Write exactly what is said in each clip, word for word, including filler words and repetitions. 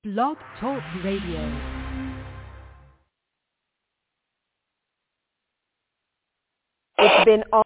Blog Talk Radio. It's been all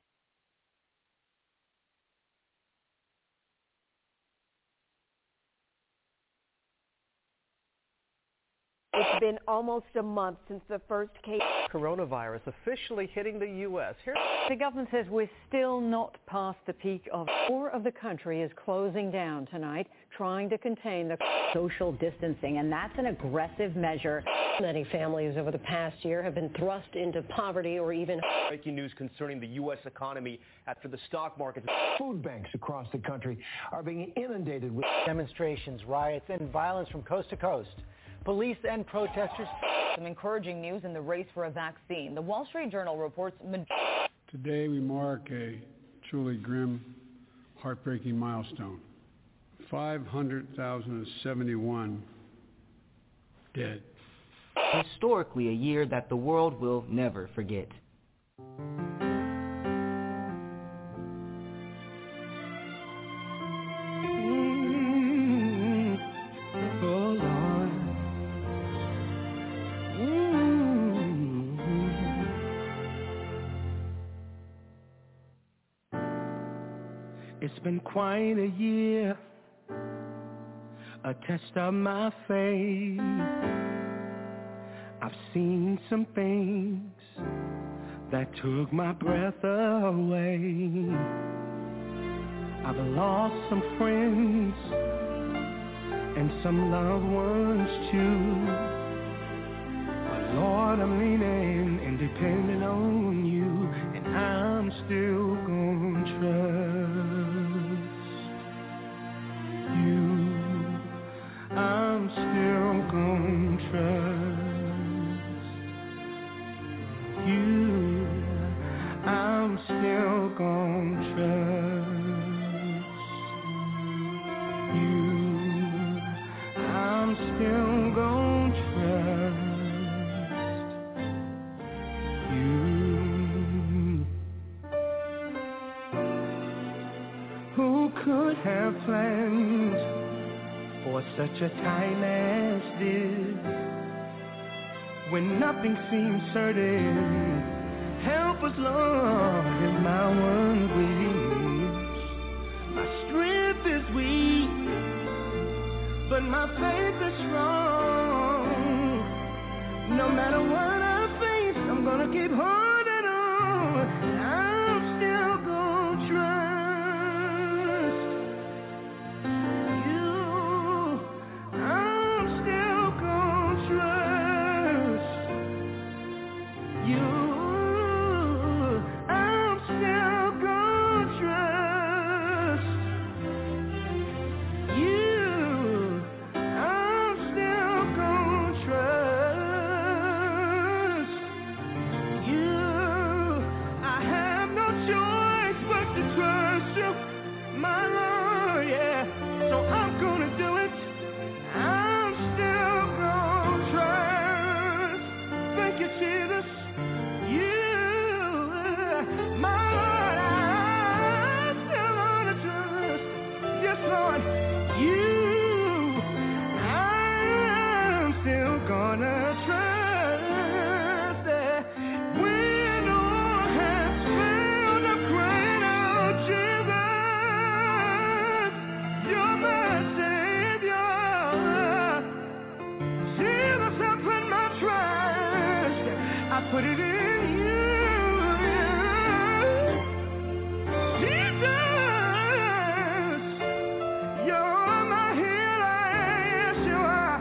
It's been almost a month since the first case coronavirus officially hitting the U S. Here, the government says we're still not past the peak of more of the country is closing down tonight, trying to contain the social distancing, and that's an aggressive measure. Many families over the past year have been thrust into poverty or even breaking news concerning the U S economy after the stock market. Food banks across the country are being inundated with demonstrations, riots, and violence from coast to coast. Police and protesters. Some encouraging news in the race for a vaccine. The Wall Street Journal reports. Today we mark a truly grim, heartbreaking milestone. five hundred thousand seventy-one dead. Historically, a year that the world will never forget. It's been quite a year, a test of my faith. I've seen some things that took my breath away. I've lost some friends and some loved ones too. But Lord, I'm leaning and depending on you, and I'm still gonna trust you. I'm still gonna trust you. I'm still gonna trust you. I'm still gonna trust you. Who could have planned for such a time as this, when nothing seems certain? Help us, Lord, is my one wish. My strength is weak, but my faith is strong. No matter what I face, I'm gonna keep holding on. I'm still gonna trust you. I'm still gonna trust you. I'm still gonna trust you. I'm still gonna trust you. I have no choice but to trust you, my Lord, yeah. So I'm gonna do it. I'm still gonna trust. Thank you, Jesus. You, my Lord, I'm still gonna trust. Yes, Lord, you. I'm still gonna trust that when all has failed, I'm crying out, Jesus, you're my Savior. Jesus, I put my trust, I put it in you. Jesus, you're my healer, yes you are.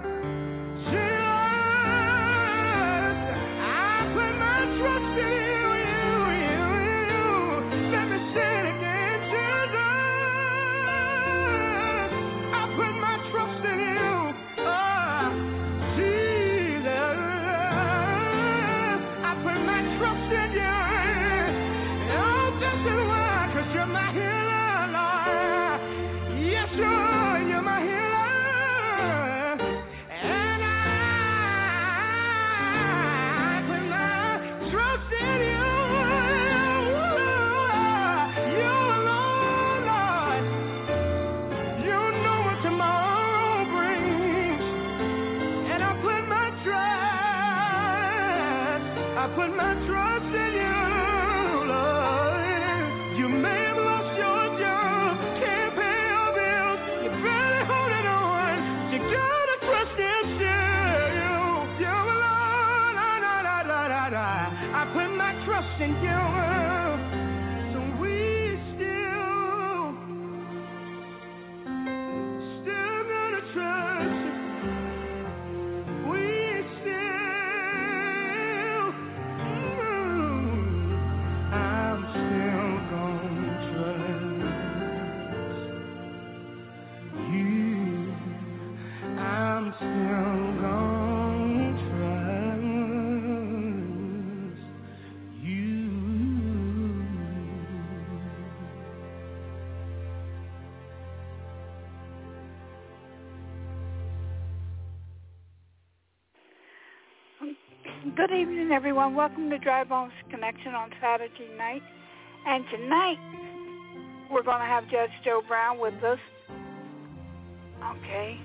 Jesus, I put my trust in you, you, you, you. Let me say it again, Jesus, I put my trust in you. Oh, Jesus, I put my trust in you, Lord. You may have lost your job, can't pay your bills, you're barely holding on. You gotta trust in you. You, Lord, la, la, la, la, la, la. I put my trust in you. So we still, still gonna trust you. We still, mm, I'm still gonna trust you. I'm still gonna trust you. Good evening, everyone. Welcome to Dry Bones Connection on Saturday night. And tonight, we're going to have Judge Joe Brown with us. Okay.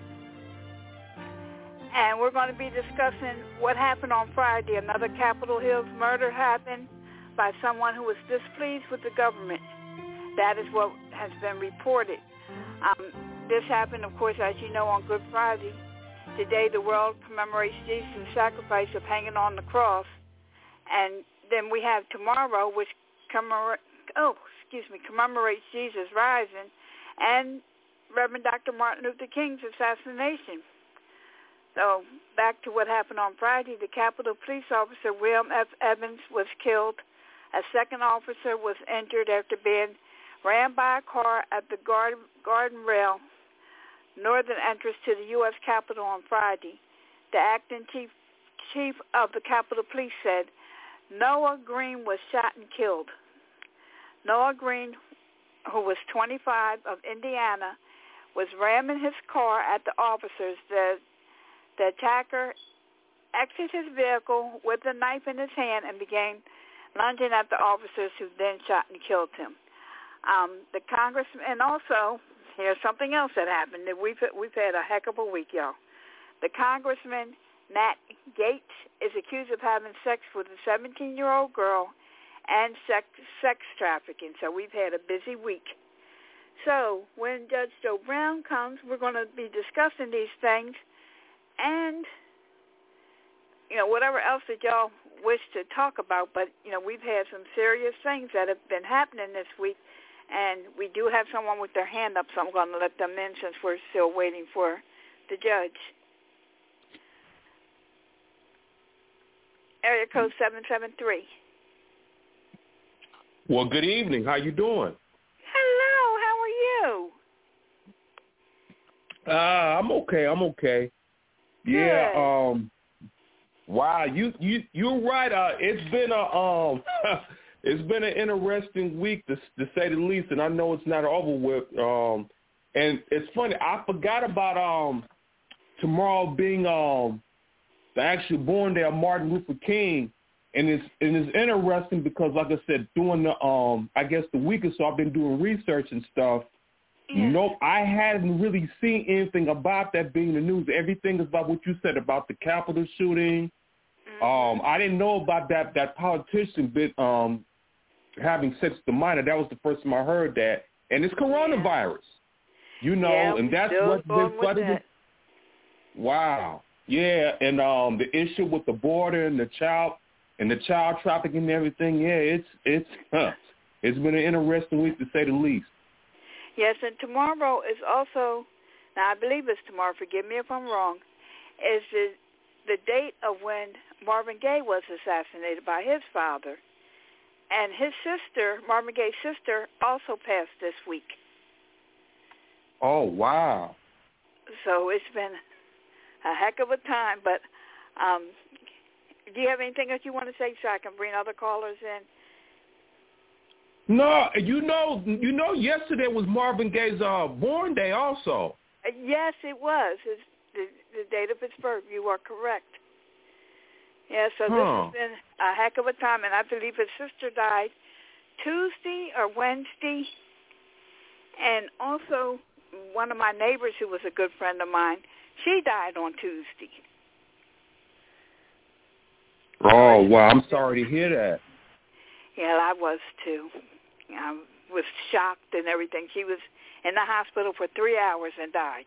And we're going to be discussing what happened on Friday. Another Capitol Hills murder happened by someone who was displeased with the government. That is what has been reported. Um, this happened, of course, as you know, on Good Friday. Today, the world commemorates Jesus' sacrifice of hanging on the cross. And then we have tomorrow, which commemora- oh, excuse me, commemorates Jesus rising, and Reverend Doctor Martin Luther King's assassination. So back to what happened on Friday. The Capitol Police Officer William F. Evans was killed. A second officer was injured after being ran by a car at the guard, garden rail northern entrance to the U S Capitol on Friday. The acting chief, chief of the Capitol Police said Noah Green was shot and killed. Noah Green, who was twenty-five, of Indiana, was ramming his car at the officers. The, the attacker exited his vehicle with a knife in his hand and began lunging at the officers, who then shot and killed him. Um, the congressman, and also, here's something else that happened. We've, we've had a heck of a week, y'all. The congressman, Matt Gaetz, is accused of having sex with a seventeen-year-old girl and sex, sex trafficking. So we've had a busy week. So when Judge Joe Brown comes, we're going to be discussing these things and, you know, whatever else that y'all wish to talk about. But, you know, we've had some serious things that have been happening this week. And we do have someone with their hand up, so I'm going to let them in since we're still waiting for the judge. Area code seven seven three. Well, good evening. How you doing? Hello. How are you? Uh, I'm okay. I'm okay. Good. Yeah. Um. Wow. You you you're right. Uh, it's been a um. It's been an interesting week, to, to say the least, and I know it's not over with. Um, and it's funny, I forgot about um, tomorrow being um, the actual born day of Martin Luther King, and it's and it's interesting because, like I said, during the um, I guess the week or so, I've been doing research and stuff. Yeah. Nope, I hadn't really seen anything about that being the news. Everything is about what you said about the Capitol shooting. Mm-hmm. Um, I didn't know about that that politician bit. Um, having sex with the minor, that was the first time I heard that. And it's coronavirus, you know, yeah, and that's what this what is. Wow. Yeah, and um the issue with the border and the child and the child trafficking and everything, yeah, it's it's huh, it's been an interesting week to say the least. Yes, and tomorrow is also, now I believe it's tomorrow, forgive me if I'm wrong, is the the date of when Marvin Gaye was assassinated by his father. And his sister, Marvin Gaye's sister, also passed this week. Oh, wow. So it's been a heck of a time. But um, do you have anything that you want to say so I can bring other callers in? No, you know, you know, yesterday was Marvin Gaye's uh, born day also. Uh, yes, it was. It's the, the date of his birth. You are correct. Yeah, so this huh. has been a heck of a time, and I believe his sister died Tuesday or Wednesday, and also one of my neighbors who was a good friend of mine, she died on Tuesday. Oh, wow. I'm sorry to hear that. Yeah, I was too. I was shocked and everything. She was in the hospital for three hours and died.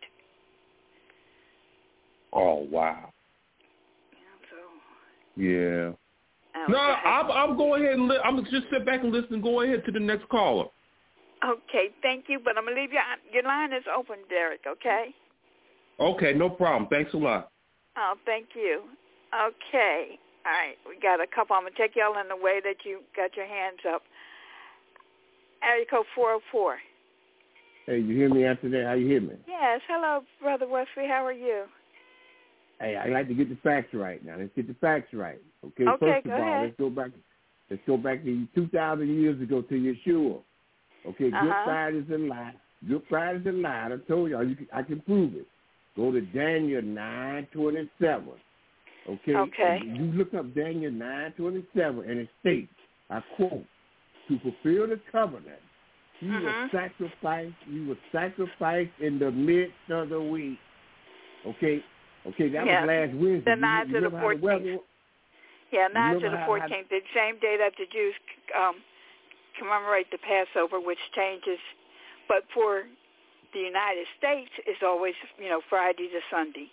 Oh, wow. Yeah, so. Yeah. No, I'm, I'm go ahead and li- I'm just sit back and listen. Go ahead to the next caller. Okay, thank you, but I'm gonna leave your your line is open, Derek. Okay. Okay, no problem. Thanks a lot. Oh, thank you. Okay, all right, we got a couple. I'm gonna take y'all in the way that you got your hands up. Area code four oh four. Hey, you hear me after that? How you hear me? Yes. Hello, Brother Wesley. How are you? Hey, I like to get the facts right now. Let's get the facts right. Okay, Okay, first of go all, ahead. let's go back let's go back to two thousand years ago to Yeshua. Okay, Good Uh-huh. Friday's a lie. Good Friday's a lie. I told y'all you can, I can prove it. Go to Daniel nine twenty seven. Okay? Okay. And you look up Daniel nine twenty seven and it states, I quote, to fulfill the covenant, he Mhm. was sacrificed, he was sacrificed in the midst of the week. Okay? Okay, that Yeah. was last Wednesday. The You- ninth you to the remember how the weather fourteenth. was? Yeah, You nine to remember the how- how- fourteenth, the same day that the Jews um, commemorate the Passover, which changes. But for the United States, it's always, you know, Friday to Sunday.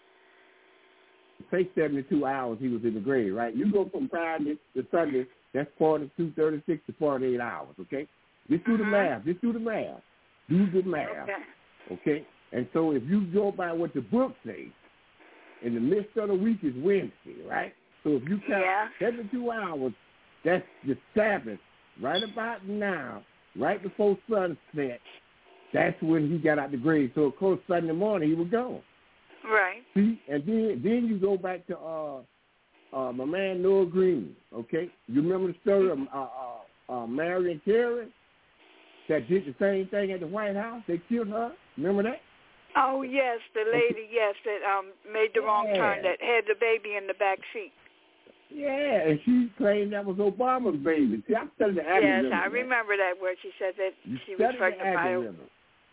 Say seventy-two hours he was in the grave, right? You go from Friday to Sunday, that's forty-two, thirty-six to forty-eight hours, okay? Just do the math. Just do the math. Do the math, Okay. okay? And so if you go by what the book says, in the midst of the week is Wednesday, right? So if you count Yeah. seventy-two hours, that's the Sabbath. Right about now, right before sunset, that's when he got out the grave. So, of course, Sunday morning he was gone. Right. See, and then then you go back to uh, uh, my man Noah Green, okay? You remember the story of uh, uh, uh, Marion Carey that did the same thing at the White House? They killed her. Remember that? Oh, yes, the lady, yes, that um made the wrong Yeah. turn, that had the baby in the back seat. Yeah, and she claimed that was Obama's baby. See, I studied the Yes, algorithm. I man. remember that where she said that You she was studied the pregnant by a... algorithm.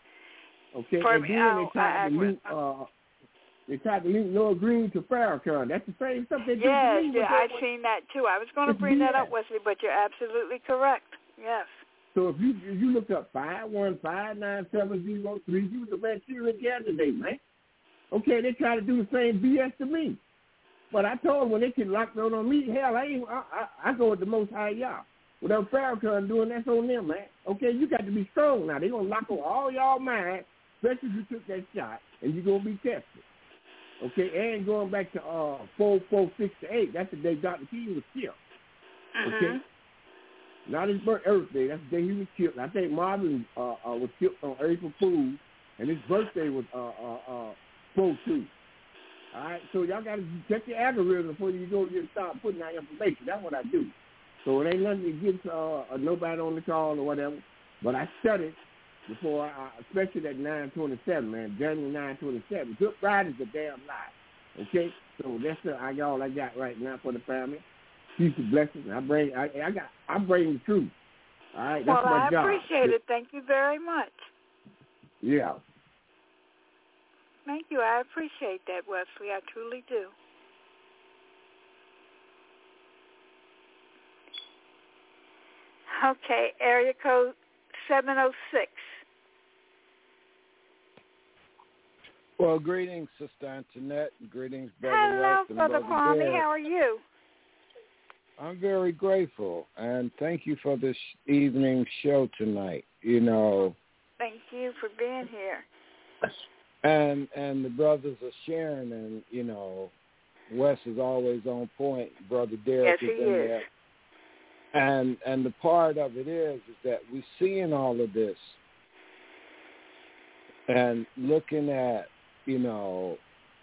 Okay, For and me, then oh, they tried I- to I- link uh, they tried to link Noah Green to Farrakhan. That's the same stuff they do Yes, to me. yeah, I've seen that too. I was going to It's bring that B S. up, Wesley, but you're absolutely correct. Yes. So if you if you look up five one five nine seven zero three, you was a Manchurian candidate, man. Okay, they try to do the same B S to me. But I told them when they can lock down on me, hell, I ain't, I, I, I go with the Most High y'all. Without Farrakhan doing, that's on them, man. Okay, you got to be strong now. They gonna lock on all y'all minds, especially if you took that shot, and you gonna be tested. Okay, and going back to uh four four six to eight, that's the day Doctor King was killed. Okay. Mm-hmm. Not his birthday. That's the day he was killed. I think Marvin uh, uh, was killed on April Fool's, and his birthday was uh, uh, uh, four two. All right, so y'all got to check your algorithm before you go and start putting out information. That's what I do. So it ain't nothing against uh, nobody on the call or whatever, but I studied before, I, especially that nine twenty-seven, man, January nine twenty-seven. Good Friday's a damn lie, okay? So that's uh, I, all I got right now for the family. Peace and blessings. I bring, I, I got, I bring the truth. All right, that's Well, my I job. appreciate it. Thank you very much. Yeah. Thank you. I appreciate that, Wesley. I truly do. Okay, area code seven oh six. Well, greetings, Sister Antoinette. Greetings, Brother Hello, West and Brother Brother Kwame. Derek. How are you? I'm very grateful, and thank you for this evening show tonight. You know, Thank you for being here. and and the brothers are sharing, and you know, Wes is always on point. Brother Derek Yes, is he in is. there, and and the part of it is is that we're seeing all of this, and looking at you know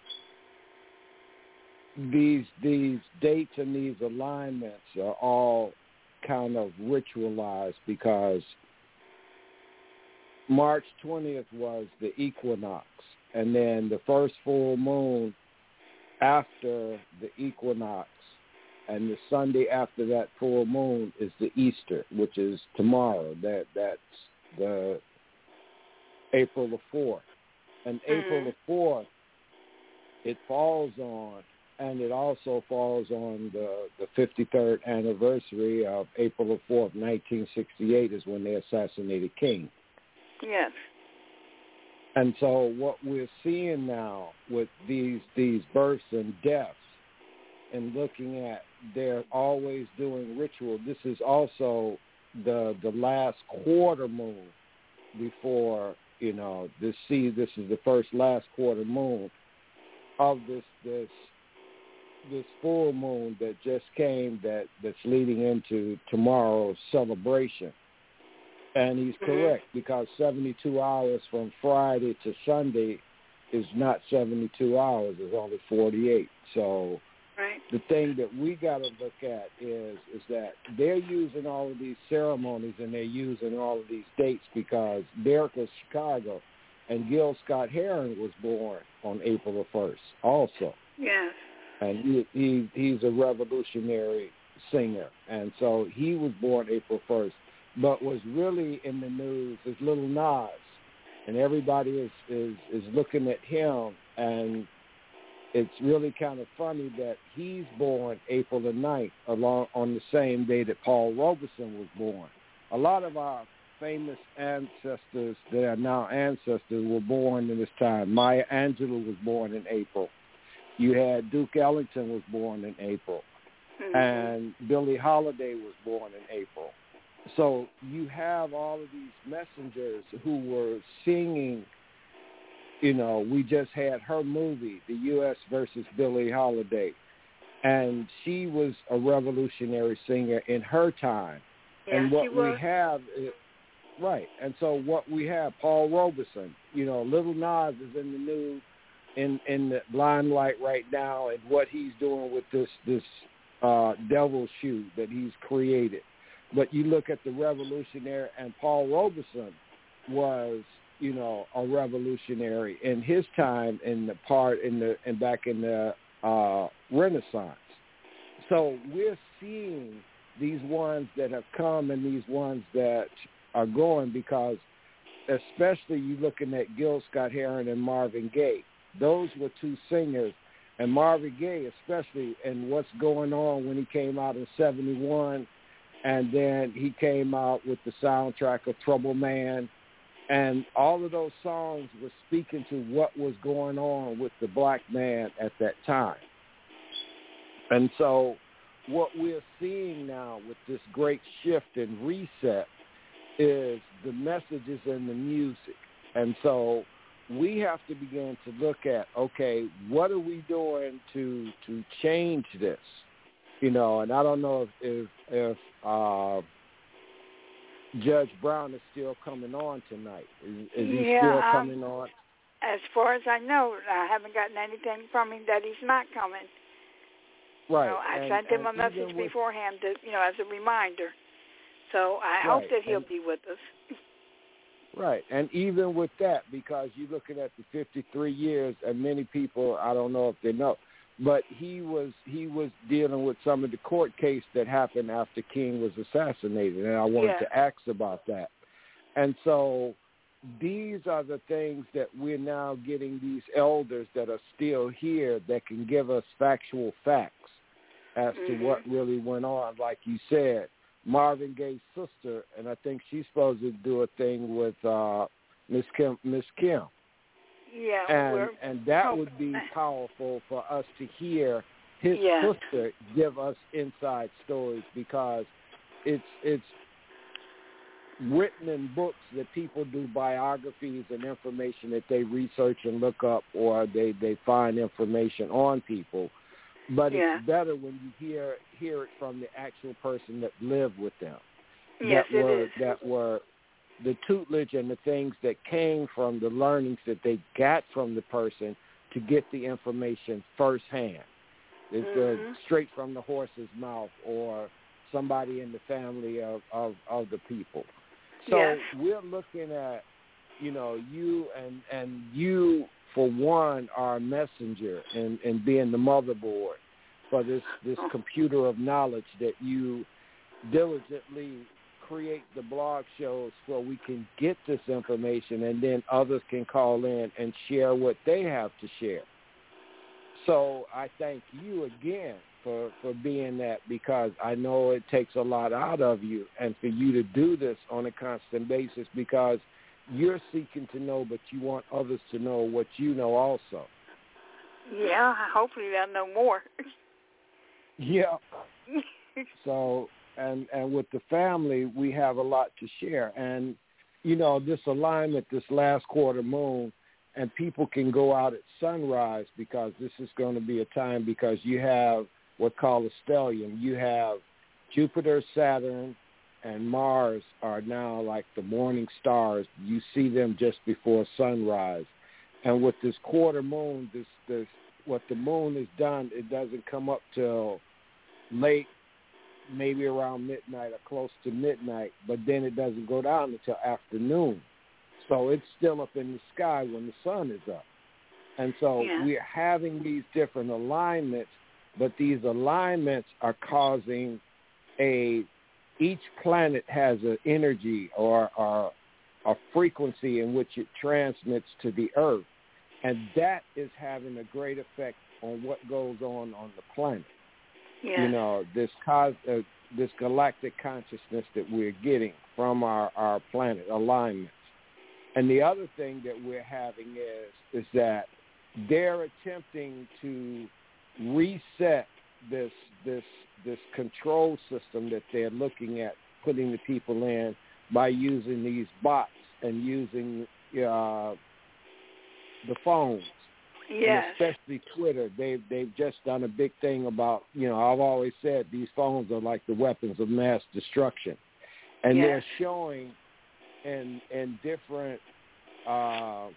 these these dates and these alignments are all kind of ritualized because March twentieth was the equinox, and then the first full moon after the equinox and the Sunday after that full moon is the Easter, which is tomorrow. That that's the April the fourth. And Mm-hmm. April the fourth, it falls on and it also falls on the, the fifty-third anniversary of April the fourth, nineteen sixty-eight is when they assassinated King. Yes. And so what we're seeing now with these these births and deaths and looking at they're always doing ritual, this is also the the last quarter moon before, you know, this see this is the first last quarter moon of this this this full moon that just came that, that's leading into tomorrow's celebration. And he's correct, mm-hmm. because seventy-two hours from Friday to Sunday is not seventy-two hours, it's only forty-eight. So right. the thing that we got to look at is is that they're using all of these ceremonies and they're using all of these dates because Derek of Chicago and Gil Scott-Heron was born on April the first also. Yes. And he, he he's a revolutionary singer. And so he was born April first. But what's really in the news is Little Nas, and everybody is, is, is looking at him, and it's really kind of funny that he's born April the ninth, along on the same day that Paul Robeson was born. A lot of our famous ancestors that are now ancestors were born in this time. Maya Angelou was born in April. You had Duke Ellington was born in April, mm-hmm. and Billie Holiday was born in April. So you have all of these messengers who were singing, you know, we just had her movie, The U S versus Billie Holiday, and she was a revolutionary singer in her time. Yeah, and what she was. we have, is, right, and so what we have, Paul Robeson, you know, Little Nas is in the news, in, in the limelight right now, and what he's doing with this, this uh, devil's shoe that he's created. But you look at the revolutionary, and Paul Robeson was, you know, a revolutionary in his time in the part in the and back in the uh, Renaissance. So we're seeing these ones that have come and these ones that are going because, especially you looking at Gil Scott-Heron and Marvin Gaye. Those were two singers, and Marvin Gaye especially, and what's going on when he came out in seventy-one. And then he came out with the soundtrack of Trouble Man. And all of those songs were speaking to what was going on with the black man at that time. And so what we're seeing now with this great shift and reset is the messages and the music. And so we have to begin to look at, okay, what are we doing to to change this? You know, and I don't know if if, if uh, Judge Brown is still coming on tonight. Is, is he yeah, still um, coming on? As far as I know, I haven't gotten anything from him that he's not coming. Right. So I and, sent him and a message with, beforehand, to, you know, as a reminder. So I right. hope that he'll and, be with us. Right. And even with that, because you're looking at the fifty-three years, and many people, I don't know if they know, but he was he was dealing with some of the court case that happened after King was assassinated, and I wanted yeah. to ask about that. And so these are the things that we're now getting these elders that are still here that can give us factual facts as mm-hmm. to what really went on. Like you said, Marvin Gaye's sister, and I think she's supposed to do a thing with uh, Miss Kim. Miss Kim. Yeah, and we're, and that oh, would be powerful for us to hear his yeah. sister give us inside stories, because it's it's written in books that people do biographies and information that they research and look up, or they, they find information on people. But yeah. it's better when you hear hear it from the actual person that lived with them. Yes, that were, it is. That were the tutelage and the things that came from the learnings that they got from the person to get the information firsthand. It's mm-hmm. uh, straight from the horse's mouth, or somebody in the family of, of, of the people. So yes. we're looking at, you know, you and, and you, for one, are a messenger and, and being the motherboard for this, this oh. computer of knowledge that you diligently create the blog shows where we can get this information, and then others can call in and share what they have to share. So I thank you again for, for being that, because I know it takes a lot out of you, and for you to do this on a constant basis, because you're seeking to know, but you want others to know what you know also. Yeah, hopefully they'll know more. Yeah. So, and and with the family, we have a lot to share. And, you know, this alignment, this last quarter moon, and people can go out at sunrise, because this is going to be a time, because you have what's called a stellium. You have Jupiter, Saturn, and Mars are now like the morning stars. You see them just before sunrise. And with this quarter moon, this, this what the moon has done, it doesn't come up till late, maybe around midnight or close to midnight, but then it doesn't go down until afternoon. So it's still up in the sky when the sun is up. And so yeah. we're having these different alignments, but these alignments are causing a, each planet has an energy or, or a frequency in which it transmits to the earth. And that is having a great effect on what goes on on the planet. Yeah. You know, this cos- uh, this galactic consciousness that we're getting from our, our planet alignments. And the other thing that we're having is is that they're attempting to reset this this this control system that they're looking at putting the people in by using these bots and using uh, the phones. Yes. And especially Twitter. They've, they've just done a big thing about, you know, I've always said these phones are like the weapons of mass destruction. And yes. they're showing in, in different uh,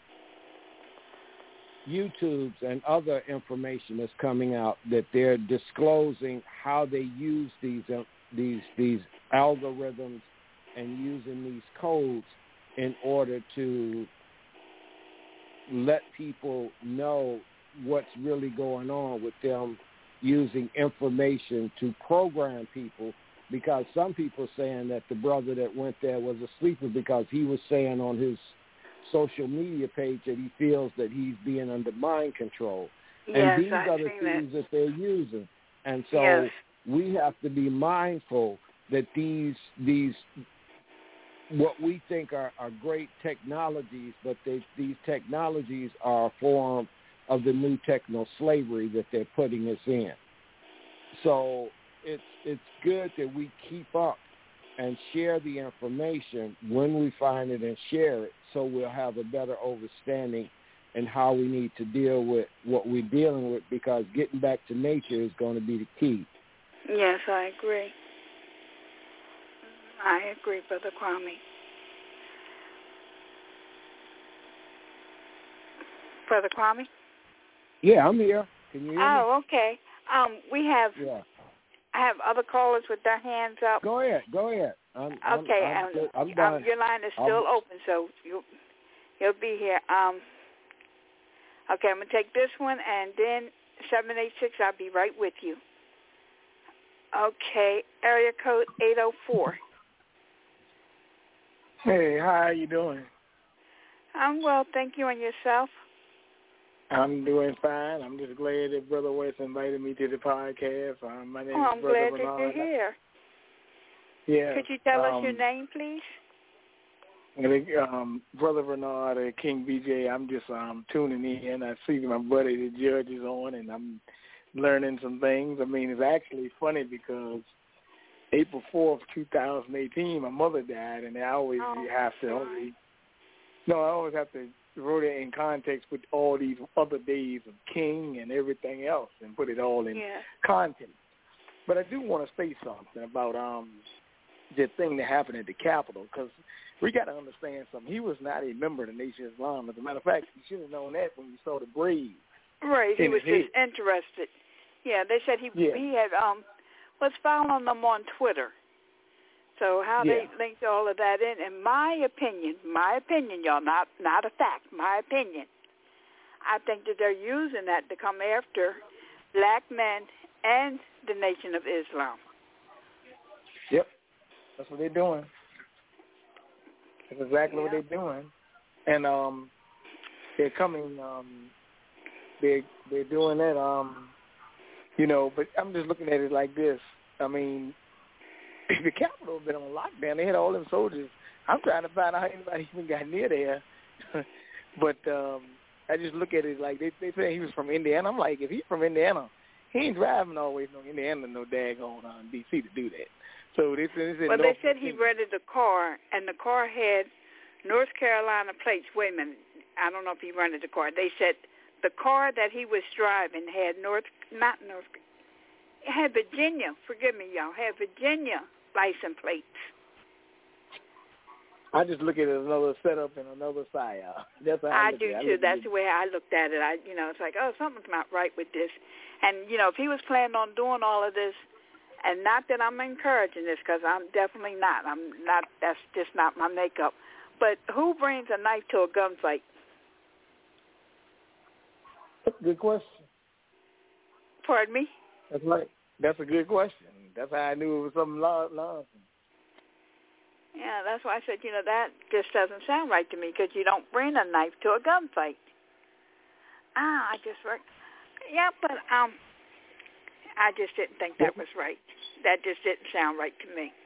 YouTubes and other information that's coming out that they're disclosing how they use these uh, these these algorithms and using these codes in order to let people know what's really going on with them using information to program people, because some people are saying that the brother that went there was a sleeper because he was saying on his social media page that he feels that he's being under mind control. Yes, and these I've are the seen things that. that they're using. And so yes. we have to be mindful that these these what we think are, are great technologies, but they, these technologies are a form of the new techno-slavery that they're putting us in. So it's it's good that we keep up and share the information when we find it and share it, so we'll have a better understanding in how we need to deal with what we're dealing with, because getting back to nature is going to be the key. Yes, I agree. I agree, Brother Kwame. Brother Kwame? Yeah, I'm here. Can you hear oh, me? okay. Um, we have yeah. I have other callers with their hands up. Go ahead. Go ahead. I'm, okay, I'm, I'm, I'm um, done. your line is still I'm, open, so you'll, you'll be here. Um, okay, I'm going to take this one, and then seven eight six, I'll be right with you. Okay, area code eight oh four. Hey, how are you doing? I'm well, thank you, and yourself? I'm doing fine. I'm just glad that Brother West invited me to the podcast. Um, my name oh, is I'm Brother glad Bernard. that you're here. Yeah. Could you tell um, us your name, please? Um, Brother Bernard uh, King B J. I'm just um, tuning in. I see my buddy the judge is on, and I'm learning some things. I mean, it's actually funny because April fourth, twenty eighteen, my mother died, and I always oh, have to always, no, I always have to wrote it in context with all these other days of King and everything else and put it all in yeah. context. But I do want to say something about um, the thing that happened at the Capitol, because we got to understand something. He was not a member of the Nation of Islam. As a matter of fact, you should have known that when you saw the braids. Right, he was just head. interested. Yeah, they said he yeah. he had um was following them on Twitter. So how yeah. they linked all of that in, in my opinion, my opinion, y'all, not not a fact, my opinion, I think that they're using that to come after black men and the Nation of Islam. Yep, that's what they're doing. That's exactly yeah. what they're doing. And um, they're coming, um, they they're doing that. Um, you know, but I'm just looking at it like this. I mean, the Capitol has been on lockdown. They had all them soldiers. I'm trying to find out how anybody even got near there. But um, I just look at it like they they say he was from Indiana. I'm like, if he's from Indiana, he ain't driving all the way from Indiana, no daggone uh, D C to do that. So they, they said. Well, North they said he rented a car, and the car had North Carolina plates. Wait a minute, I don't know if he rented the car. They said the car that he was driving had North, not North, it had Virginia. Forgive me, y'all. Had Virginia license plates. I just look at it as another setup and another psyop. That's how I, I look do at it. too. I That's the way I looked at it. I, you know, it's like, oh, something's not right with this. And you know, if he was planning on doing all of this, and not that I'm encouraging this, because I'm definitely not. I'm not. That's just not my makeup. But who brings a knife to a gunfight? That's a good question. Pardon me? That's right. That's a good question. That's how I knew it was something nonsense. Yeah, that's why I said, you know, that just doesn't sound right to me, because you don't bring a knife to a gunfight. Ah, I just, yeah, but um, I just didn't think that was right. That just didn't sound right to me.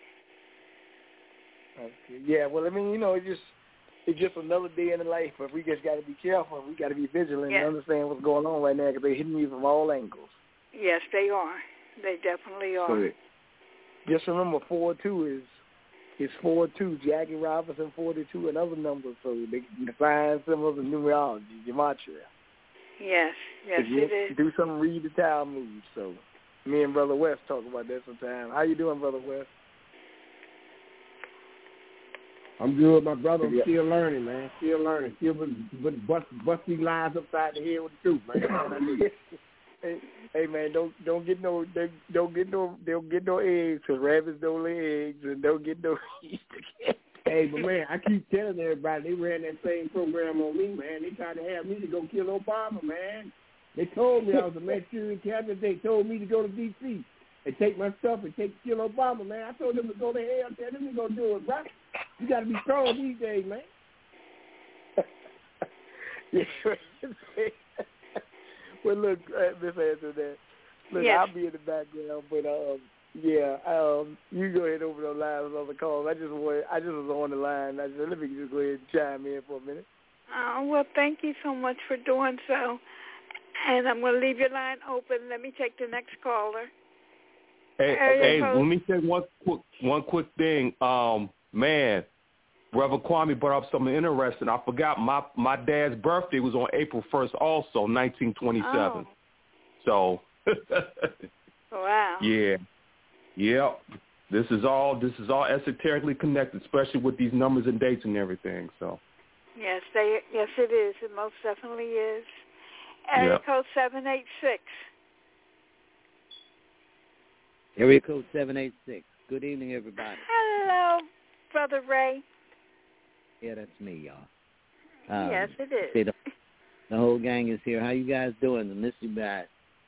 Okay. Yeah, well, I mean, you know, it's just it's just another day in the life, but we just got to be careful. We got to be vigilant yeah. and understand what's going on right now, because they're hitting you from all angles. Yes, they are. They definitely are. So just remember, four two is is four two. Jackie Robinson forty-two and other numbers, so they can define symbols and numerology, gematria. Yes, yes, if you it is. Do something, read the Talmud. So me and Brother West talk about that sometime. How you doing, Brother West? I'm good, my brother. I'm yeah. still learning, man. Still learning. Still bust, bust, bust these lines upside the head with the truth, man. That's what I do. Hey, hey, man, don't don't get no don't get no don't get no eggs, because rabbits don't lay eggs, and don't get no Easter. Hey, but man, I keep telling everybody they ran that same program on me, man. They tried to have me to go kill Obama, man. They told me I was a Manchurian candidate. They told me to go to D C and take my stuff and take kill Obama, man. I told them to go to hell. Tell them to go do it, right? You got to be strong these days, man. Well, look, uh, Miss Antoinette, look, yes. I'll be in the background, but um, yeah, um, you go ahead and open those lines on the call. I just want, I just was on the line. I said, let me just go ahead and chime in for a minute. Uh, well, thank you so much for doing so, and I'm going to leave your line open. Let me take the next caller. Hey, hey, let me say one quick, one quick thing. Um, man, Reverend Kwame brought up something interesting. I forgot my my dad's birthday was on April first, also nineteen twenty-seven. Oh. So, wow. Yeah, yeah. This is all this is all esoterically connected, especially with these numbers and dates and everything. So. Yes, they yes it is. It most definitely is. Area Yep. code seven eight six. Area code seven eight six. Good evening, everybody. Hello, Brother Ray. Yeah, that's me, y'all. Um, yes, it is. See, the, the whole gang is here. How you guys doing? I miss you guys.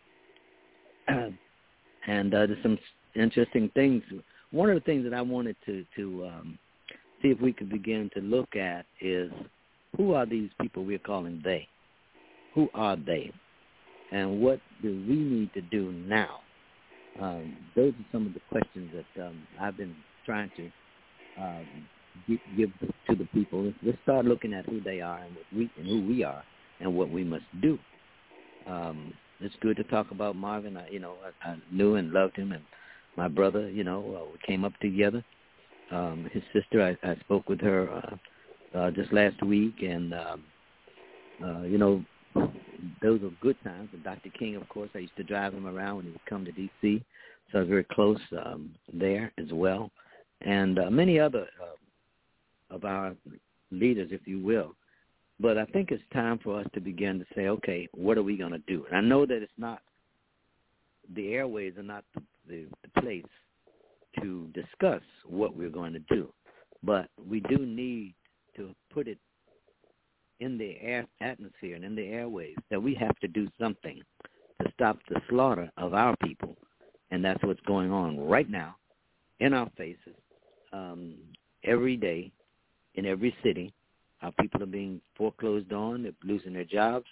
and uh, there's some interesting things. One of the things that I wanted to, to um, see if we could begin to look at is who are these people we're calling they? Who are they? And what do we need to do now? Um, those are some of the questions that um, I've been trying to um, give, give to the people. Let's, let's start looking at who they are and, what we, and who we are and what we must do. Um, it's good to talk about Marvin. I, you know, I, I knew and loved him, and my brother, you know, uh, we came up together. Um, his sister, I, I spoke with her uh, uh, just last week, and, um, uh, you know, those were good times. And Doctor King, of course, I used to drive him around when he would come to D C, so I was very close um, there as well. And uh, many other uh, of our leaders, if you will. But I think it's time for us to begin to say, okay, what are we going to do? And I know that it's not, the airways are not the, the, the place to discuss what we're going to do. But we do need to put it in the air atmosphere and in the airways that we have to do something to stop the slaughter of our people. And that's what's going on right now in our faces. Um, every day in every city, our people are being foreclosed on. They're losing their jobs.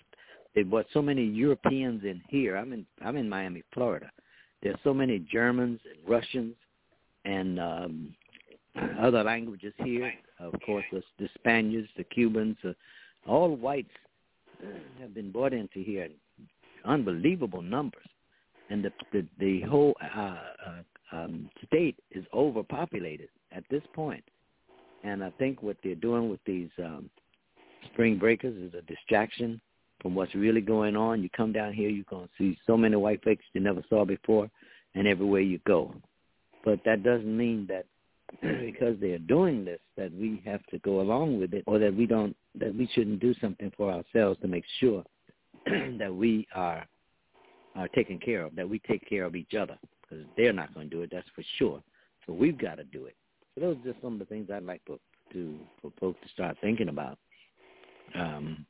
it brought so many Europeans in here. I'm in I'm in Miami, Florida. There's so many Germans and Russians and um, other languages here. Of course, the, the Spaniards, the Cubans, uh, all whites have been brought into here in unbelievable numbers. And the the, the whole uh, uh, um, state is overpopulated at this point. And I think what they're doing with these um, spring breakers is a distraction from what's really going on. You come down here, you're going to see so many white faces you never saw before, and everywhere you go. But that doesn't mean that because they're doing this that we have to go along with it, or that we don't, that we shouldn't do something for ourselves to make sure that we are are taken care of, that we take care of each other, because they're not going to do it, that's for sure. So we've got to do it. So those are just some of the things I'd like for, to, for folks to start thinking about. Um,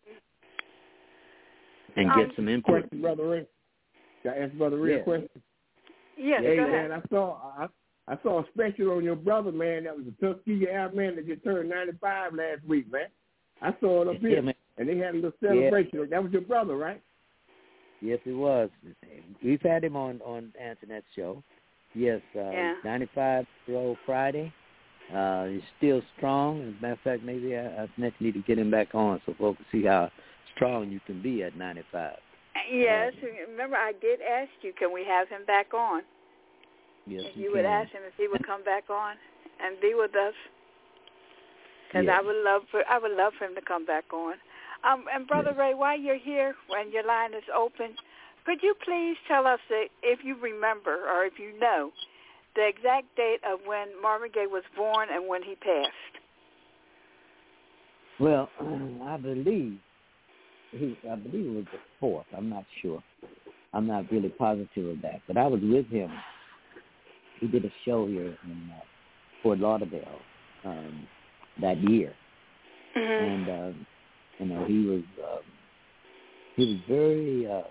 and get um, some input. Question, Brother Ray. Can I ask Brother Ray yeah. a question? Yes, hey, go man, ahead. I saw I, I saw a special on your brother, man. That was a Tuskegee Air man that just turned ninety-five last week, man. I saw it up here, yeah, and they had a little celebration. Yeah. That was your brother, right? Yes, it was. We've had him on, on Antoinette's show. Yes, uh, yeah. ninety-five-year-old Friday. Uh, he's still strong. As a matter of fact, maybe I, I next need to get him back on so folks can see how strong you can be at ninety-five. Yes, um, remember I did ask you, can we have him back on? Yes, you, you would can. ask him if he would come back on and be with us, because yes. I would love for I would love for him to come back on. Um, and Brother yes. Ray, while you're here, when your line is open, could you please tell us if you remember or if you know the exact date of when Marvin Gaye was born and when he passed? Well, I believe he, I believe it was the fourth. I'm not sure. I'm not really positive of that. But I was with him. He did a show here in uh, Fort Lauderdale um, that year, mm-hmm. and uh, you know he was um, he was very uh,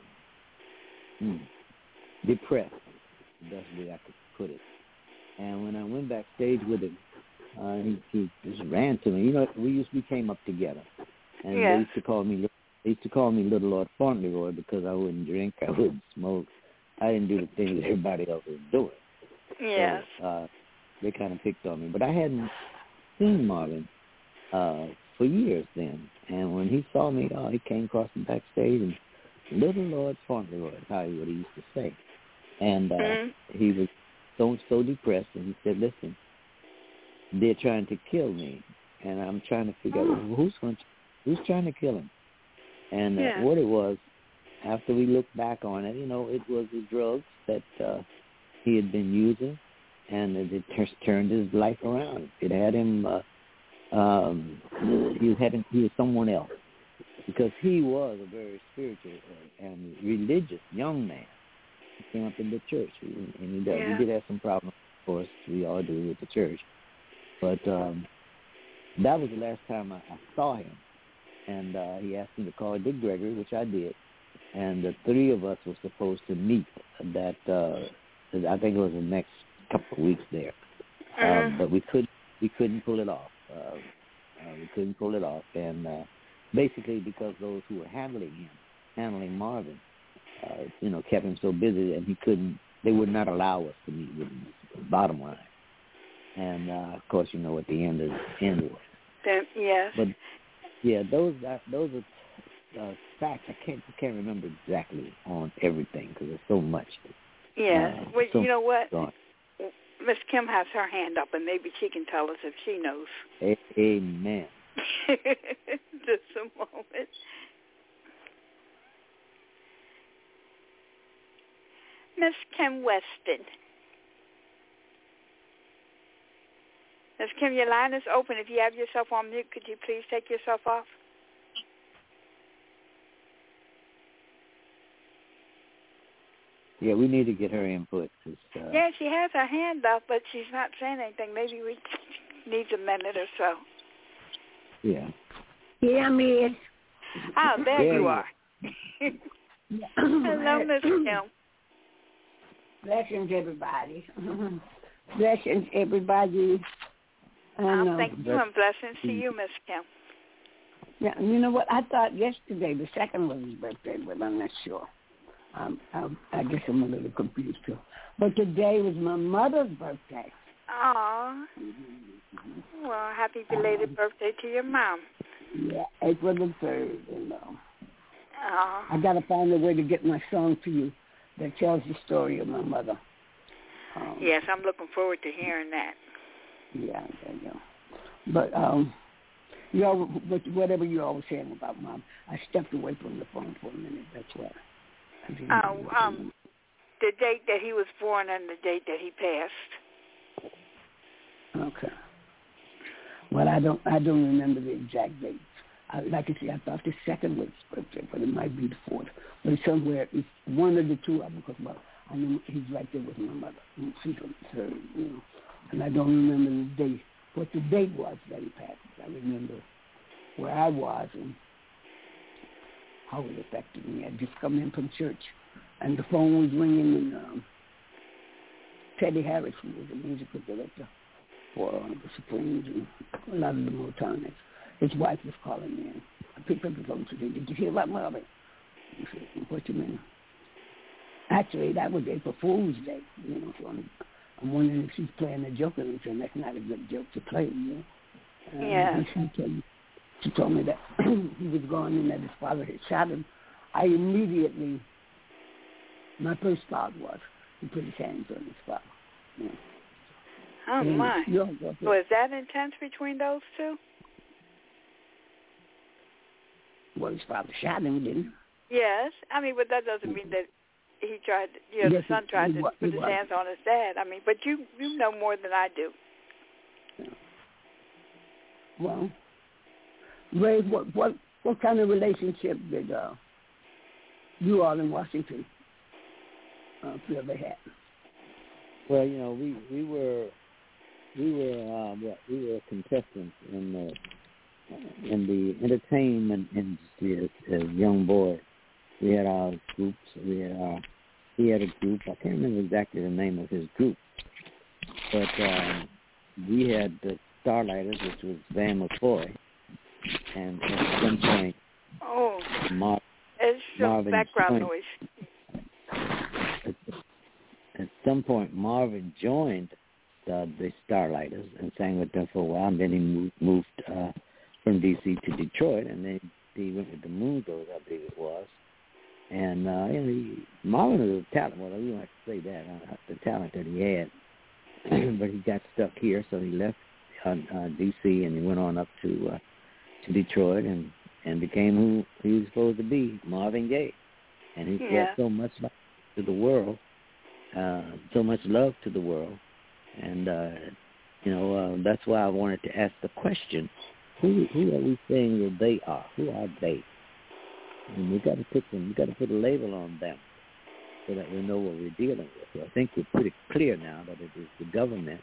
hmm, depressed. The best way I could put it. And when I went backstage with him, uh, he, he just ran to me. You know, we used we came up together, and yeah. they used to call me they used to call me Little Lord Fauntleroy because I wouldn't drink, I wouldn't smoke, I didn't do the things that everybody else was doing. Yes. So, uh, they kind of picked on me, but I hadn't seen Marvin uh, for years then. And when he saw me, oh, he came across the backstage and Little Lord Fauntleroy is how he what he used to say. And uh, mm-hmm. he was so so depressed, and he said, "Listen, they're trying to kill me, and I'm trying to figure oh. out who's going to, who's trying to kill him." And uh, yeah. what it was, after we looked back on it, you know, it was the drugs that uh, he had been using, and it, it t- turned his life around. It had him. Uh, um, he had him, he was someone else, because he was a very spiritual and religious young man. He came up in the church, and he did, yeah. we did have some problems, of course, we all do with the church. But um, that was the last time I, I saw him. And uh, he asked me to call Dick Gregory, which I did. And the three of us were supposed to meet that, uh, I think it was the next couple of weeks there. Mm-hmm. Um, but we, could, we couldn't pull it off. Uh, uh, we couldn't pull it off. And uh, basically because those who were handling him, handling Marvin, uh, you know, kept him so busy and he couldn't, they would not allow us to meet with him, bottom line. And, uh, of course, you know what the end, is, end was. Then, yes. But, yeah, those uh, those are uh, facts. I can't I can't remember exactly on everything because there's so much. Yeah. Uh, well, so you know what? Gone. Miss Kim has her hand up, and maybe she can tell us if she knows. A- Amen. Just a moment. Miss Kim Weston. Miss Kim, your line is open. If you have yourself on mute, could you please take yourself off? Yeah, we need to get her input. Uh, yeah, she has her hand up, but she's not saying anything. Maybe we need a minute or so. Yeah. Yeah, Miss. Oh, there, there you, you are. Hello, Miss Kim. Blessings, everybody. Blessings, everybody. Um, thank you, and blessings to you, Miss Kim. Yeah, you know what? I thought yesterday the second was his birthday, but I'm not sure. Um, I, I guess I'm a little confused too. But today was my mother's birthday. Aw. Mm-hmm. Well, happy belated um, birthday to your mom. Yeah, April the third, you know. Aw. I got to find a way to get my song to you that tells the story of my mother. Um, yes, I'm looking forward to hearing that. Yeah, there you go. But, um, you all, whatever you all were saying about Mom, I stepped away from the phone for a minute. That's why. Uh, um, the date that he was born and the date that he passed. Okay. Well, I don't, I don't remember the exact date. I, like I said, I thought the second was his birthday, but it might be the fourth. But it's somewhere, it's one of the two of them, because, well, I know he's right there with my mother. She's her, you know. And I don't remember the date, what the date was that he passed. I remember where I was and how it affected me. I'd just come in from church, and the phone was ringing, and um, Teddy Harris, who was the musical director for um, the Supremes and a lot of the Motown acts, his wife was calling me, and I picked up the phone and said, "Did you hear about Marvin?" I said, "What you mean?" Actually, that was April Fool's Day, you know, so I'm, I'm wondering if she's playing a joke, and saying that's not a good joke to play, you know. Uh, yeah. She told, me, she told me that he was gone and that his father had shot him. I immediately, my first thought was, he put his hands on his father. You know. Oh, and my. Was that intense between those two? Well, his father shot him, didn't he? Yes. I mean, but that doesn't mean that he tried, you know, yes, the son tried he, to he, put he his was. hands on his dad. I mean, but you, you know more than I do. Well, Ray, what what what kind of relationship did uh, you all in Washington uh, feel they had? Well, you know, we we were we were um, what we were contestants in the in the entertainment industry as, as young boys. We had our groups. We had our he had a group. I can't remember exactly the name of his group, but um, we had the Starlighters, which was Van McCoy, and at some point, oh, Mar- it's some Marvin background joined, noise. At, at some point, Marvin joined the, the Starlighters and sang with them for a while, and then he moved, moved uh, from D C to Detroit, and then he went with the Moonglows, I believe it was. And uh, you know, he, Marvin was a talent. Well, you don't have to say that, uh, the talent that he had, but he got stuck here, so he left Uh, uh, D C and he went on up to uh, to Detroit and, and became who he was supposed to be, Marvin Gaye. And he yeah. brought so much love to the world, uh, so much love to the world. And, uh, you know, uh, that's why I wanted to ask the question, who who are we saying that they are? Who are they? And we got to put them, we got to put a label on them so that we know what we're dealing with. So I think we're pretty clear now that it is the government,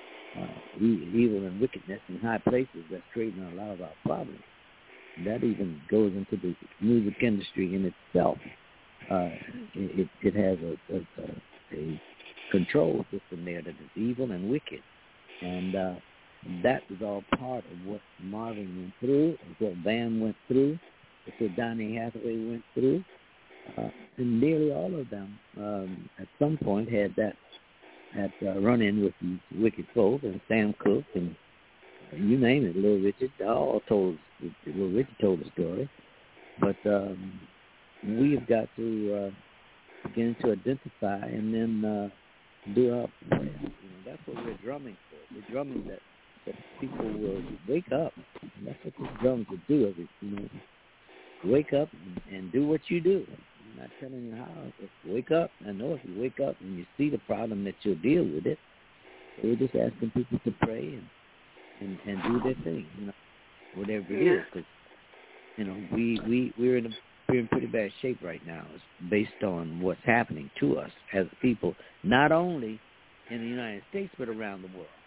Uh, evil and wickedness in high places that's creating a lot of our problems. That even goes into the music industry in itself. Uh, it, it has a, a, a control system there that is evil and wicked. And uh, that was all part of what Marvin went through, and what Van went through, what Donny Hathaway went through. Uh, and nearly all of them um, at some point had that at uh, run-in with these wicked folk, and Sam Cooke, and uh, you name it, Little Richard, all told, Little Richard told the story. But um, we've got to uh, begin to identify and then uh, do our prayer. You know, that's what we're drumming for. We're drumming that, that people will wake up. And that's what these drums will do. Every, you know, wake up and, and do what you do. I'm not telling you how. Just wake up. I know if you wake up and you see the problem, that you'll deal with it. We're just asking people to pray and, and, and do their thing, you know, whatever it yeah. is. Because, you know, we, we, we're, in a, we're in pretty bad shape right now. It's based on what's happening to us as people, not only in the United States, but around the world.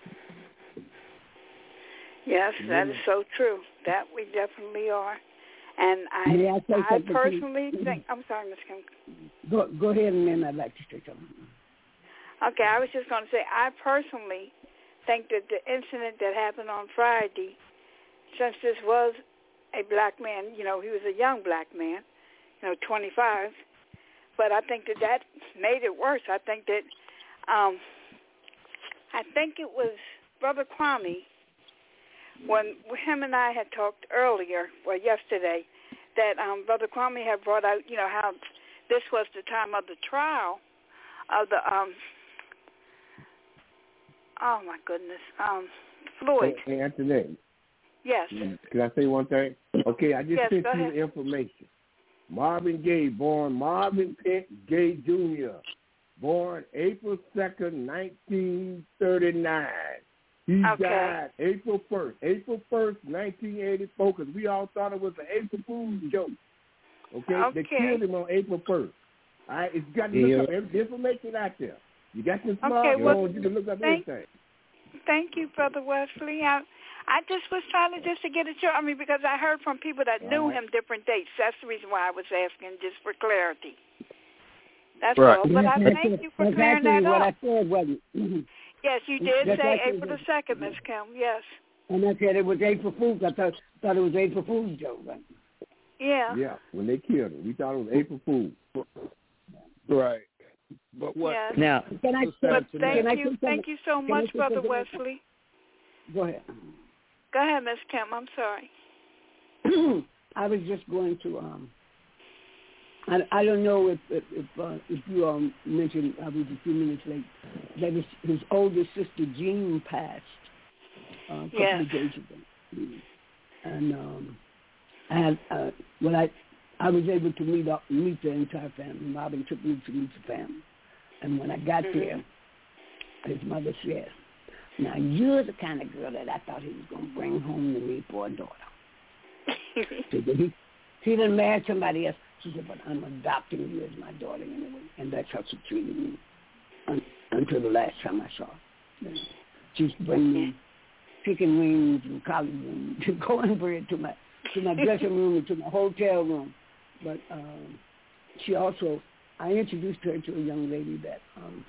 Yes, that is so true. That we definitely are. And I, yeah, I personally think, I'm sorry, Miz Kim. Go, go ahead, and then I'd like to say something. Okay, I was just going to say, I personally think that the incident that happened on Friday, since this was a black man. You know, he was a young black man, you know, twenty-five. But I think that that made it worse. I think that, um, I think it was Brother Kwame, when him and I had talked earlier, well, yesterday, that um, Brother Kwame had brought out, you know, how this was the time of the trial of the, um, oh, my goodness, um, Floyd. Hey, Antoinette. Yes. Can I say one thing? Okay, I just yes, sent go you ahead. the information. Marvin Gaye, born Marvin Pence Gaye Junior, born April second, nineteen thirty-nine. He okay. died April first, April first, nineteen eighty-four, because we all thought it was an April Fool's joke. Okay? okay? They killed him on April first. All right? It's got to look yeah. up every information out there. You got your smartphone, okay, well, you can look up thank, anything. Thank you, Brother Wesley. I, I just was trying to just to get it. I mean, because I heard from people that knew right. him different dates. That's the reason why I was asking, just for clarity. That's right. all. But I that's, thank you for that's clearing that what up. I said, wasn't it? Yes, you did that's say actually April the second, Miss Kim. Yes. And I said it was April Fool's. I thought thought it was April Fool's joke, right? Yeah. Yeah, when they killed him, we thought it was April Fool's. Right. But what? Yes. Now, can I, but can thank I you, thank you so much, Brother Wesley. Go ahead. Go ahead, Miss Kim. I'm sorry. I was just going to. Um, I I don't know if if if, uh, if you um mentioned I was a few minutes late. That his, his older sister Jean passed uh, a couple yes. of days ago, and um, I had uh, well I I was able to meet up meet the entire family. Robin took me to meet the family, and when I got mm-hmm. there, his mother said, "Now you're the kind of girl that I thought he was going to bring home to me for a daughter." So he he didn't marry somebody else. She said, "But I'm adopting you as my daughter anyway," and that's how she treated me un- until the last time I saw her. She used to bring me chicken wings and collard greens and cornbread to my to my dressing room and to my hotel room. But um, she also, I introduced her to a young lady that um,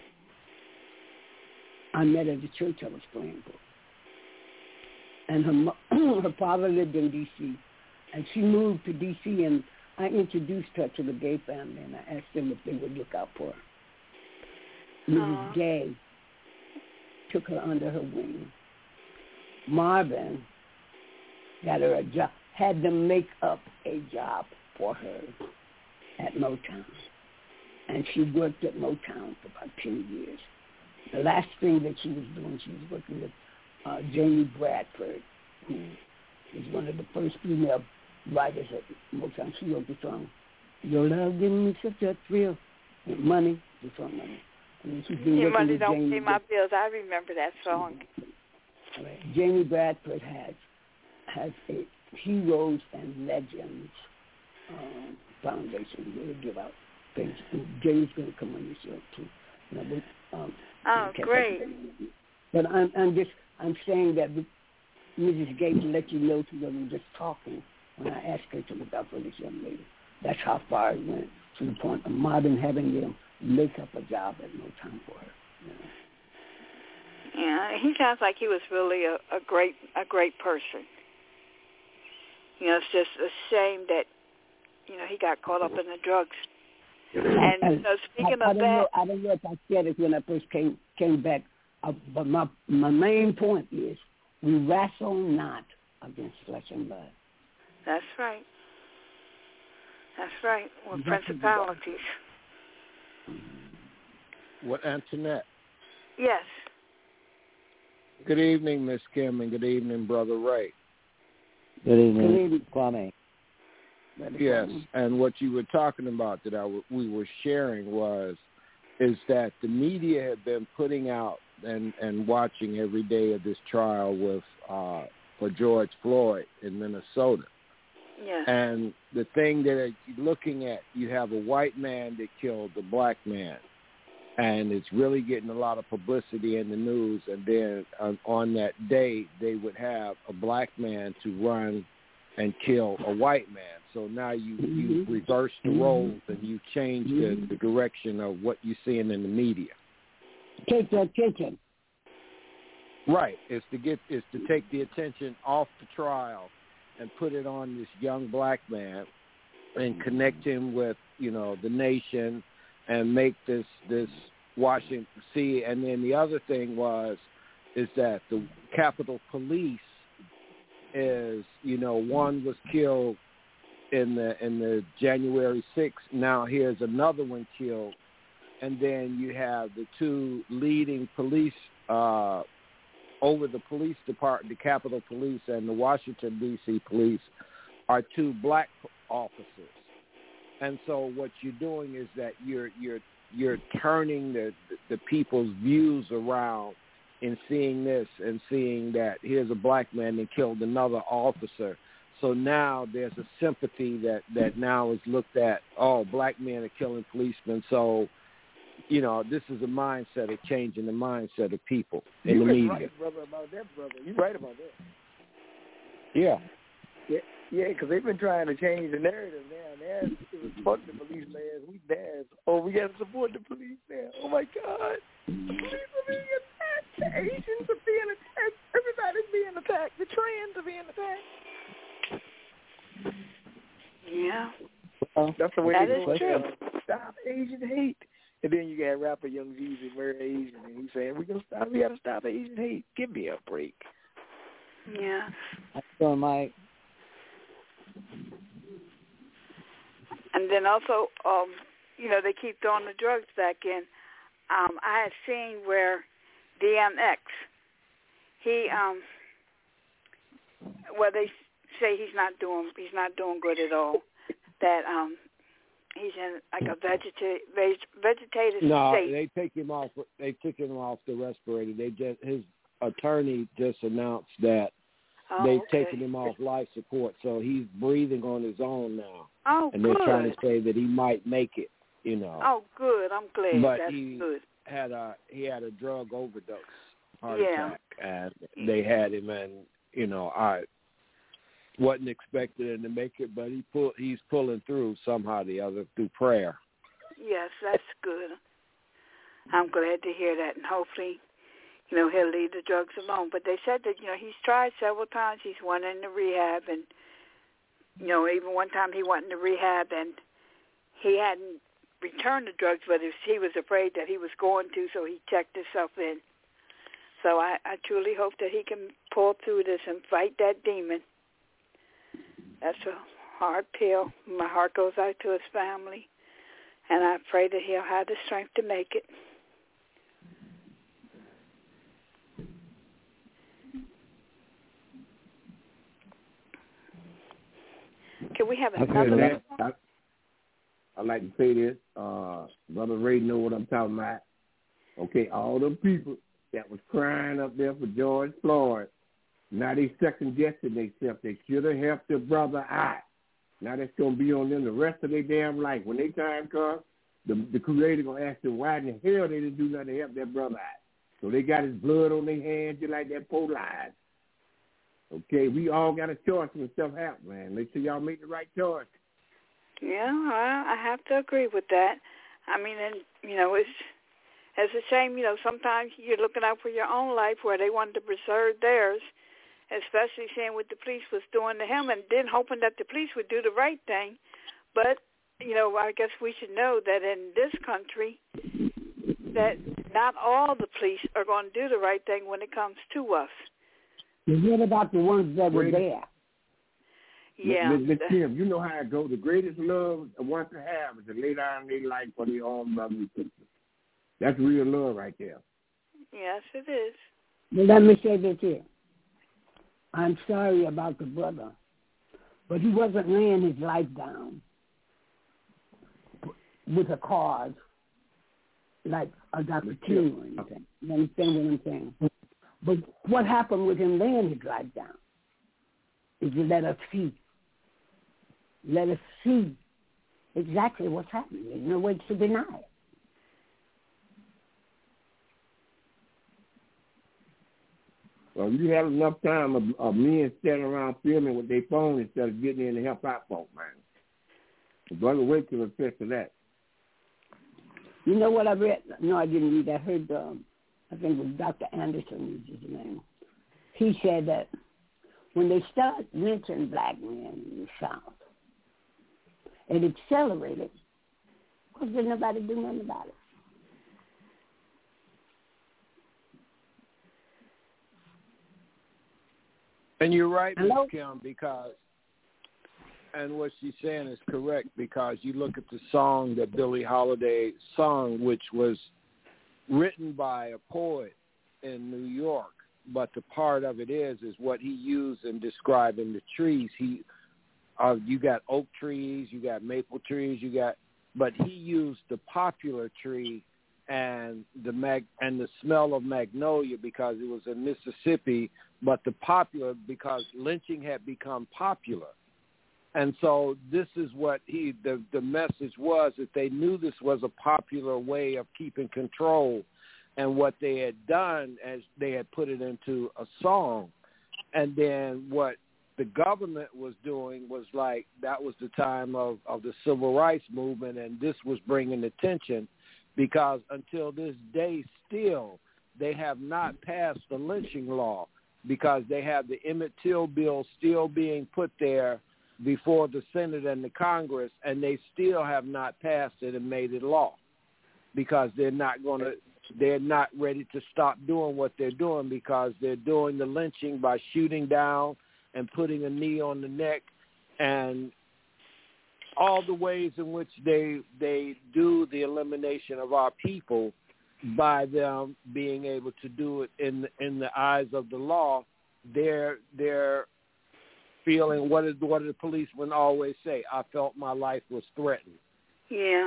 I met at the church I was praying for. And her mo- her father lived in D C, and she moved to D C, and I introduced her to the Gay family, and I asked them if they would look out for her. Missus Gay took her under her wing. Marvin got her a job, had them make up a job for her at Motown. And she worked at Motown for about ten years. The last thing that she was doing, she was working with uh, Jamie Bradford, who was one of the first female writers at Motown. She wrote the song, "Your love giving me such a thrill." Money, the song Money. And she's been Your working money with don't Jamie pay my bills. I remember that song. Right. Jamie Bradford has has a Heroes and Legends um, foundation. They give out things. And Jamie's going to come on your show too. You know, but, um, oh, great! But I'm, I'm just I'm saying that Missus Gay, to let you know, to them just talking when I asked her to look out for this young lady. That's how far it went, to the point of Marvin having them make up a job at no time for her. You know? Yeah, he sounds like he was really a, a great a great person. You know, it's just a shame that, you know, he got caught up in the drugs. And, you know, speaking I, I of don't that... Know, I don't know if I said it when I first came came back, uh, but my my main point is we wrestle not against flesh and blood. That's right. That's right. We're principalities. What, Antoinette? Yes. Good evening, Miss Kim, and good evening, Brother Ray. Good evening, good evening. Kwame. Yes, and what you were talking about that I w- we were sharing was is that the media have been putting out and, and watching every day of this trial with uh, for George Floyd in Minnesota. Yeah. And the thing that you're looking at, you have a white man that killed a black man, and it's really getting a lot of publicity in the news. And then uh, on that day, they would have a black man to run and kill a white man. So now you, you reverse the roles and you change the, the direction of what you're seeing in the media. Take the attention. Right. It's to get it's to take the attention off the trial and put it on this young black man and connect him with, you know, the nation and make this this Washington see. And then the other thing was is that the Capitol Police is, you know, one was killed in the in the January sixth. Now here's another one killed, and then you have the two leading police uh, over the police department, the Capitol Police and the Washington D C Police, are two black officers. And so what you're doing is that you're you're you're turning the the people's views around in seeing this and seeing that here's a black man that killed another officer. So now there's a sympathy that, that now is looked at, oh, black men are killing policemen. So, you know, this is a mindset of changing the mindset of people in you the media. Right, brother, about that, brother. You're right about that. Yeah. Yeah, yeah, because they've been trying to change the narrative now. Now it was fuck the police last week. Now, oh, we got to support the police now. Oh, my God. The police are being attacked. The Asians are being attacked. Everybody's being attacked. The trans are being attacked. Yeah. Oh, that's the way that they is do it. true. Stop Asian hate. And then you got rapper Young Jeezy, murder Asian, and he's saying, we gonna stop, we got to stop Asian hate. Give me a break. Yeah. So, Mike. And then also, um, you know, they keep throwing the drugs back in. Um, I had seen where D M X, he, um, well, they say he's not doing, he's not doing good at all. That um, he's in like a vegeta- veg- vegetative no, state. No, they take him off. They took him off the respirator. They just his attorney just announced that. Oh, They've okay. taken him off life support, so he's breathing on his own now. Oh, and good. they're trying to say that he might make it, you know. Oh, good. I'm glad. But That's he good. had a he had a drug overdose, heart Yeah. attack, and they had him, and you know, I wasn't expecting him to make it, but he pull he's pulling through somehow or the other through prayer. Yes, that's good. I'm glad to hear that, and hopefully, you know, he'll leave the drugs alone. But they said that, you know, he's tried several times. He's went into rehab, and, you know, even one time he went into rehab, and he hadn't returned the drugs, but he was afraid that he was going to, so he checked himself in. So I, I truly hope that he can pull through this and fight that demon. That's a hard pill. My heart goes out to his family, and I pray that he'll have the strength to make it. Can we have another okay, I, I'd like to say this. Uh, Brother Ray know what I'm talking about. Okay, all them people that was crying up there for George Floyd, now they second-guessing themselves. They should have helped their brother out. Now that's going to be on them the rest of their damn life. When their time comes, the, the Creator going to ask them why in the hell they didn't do nothing to help their brother out. So they got his blood on their hands just like that poor lies. Okay, we all got a choice when stuff happens, man. Make sure y'all make the right choice. Yeah, well, I have to agree with that. I mean, and, you know, it's, it's a shame, you know, sometimes you're looking out for your own life where they wanted to preserve theirs, especially seeing what the police was doing to him and then hoping that the police would do the right thing. But, you know, I guess we should know that in this country that not all the police are going to do the right thing when it comes to us. What about the ones that were there? Yeah. Miss Kim, you know how it goes. The greatest love one can have is to lay down their life for their own brothers and sisters. That's real love right there. Yes, it is. Well, let me say this here. I'm sorry about the brother, but he wasn't laying his life down with a cause like a Doctor King or anything. You understand what I'm saying? But what happened with him laying his life down is to let us see. Let us see exactly what's happening. There's no way to deny it. Well, you have enough time of, of men standing around filming with their phone instead of getting in to help out folk, man. The brother wait to attest to that. You know what I read? No, I didn't read. I heard, um, I think it was Doctor Anderson is his name. He said that when they start lynching black men in the South, it accelerated because didn't nobody do nothing about it. And you're right, Miz Hello? Kim, because, and what she's saying is correct, because you look at the song that Billie Holiday sung, which was written by a poet in New York, but the part of it is, is what he used in describing the trees. He, uh, you got oak trees, you got maple trees, you got, but he used the popular tree and the mag and the smell of magnolia because it was in Mississippi, but the popular because lynching had become popular. And so this is what he the, the message was, that they knew this was a popular way of keeping control. And what they had done as they had put it into a song. And then what the government was doing was like, that was the time of, of the civil rights movement, and this was bringing attention because until this day still, they have not passed the lynching law because they have the Emmett Till bill still being put there before the Senate and the Congress, and they still have not passed it and made it law because they're not going to, they're not ready to stop doing what they're doing because they're doing the lynching by shooting down and putting a knee on the neck and all the ways in which they they do the elimination of our people by them being able to do it in in the eyes of the law. They're they're feeling, what is what do the policemen always say? I felt my life was threatened. Yeah.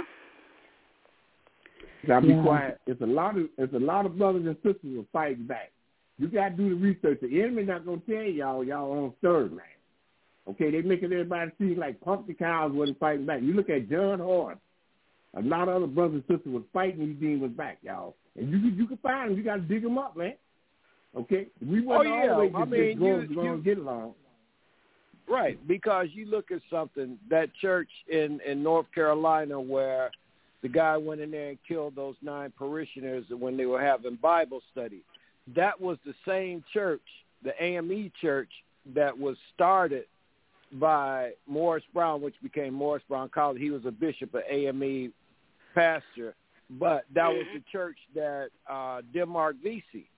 Now be Yeah. quiet. It's a lot of it's a lot of brothers and sisters who fight back. You got to do the research. The enemy not gonna tell y'all y'all on third line. Okay, they making everybody seem like pumpkin cows wasn't fighting back. You look at John Hart. A lot of other brothers and sisters was fighting these demons back, y'all. And you you can find them. You got to dig them up, man. Okay, we wasn't Oh, yeah. always I just mean, going, you- going you- to get along. Right, because you look at something, that church in, in North Carolina where the guy went in there and killed those nine parishioners when they were having Bible study. That was the same church, the A M E church, that was started by Morris Brown, which became Morris Brown College. He was a bishop, an A M E pastor. But that was the church that uh, Denmark Vesey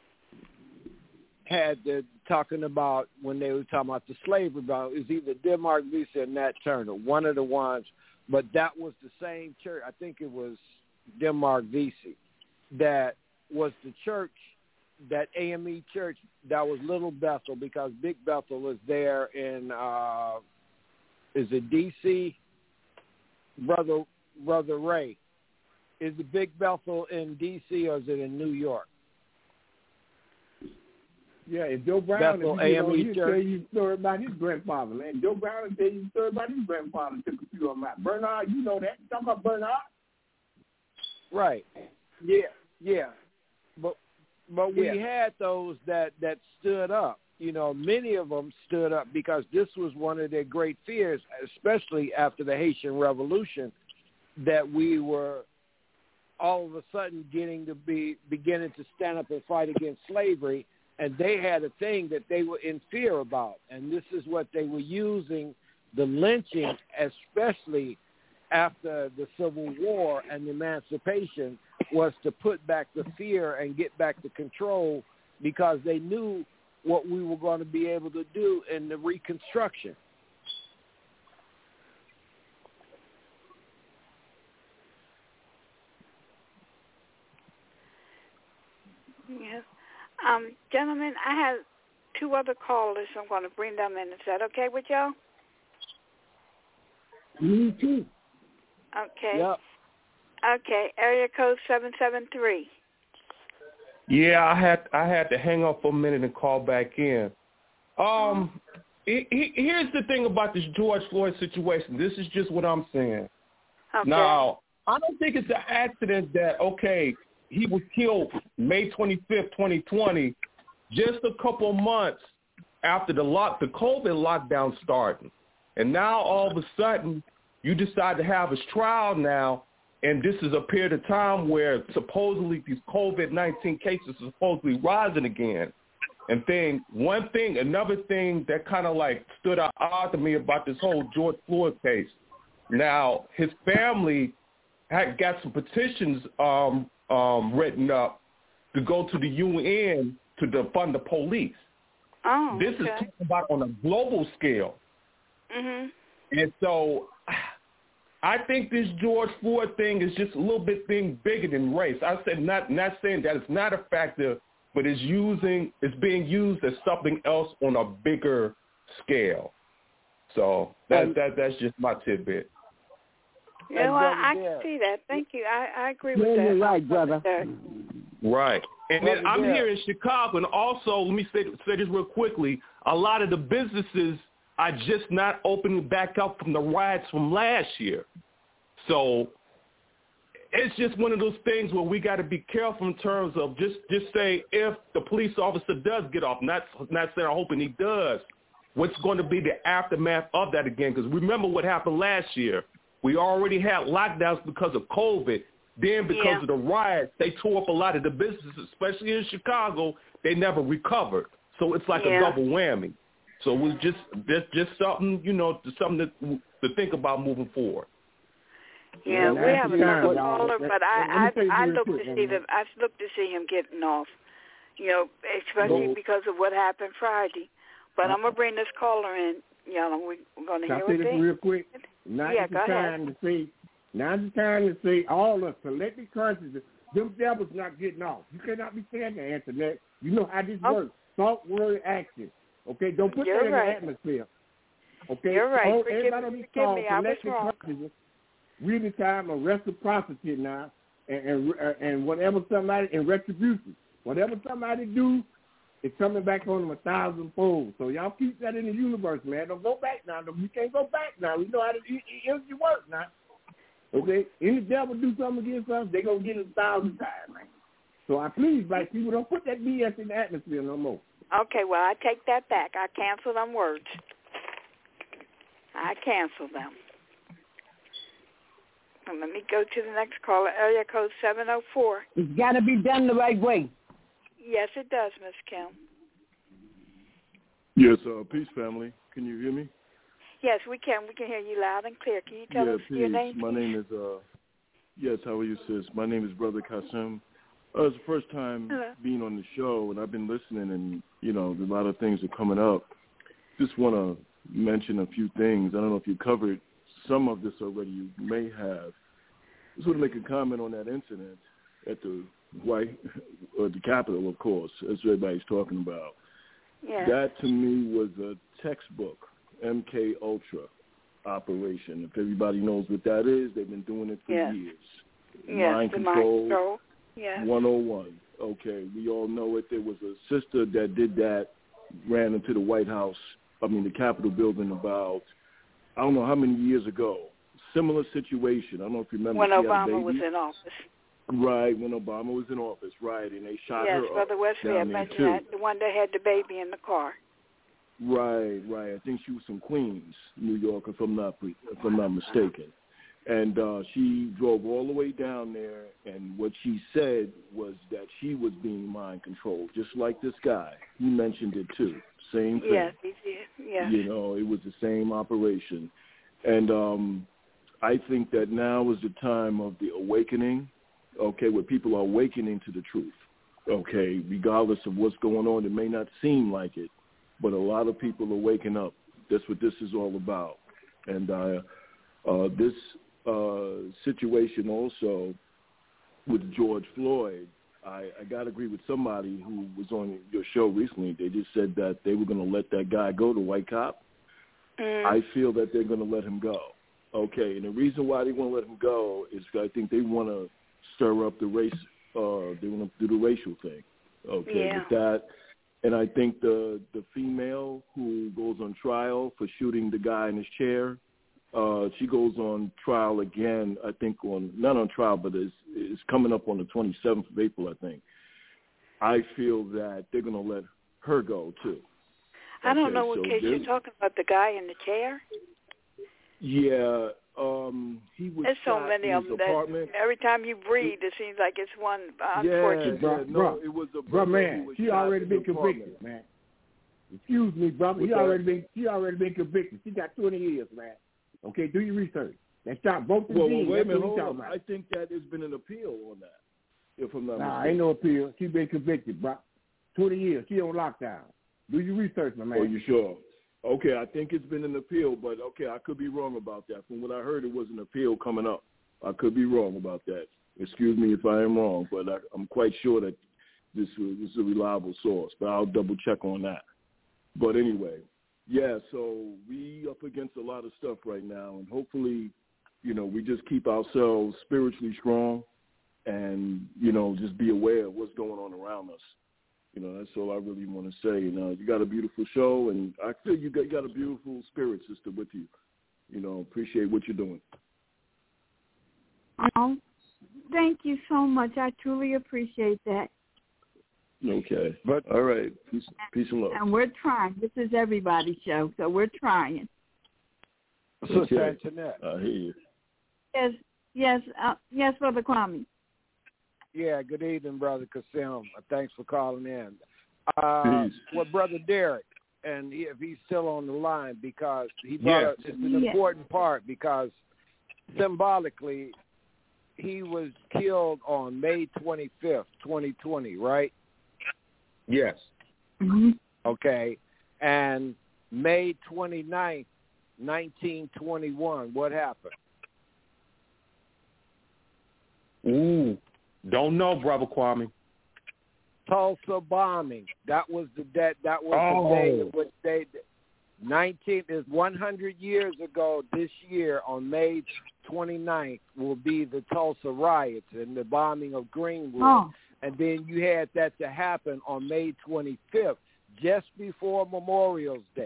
had the, talking about when they were talking about the slavery about. It was either Denmark Vesey or Nat Turner, one of the ones. But that was the same church. I think it was Denmark Vesey that was the church, that A M E church that was Little Bethel, because Big Bethel was there in, uh, is it D C? Brother, Brother Ray. Is the Big Bethel in D C or is it in New York? Yeah, and Joe Brown, Bethel if you A M E know, he'll church. tell you a story about his grandfather, man. Joe Brown will tell you a story about his grandfather. Took a few of them out. Bernard, you know that. You talking about Bernard? Right. Yeah, yeah. But but we Yeah. had those that, that stood up. You know, many of them stood up because this was one of their great fears, especially after the Haitian Revolution, that we were all of a sudden getting to be beginning to stand up and fight against slavery. And they had a thing that they were in fear about. And this is what they were using, the lynching, especially after the Civil War and emancipation, was to put back the fear and get back the control because they knew what we were going to be able to do in the Reconstruction. Yes. Um, gentlemen, I have two other callers. I'm going to bring them in. Is that okay with y'all? Me too. Okay. Yep. Okay. Area code seven seven three. Yeah, I had I had to hang up for a minute and call back in. Um, he, he, here's the thing about this George Floyd situation. This is just what I'm saying. Okay. Now, I don't think it's an accident that, okay, he was killed May twenty-fifth, twenty twenty, just a couple months after the lock, the COVID lockdown started. And now all of a sudden you decide to have his trial now, and this is a period of time where supposedly these COVID nineteen cases are supposedly rising again. and thing. One thing, another thing that kind of like stood out odd to me about this whole George Floyd case. Now, his family had got some petitions um, um, written up to go to the U N to defund the police. Oh, this okay. is talking about on a global scale. Mhm. And so I think this George Floyd thing is just a little bit thing bigger than race. I said not not saying that it's not a factor, but it's using it's being used as something else on a bigger scale. So that Um, that that's just my tidbit. Yeah, well, I can see that. Thank you. I, I agree with Yeah, that. you're right, brother. Right. And then Brother I'm Dale. here in Chicago, and also, let me say, say this real quickly, a lot of the businesses are just not opening back up from the riots from last year. So it's just one of those things where we got to be careful in terms of just, just say if the police officer does get off, not, not saying I'm hoping he does, what's going to be the aftermath of that again? Because remember what happened last year. We already had lockdowns because of COVID. Then because Yeah. of the riots, they tore up a lot of the businesses, especially in Chicago. They never recovered. So it's like Yeah. a double whammy. So we just just just something, you know, something to, to think about moving forward. Yeah, Yeah, we have that's another fine. caller, Let- but let I me tell you I, I real look quick, to see man. the I look to see him getting off. You know, especially Go. because of what happened Friday. But I'm gonna bring this caller in, y'all, and we, we're gonna Can I hear say what this they. real quick? Now Yeah, is go the ahead. time to say, now is the time to say all of collective consciousness, them devils not getting off. You cannot be saying that, Antoinette. You know how this Oh. works. Thought, word, action. Okay, don't put You're that in right. the atmosphere. Okay, You're right. All, Forgive- everybody on this forgive call, me. I was collective wrong. consciousness, we're in the time of reciprocity now, and and, uh, and whatever somebody, and retribution. Whatever somebody do, it's coming back on them a thousand fold. So y'all keep that in the universe, man. Don't go back now. We can't go back now. We know how to it, it, it work now. Okay? Any devil do something against us, they going to get it a thousand times, man. So I please, like people, don't put that B S in the atmosphere no more. Okay, well, I take that back. I cancel them words. I cancel them. And let me go to the next caller, area code seven oh four. It's got to be done the right way. Yes, it does, Miss Kim. Yes, uh, peace, family. Can you hear me? Yes, we can. We can hear you loud and clear. Can you tell yeah, us peace. your name, My please? name is, uh, yes, how are you, sis? My name is Brother Kasim. Uh, it's the first time Hello. being on the show, and I've been listening, and, you know, a lot of things are coming up. Just want to mention a few things. I don't know if you covered some of this already. You may have. Just want to make a comment on that incident at the White, or the Capitol, of course, as everybody's talking about. Yeah. That, to me, was a textbook M K Ultra operation. If everybody knows what that is, they've been doing it for Yes. years. Yes, Mind the control, mind control. Yes. one oh one. Okay, we all know it. There was a sister that did that, ran into the White House, I mean the Capitol building about, I don't know how many years ago. Similar situation. I don't know if you remember. When she had a Obama baby. was in office. Right, when Obama was in office, right, and they shot Yes, her Brother up Wesley down had there mentioned too. that, the one that had the baby in the car. Right, right. I think she was from Queens, New York, if I'm not if I'm not mistaken. And uh, she drove all the way down there, and what she said was that she was being mind controlled, just like this guy. He mentioned it too. Same thing. Yes, he did. Yes. You know, it was the same operation. And um, I think that now is the time of the awakening, okay, where people are awakening to the truth, okay, regardless of what's going on. It may not seem like it, but a lot of people are waking up. That's what this is all about. And uh, uh, this uh, situation also with George Floyd, I, I got to agree with somebody who was on your show recently. They just said that they were going to let that guy go, the white cop. Mm. I feel that they're going to let him go. Okay, and the reason why they want to let him go is I think they want to stir up the race. Uh, they want to do the racial thing. Okay, Yeah. with that. And I think the the female who goes on trial for shooting the guy in his chair, uh, she goes on trial again, I think on, not on trial, but it's, it's coming up on the twenty-seventh of April, I think. I feel that they're going to let her go, too. I don't Okay, know what so case this- you're talking about, the guy in the chair? Yeah, Um, he was There's so shot many in of his them apartment. that every time you breathe, it seems like it's one uh, Yeah, unfortunate. yeah, Bro, no, bro, it was a bro, brother man, who was she shot already in been the apartment. convicted, man. Excuse me, brother. What's She that? already been she already been convicted. She got twenty years, man. Okay, do your research. They shot both of Well, them. well, wait a minute, That's hold what we on. talking I about. think that there's been an appeal on that, if I'm not Nah, mistaken. ain't no appeal. She been convicted, bro. Twenty years. She on lockdown. Do your research, my man. Oh, you sure? Okay, I think it's been an appeal, but okay, I could be wrong about that. From what I heard, it was an appeal coming up. I could be wrong about that. Excuse me if I am wrong, but I, I'm quite sure that this, was, this is a reliable source, but I'll double check on that. But anyway, yeah, so we up against a lot of stuff right now, and hopefully, you know, we just keep ourselves spiritually strong and, you know, just be aware of what's going on around us. You know, that's all I really want to say. You know, you got a beautiful show, and I feel you got, you got a beautiful spirit, sister, with you. You know, appreciate what you're doing. Oh, thank you so much. I truly appreciate that. Okay. But all right. Peace, peace and love. And we're trying. This is everybody's show, so we're trying. Sister Okay. Antoinette. I hear you. Yes, yes, uh, yes, Brother Kwame. Yeah, good evening, Brother Kasim. Thanks for calling in. Uh, Peace. well, Brother Derek, and he, if he's still on the line, because he brought Yes. up, it's an Yes. important part, because symbolically, he was killed on May twenty-fifth, twenty twenty, right? Yes. Mm-hmm. Okay. And May twenty-ninth, nineteen twenty-one, what happened? Ooh, don't know, Brother Kwame. Tulsa bombing. That was the that that was Oh. the day in which they nineteen is one hundred years ago this year on May twenty-ninth will be the Tulsa riots and the bombing of Greenwood. Oh. And then you had that to happen on May twenty-fifth, just before Memorial Day.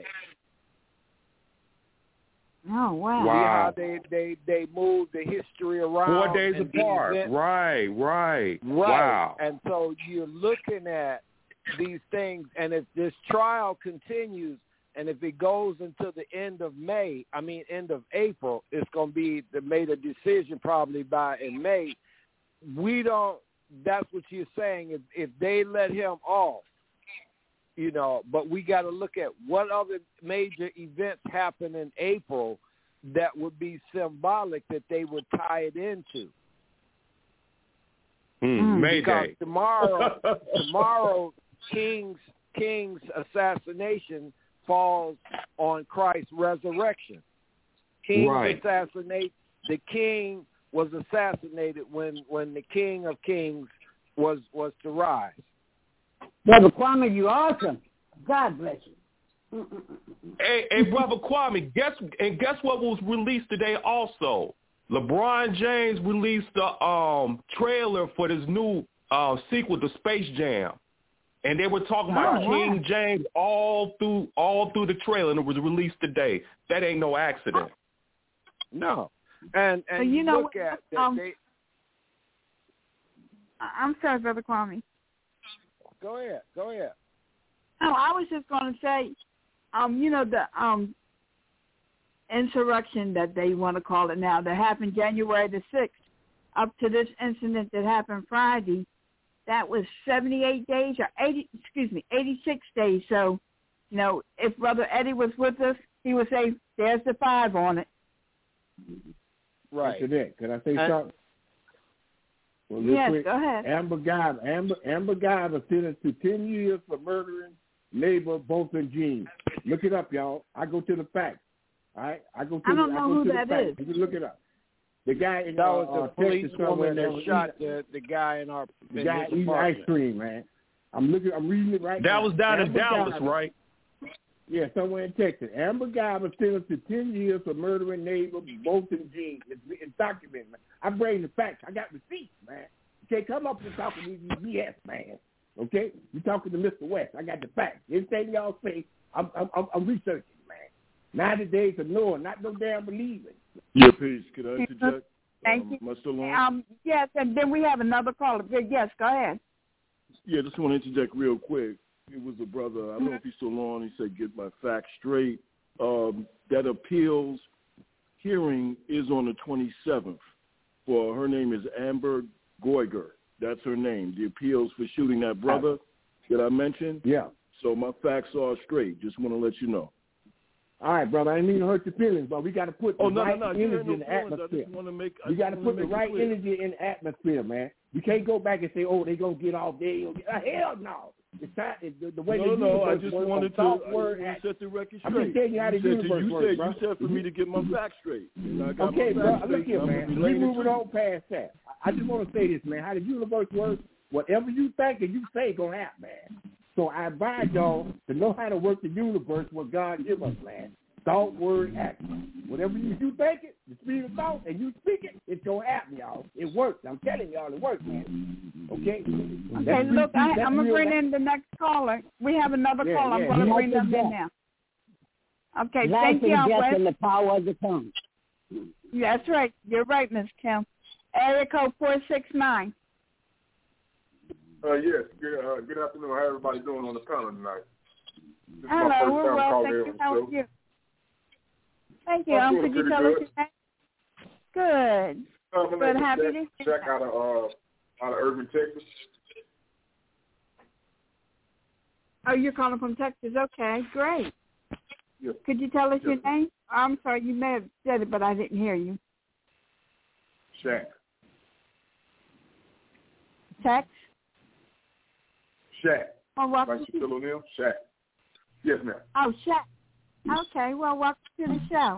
Oh, wow. See Wow. how they, they, they moved the history around. Four days and the apart. event- Right, right. Right. Wow. And so you're looking at these things, and if this trial continues, and if it goes until the end of May, I mean end of April, it's going to be they made a decision probably by in May. We don't. That's what you're saying. If if they let him off, you know, but we got to look at what other major events happen in April that would be symbolic that they would tie it into. Mm, Because Mayday. tomorrow, tomorrow, King's King's assassination falls on Christ's resurrection. King's Right. assassinate the king was assassinated when, when the King of Kings was was to rise. Brother Kwame, you awesome. God bless you. Hey, hey, Brother Kwame, guess and guess what was released today also? LeBron James released the um, trailer for this new uh, sequel to Space Jam. And they were talking about Oh, King wow. James all through all through the trailer, and it was released today. That ain't no accident. No. And and So you you know look what, at that um, they I- I'm sorry, Brother Kwame. go ahead, go ahead. No, I was just going to say, um, you know, the um, insurrection that they want to call it now that happened January the sixth up to this incident that happened Friday, that was seventy-eight days or eighty, excuse me, eighty-six days. So, you know, if Brother Eddie was with us, he would say, there's the five on it. Right. After that, can I say And- something? Well, real Yes, quick, go ahead. Amber Guyver, Amber, Amber Guyver sentenced to ten years for murdering neighbor Bolton Jean. Look it up, y'all. I go to the facts. All right, I go to I don't the, know I go who to that the facts. is. You can look it up. The guy in That uh, was uh, the police Texas somewhere woman that was shot eating- the, the guy in our the in guy his eating apartment. ice cream, man. I'm looking. I'm reading it right That now. was down in Amber Dallas, Guyver- right? Yeah, somewhere in Texas. Amber Guyver sentenced to ten years for murdering neighbor Bolton Jean. It's, it's documented, man. I bring the facts. I got receipts, man. You can't come up and talk to me B S, man. Okay? You talking to Mister West. I got the facts. Anything y'all say, I'm, I'm, I'm, I'm researching, man. ninety days of knowing, not no damn believing. Yeah, peace. Could I interject? Thank um, you. Am I still on? Um, yes, and then we have another caller. Yes, go ahead. Yeah, just want to interject real quick. It was a brother, I don't know if he's still on, he said, get my facts straight. Um, that appeals, hearing is on the twenty-seventh. For her name is Amber Goiger. That's her name. The appeals for shooting that brother that I mentioned. Yeah. So my facts are straight. Just want to let you know. All right, brother. I didn't mean to hurt your feelings, but we got to put the Oh, no, right no, no. You energy no in the feelings. I atmosphere. just want to make. I You got to just put wanna the make it right clear. energy in the atmosphere, man. You can't go back and say, "Oh, they gonna get off there." Gonna get, uh, hell no. It's time, it, the, the way No, the no, I universe just works, wanted to thought, I word, just act. set the record I'm straight. just telling you how the you said, universe you works, said, bro. you said for me to get my facts straight. And I got Okay, my bro. facts Look straight, here, and I'm man. gonna be We laying it moving to you. on past that. I I just want to say this, man. How the universe works, whatever you think and you say gonna happen, man. So I advise y'all to know how to work the universe, what God give us, man. Thought, word, action. Whatever you, you think it, the speed of thought, and you speak it, it's gonna happen, y'all. It works. I'm telling y'all, it works, man. Okay. Okay, That's look, real- I, that's I'm gonna real bring life. in the next caller. We have another Yeah, caller. yeah. I'm gonna Life bring them and in death. now. Okay, Life thank and you, death Wes. and the power of the tongue. That's right. You're right, Miss Kim. Area code four six nine. Uh, yes. Good, uh, good afternoon. How everybody doing on the panel tonight? This is my Hello, first we're time well. calling Thank in you. on the How show. are you? Thank you. I'm Um, doing could you pretty tell us good. your name? Good. Uh, my Good. name is Happy Jack, to Jack out of uh, out of Irving, Texas. Oh, you're calling from Texas. Okay, great. Yes. Could you tell us Yes, your name? I'm sorry, you may have said it, but I didn't hear you. Shaq. Text? Shaq. Oh, welcome Like to Shaquille O'Neal. Shaq. Yes, ma'am. Oh, Shaq. Okay, well, welcome to the show.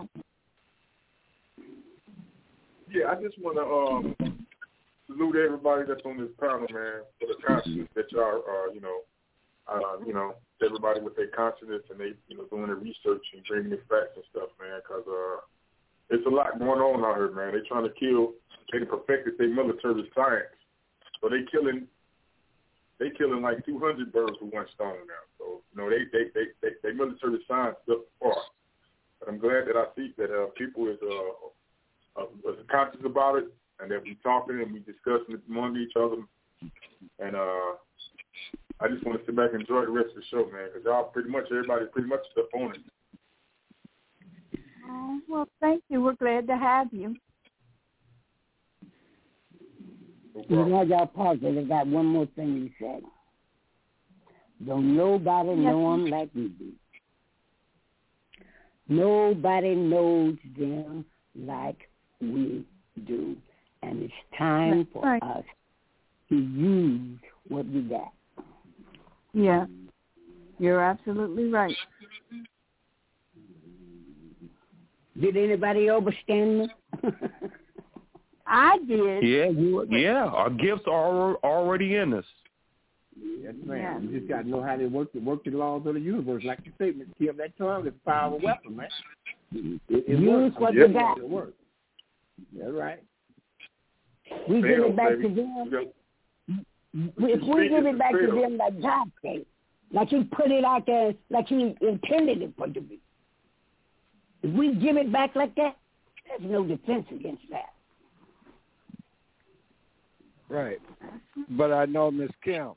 Yeah, I just want to um, salute everybody that's on this panel, man, for the consciousness that y'all are, you know, uh, you know, everybody with their consciousness and they, you know, doing their research and bringing the facts and stuff, man, because uh, it's a lot going on out here, man. They trying to kill, they perfected their military science, so they killing, they killing like two hundred birds with one stone now. So, you know, they, they, they, they, they military science stuff far. But I'm glad that I see that uh, people is uh, uh, was conscious about it, and that we talking and we discussing it among each other. And uh, I just want to sit back and enjoy the rest of the show, man, because y'all pretty much, everybody pretty much up on it. Oh, well, thank you. We're glad to have you. You know, y'all pause it. I got one more thing you said. Don't nobody Yes. know them like we do. Nobody knows them like we do. And it's time That's for right. us to use what we got. Yeah, you're absolutely right. Did anybody overstand me? I did. Yeah, you, yeah. Our gifts are already in us. Yes, ma'am. You just got to know how they work the work the laws of the universe. Like you say, Mister Kim, that tongue is a powerful weapon, man. It, it Use works. what Yes, you got. It works. That's right. We give Fail, it back baby. to them. You got- If we Speak give it it back to fail. them like God said, like He put it out there, like He intended it for it to be. If we give it back like that, there's no defense against that. Right. But I know Miss Kim.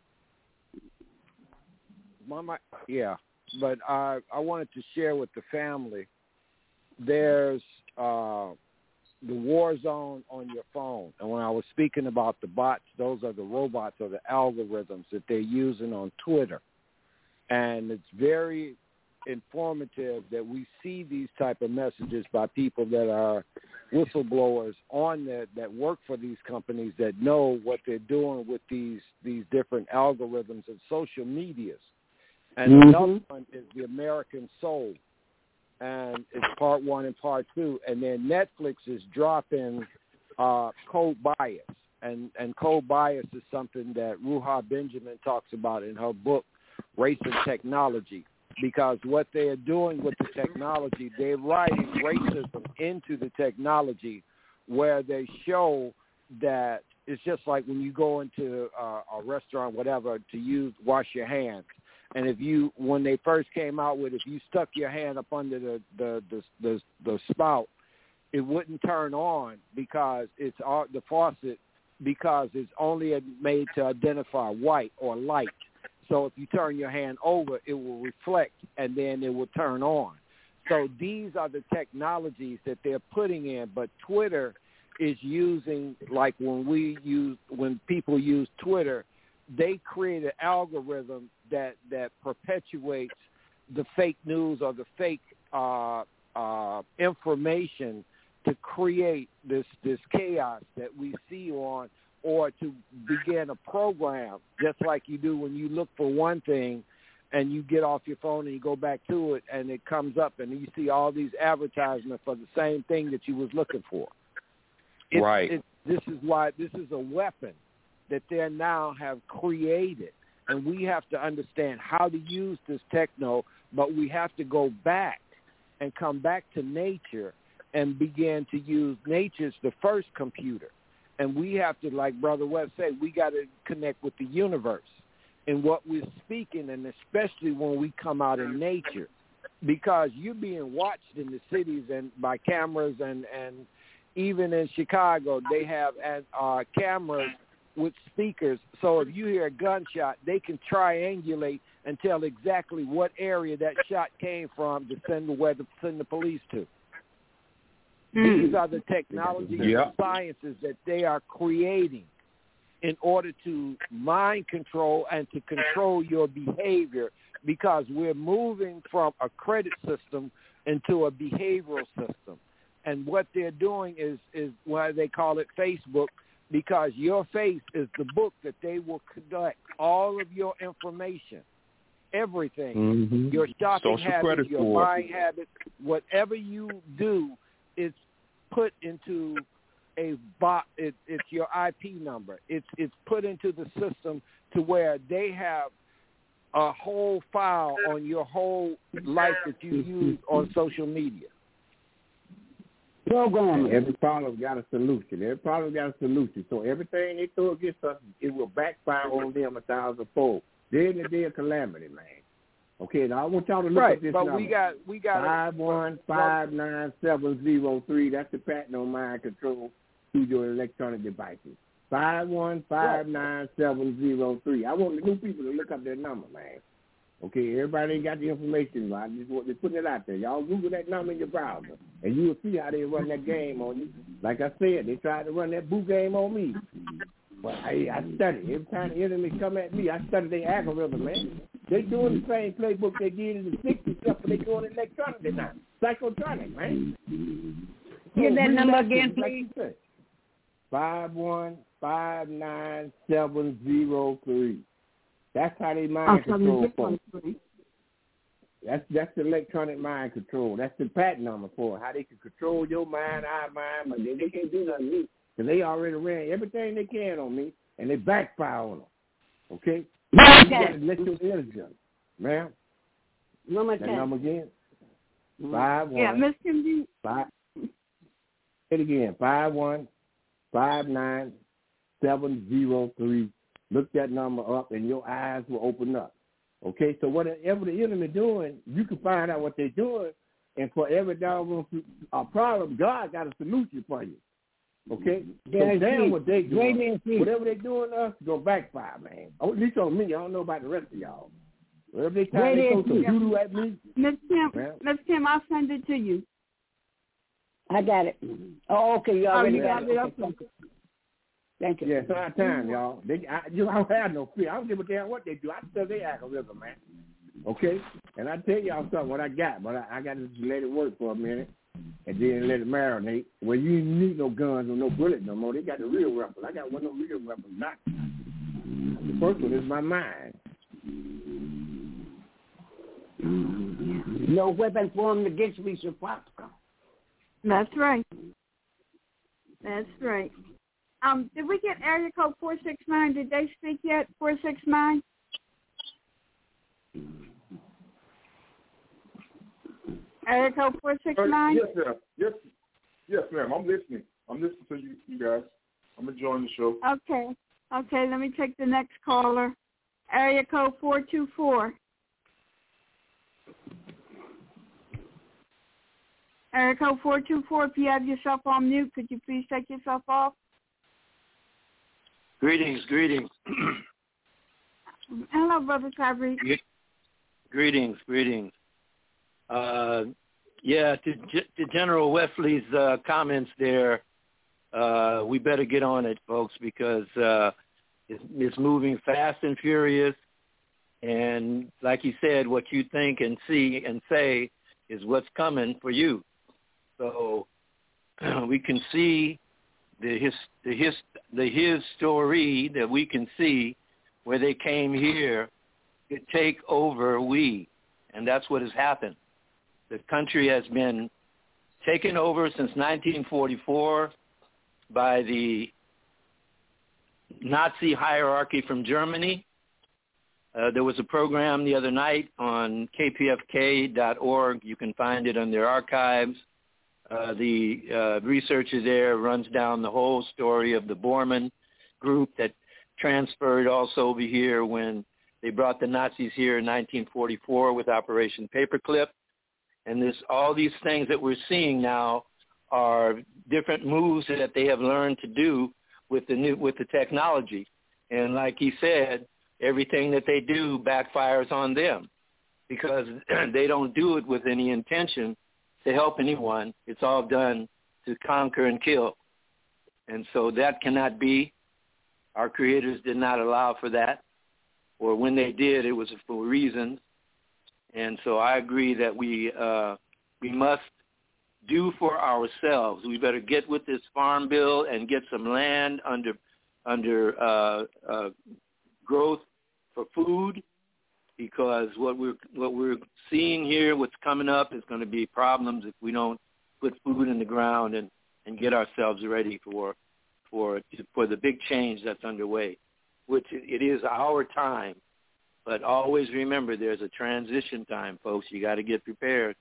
Mama, yeah. But I I wanted to share with the family. There's uh, the war zone on your phone, and when I was speaking about the bots, those are the robots or the algorithms that they're using on Twitter, and it's very informative that we see these type of messages by people that are whistleblowers on that that work for these companies that know what they're doing with these these different algorithms and social medias. And Mm-hmm. another one is the American Soul, and it's part one and part two. And then Netflix is dropping uh, Code Bias, and and Code Bias is something that Ruha Benjamin talks about in her book Race and Technology. Because what they are doing with the technology, they're writing racism into the technology, where they show that it's just like when you go into uh, a restaurant, whatever, to use wash your hands. And if you, when they first came out with, if you stuck your hand up under the the the, the, the spout, it wouldn't turn on because it's uh, the faucet because it's only made to identify white or light. So if you turn your hand over, it will reflect, and then it will turn on. So these are the technologies that they're putting in, but Twitter is using, like when we use, when people use Twitter, they create an algorithm that, that perpetuates the fake news or the fake uh, uh, information to create this, this chaos that we see on, or to begin a program, just like you do when you look for one thing and you get off your phone and you go back to it and it comes up and you see all these advertisements for the same thing that you was looking for. It's, right. It's, this is why this is a weapon that they now have created, and we have to understand how to use this techno, but we have to go back and come back to nature and begin to use nature's the first computer. And we have to, like Brother West said, we got to connect with the universe and what we're speaking, and especially when we come out in nature, because you're being watched in the cities and by cameras, and, and even in Chicago, they have uh, cameras with speakers. So if you hear a gunshot, they can triangulate and tell exactly what area that shot came from to send the, where to send the police to. Mm. These are the technologies yeah. and sciences that they are creating in order to mind control and to control your behavior, because we're moving from a credit system into a behavioral system. And what they're doing is, is why they call it Facebook, because your face is the book that they will collect all of your information, everything, mm-hmm. your shopping Social habits, your board. buying habits, whatever you do, it's put into a bot. It, it's your I P number. It's it's put into the system to where they have a whole file on your whole life that you use on social media. Program. Every problem got a solution. Every problem got a solution. So everything they throw against us, it will backfire on them a thousandfold. They're in the day of calamity, man. Okay, now I want y'all to look right, at this but number. we got we got five one five nine seven zero three. That's the patent on mind control through your electronic devices. Five one five nine seven zero three. I want the new people to look up their number, man. Okay, everybody ain't got the information. I just want to put it out there. Y'all Google that number in your browser, and you will see how they run that game on you. Like I said, they tried to run that boo game on me. But I, I studied. Every time the enemy come at me, I study their algorithm, man. They doing the same playbook they did in the sixties, except for they doing it electronically now. Psychotronic, man. Give so that number again, please. Like five one five nine seven zero three. That's how they mind oh, control folks. That's that's the electronic mind control. That's the patent number for it. How they can control your mind, our mind, but they, they can't do nothing to me. Because they already ran everything they can on me, and they backfire on them. Okay? You got to let your energy up. Ma'am? Number that number again? Five one. Yeah, Miss Kim. Five. Say it again. Five one five nine seven zero three. Look that number up, and your eyes will open up. Okay? So whatever the enemy doing, you can find out what they're doing, and for every doggone uh, problem, God got a solution for you. Okay? So damn what they doing. Whatever they doing to us, go backfire, man. Oh, at least on me. I don't know about the rest of y'all. Whatever they try to throw some voodoo at me. Miss Kim, Miss Kim, I'll send it to you. I got it. Oh, okay. You already oh, you got, got it. it. Okay. Thank you. Yeah, it's our time, y'all. They, I, you, I don't have no fear. I don't give a damn what they do. I tell they algorithm, man. Okay? And I tell y'all something, what I got, but I, I got to just let it work for a minute and then let it marinate. Well, you ain't need no guns or no bullets no more. They got the real weapons. I got one of them real weapons. Not. The first one is my mind. No weapon formed against me shall prosper. That's right. That's right. Um, did we get area code four six nine? Did they speak yet? four six nine? Area code four six nine? Yes, ma'am. Yes, yes, ma'am. I'm listening. I'm listening to you, you guys. I'm enjoying the show. Okay. Okay, let me take the next caller. Area code four two four. Area code four two four, if you have yourself on mute, could you please take yourself off? Greetings, greetings. Hello, Brother Kyrie. Greetings, greetings. Uh, Yeah, to, to General Wesley's uh, comments there, uh, we better get on it, folks, because uh, it's, it's moving fast and furious. And like you said, what you think and see and say is what's coming for you. So we can see the his the his the his story that we can see where they came here to take over we, and that's what has happened. The country has been taken over since nineteen forty-four by the Nazi hierarchy from Germany. Uh, there was a program the other night on K P F K dot org. You can find it on their archives. Uh, the uh, researcher there runs down the whole story of the Bormann group that transferred also over here when they brought the Nazis here in nineteen forty-four with Operation Paperclip. And this, all these things that we're seeing now are different moves that they have learned to do with the new, with the technology. And like he said, everything that they do backfires on them because they don't do it with any intention to help anyone. It's all done to conquer and kill. And so that cannot be. Our creators did not allow for that, or when they did, it was for reasons. And so I agree that we uh, we must do for ourselves. We better get with this farm bill and get some land under under uh, uh, growth for food, because what we're what we're seeing here, what's coming up, is going to be problems if we don't put food in the ground and, and get ourselves ready for for for the big change that's underway, which it is our time. But always remember, there's a transition time, folks. You got to get prepared.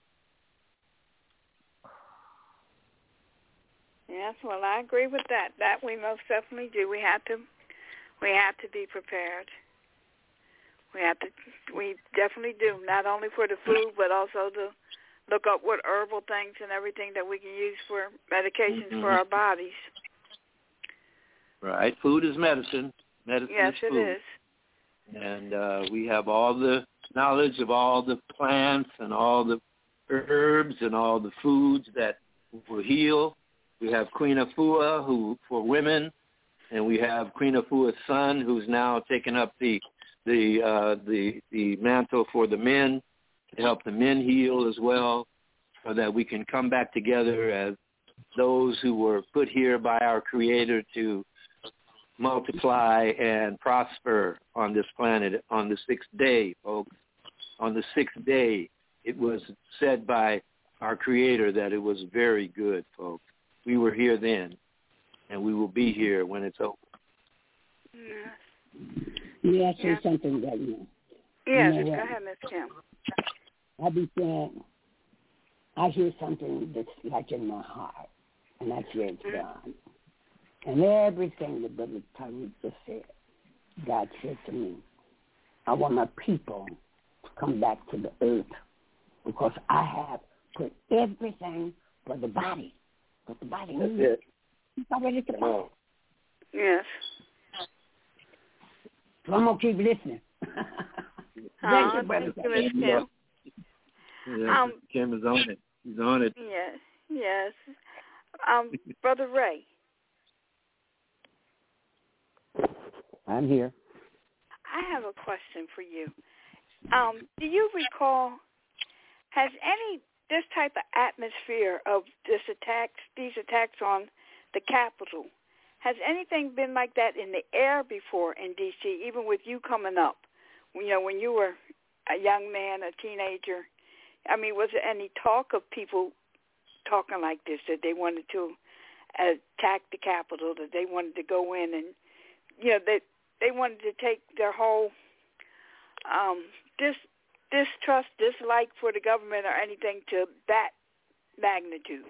Yes, well, I agree with that. That we most definitely do. We have to, we have to be prepared. We have to, we definitely do. Not only for the food, but also to look up what herbal things and everything that we can use for medications mm-hmm. for our bodies. Right. Food is medicine. Medicine yes, is food. Yes, it is. And uh, we have all the knowledge of all the plants and all the herbs and all the foods that will heal. We have Queen Afua, who for women, and we have Queen Afua's son, who's now taken up the the uh, the the mantle for the men to help the men heal as well, so that we can come back together as those who were put here by our Creator to multiply and prosper on this planet on the sixth day, folks. On the sixth day, it was said by our Creator that it was very good, folks. We were here then, and we will be here when it's over. Yes. Let me ask you yeah. something right now. Yes, you know go what? ahead, Miss Kim. I be saying, I hear something that's like in my heart, and I say it's God. And everything that Brother Tariq just said, God said to me, I want my people to come back to the earth because I have put everything for the body. But the body That's needs it. It's already to the Yes. So I'm going to keep listening. Thank you, Brother Thank you, Miss Kim. Yeah, um, Kim is on it. He's on it. Yes, yes. Um, Brother Ray. I'm here. I have a question for you. Um, do you recall, has any, this type of atmosphere of this attacks, these attacks on the Capitol, has anything been like that in the air before in D C, even with you coming up? You know, when you were a young man, a teenager, I mean, was there any talk of people talking like this, that they wanted to attack the Capitol, that they wanted to go in and, you know, that they wanted to take their whole um, dis, distrust, dislike for the government or anything to that magnitude?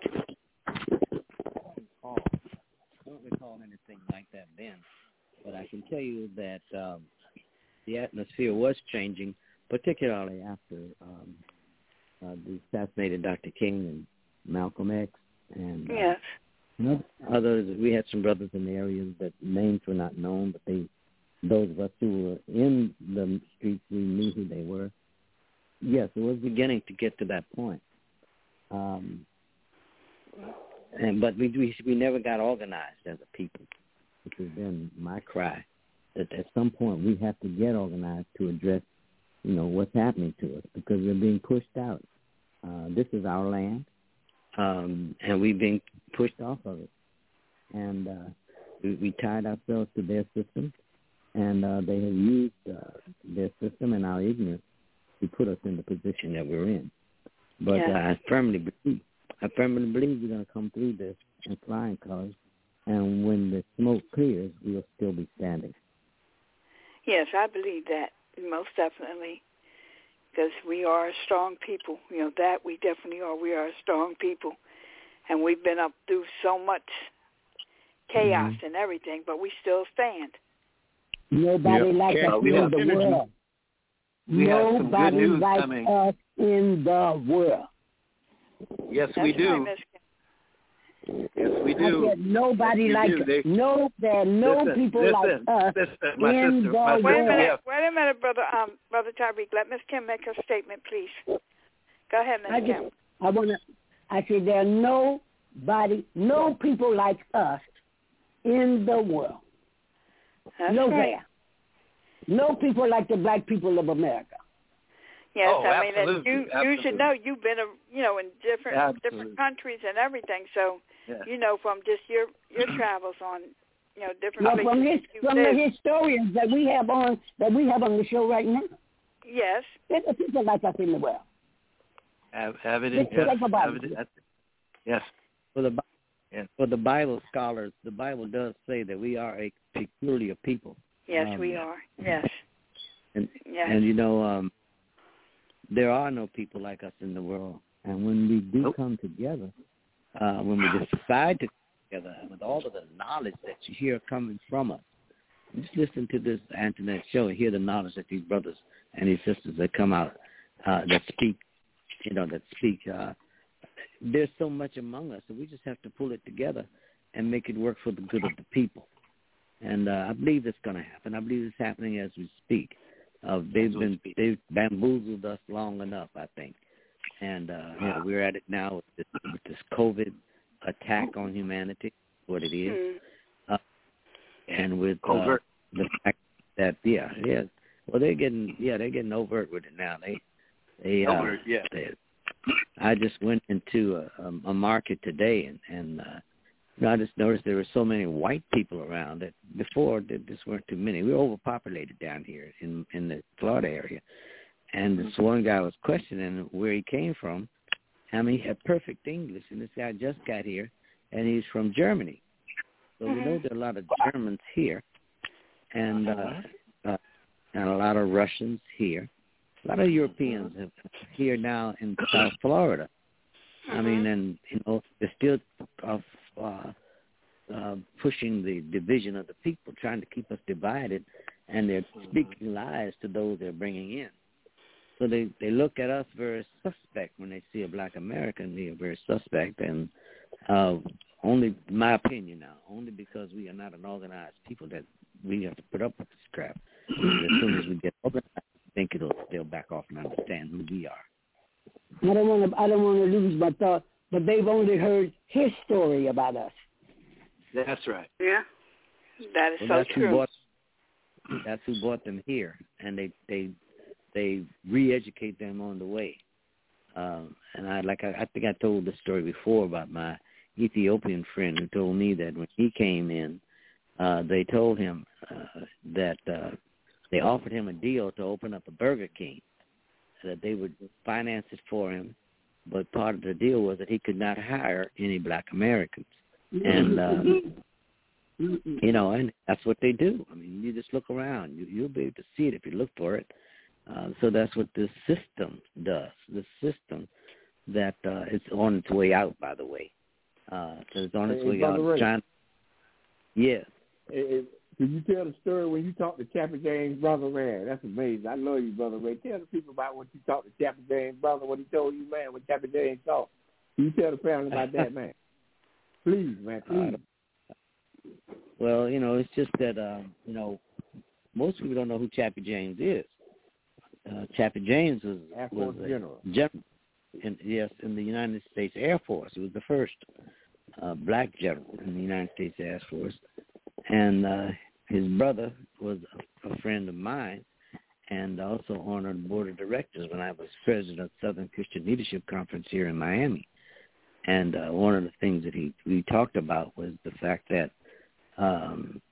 I don't recall anything like that then, but I can tell you that um, the atmosphere was changing, particularly after um, uh, the assassinated Doctor King and Malcolm X and uh, yes. others. We had some brothers in the area that names were not known, but they, those of us who were in the streets, we knew who they were. Yes, it was beginning to get to that point. Um, and but we, we we never got organized as a people, which has been my cry. That at some point we have to get organized to address, you know, what's happening to us, because we're being pushed out. Uh, this is our land, um, and we've been pushed off of it. And uh, we, we tied ourselves to their system, and uh, they have used uh, their system and our ignorance to put us in the position that we're in. But yeah. uh, I firmly believe, I firmly believe we're going to come through this in flying colors, and when the smoke clears, we'll still be standing. Yes, I believe that, most definitely, because we are a strong people. You know, that we definitely are. We are a strong people, and we've been up through so much chaos mm-hmm. and everything, but we still stand. Nobody yep. like yeah, us we in have the energy. world. We Nobody like coming. us in the world. Yes, That's we do. Right, Yes, we do. I said nobody yes, like us. They, no, there are no listen, people listen, like us listen, my in sister, the my world. Wait a sister, minute, have, wait a minute, brother, um, brother Tariq. Let Miss Kim make her statement, please. Go ahead, Miss I Kim. just, I want to. I said there are nobody, no people like us in the world. That's no right. there. No people like the black people of America. Yes, oh, I mean, absolutely, and you absolutely. you should know you've been, a, you know, in different absolutely. different countries and everything. So yeah. you know from just your your travels on, you know, different Well, places. from his, you from live. the historians that we have on that we have on the show right now. Yes. There's a people like us in the world. Have, evidence. Yes, Yes, like evidence. Yes. For the yes. for the Bible scholars, the Bible does say that we are a peculiar people. Yes, um, we are. Yes. And yes. and you know, um, there are no people like us in the world. And when we do nope. come together, uh, when we decide to come together with all of the knowledge that you hear coming from us, just listen to this Antoinette show and hear the knowledge that these brothers and these sisters that come out uh, that speak, you know, that speak. Uh, there's so much among us, so we just have to pull it together and make it work for the good of the people. And uh, I believe it's going to happen. I believe it's happening as we speak. Uh, they've been they've bamboozled us long enough, I think, and uh, you know, we're at it now with this, with this COVID attack on humanity, what it is, mm-hmm. uh, and with uh, the fact that yeah, yeah, well they're getting yeah they're getting overt with it now. They they uh, overt, yeah. They, I just went into a, a market today and and. Uh, You know, I just noticed there were so many white people around that before there just weren't too many. We were overpopulated down here in in the Florida area. And this one guy was questioning where he came from. I mean, he had perfect English, and this guy just got here, and he's from Germany. So mm-hmm. we know there are a lot of Germans here, and uh, uh, and a lot of Russians here. A lot of Europeans are here now in South Florida. Mm-hmm. I mean, and, you know, they're still uh, uh, uh, pushing the division of the people, trying to keep us divided, and they're speaking lies to those they're bringing in. So they, they look at us very suspect when they see a black American. They are very suspect, and uh, only, my opinion now, only because we are not an organized people that we have to put up with this crap. As soon as we get organized, I think it'll they'll back off and understand who we are. I don't want to. I don't want to lose my thought, but they've only heard his story about us. That's right. Yeah, that is well, so that's true. Who brought, that's who brought them here, and they they they re-educate them on the way. Um, and I like I, I think I told this story before about my Ethiopian friend who told me that when he came in, uh, they told him uh, that uh, they offered him a deal to open up a Burger King, that they would finance it for him, but part of the deal was that he could not hire any black Americans. And, uh, you know, and that's what they do. I mean, you just look around. You, you'll be able to see it if you look for it. Uh, so that's what this system does, the system that uh, it's on its way out, by the way. Uh, so it's on its hey, way out. Ray, trying, yes. Hey, Can you tell the story when you talked to Chappie James' brother, man? That's amazing. I love you, Brother Ray. Tell the people about what you talked to Chappie James' brother, what he told you, man, when Chappie James talked. Can you tell the family about that, man? Please, man, please. Uh, well, you know, it's just that, uh, you know, most people don't know who Chappie James is. Uh, Chappie James was, was a general. in, yes, in the United States Air Force. He was the first uh, black general in the United States Air Force. And uh, his brother was a, a friend of mine and also on the board of directors when I was president of Southern Christian Leadership Conference here in Miami. And uh, one of the things that he we talked about was the fact that um,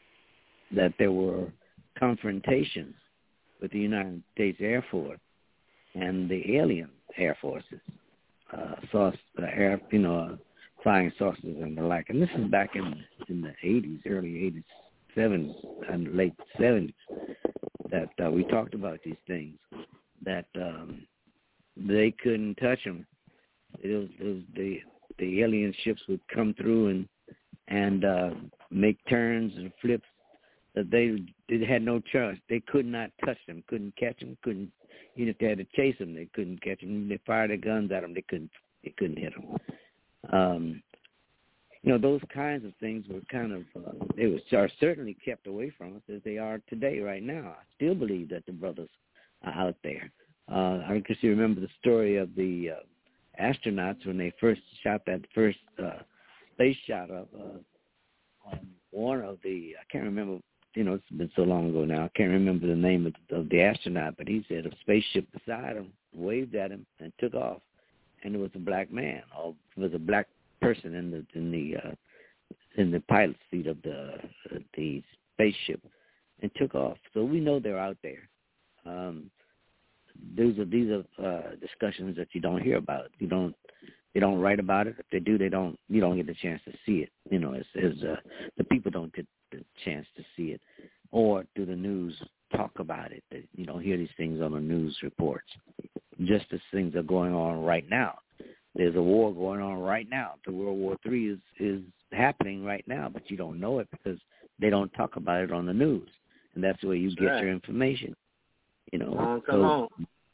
that there were confrontations with the United States Air Force and the alien air forces, uh, sauce, uh, air, you know, uh, flying saucers and the like. And this is back in in the eighties, early eighties, seventies, and late seventies. That uh, we talked about these things. That um, they couldn't touch them. It was, it was the the alien ships would come through and and uh, make turns and flips. That they they had no choice. They could not touch them. Couldn't catch them. Couldn't. Even if they had to chase them, they couldn't catch them. Even if they fired their guns at them, they couldn't. They couldn't hit them. Um, you know, those kinds of things were kind of uh, they were are certainly kept away from us as they are today. Right now, I still believe that the brothers are out there. Uh, I guess you remember the story of the uh, astronauts when they first shot that first uh, space shot of uh, on one of the I can't remember. You know, it's been so long ago now. I can't remember the name of the, of the astronaut, but he said a spaceship beside him waved at him and took off, and it was a black man, or it was a black person in the in the uh, in the pilot seat of the uh, the spaceship, and took off. So we know they're out there. Um, these are these are uh, discussions that you don't hear about. You don't they don't write about it. If they do, they don't. You don't get the chance to see it. You know, as as uh, the people don't get the chance to see it, or do the news talk about it. You don't hear these things on the news reports. Just as things are going on right now. There's a war going on right now. The World War Three is is happening right now, but you don't know it because they don't talk about it on the news, and that's where you that's get right. your information. You know, on, come so, on.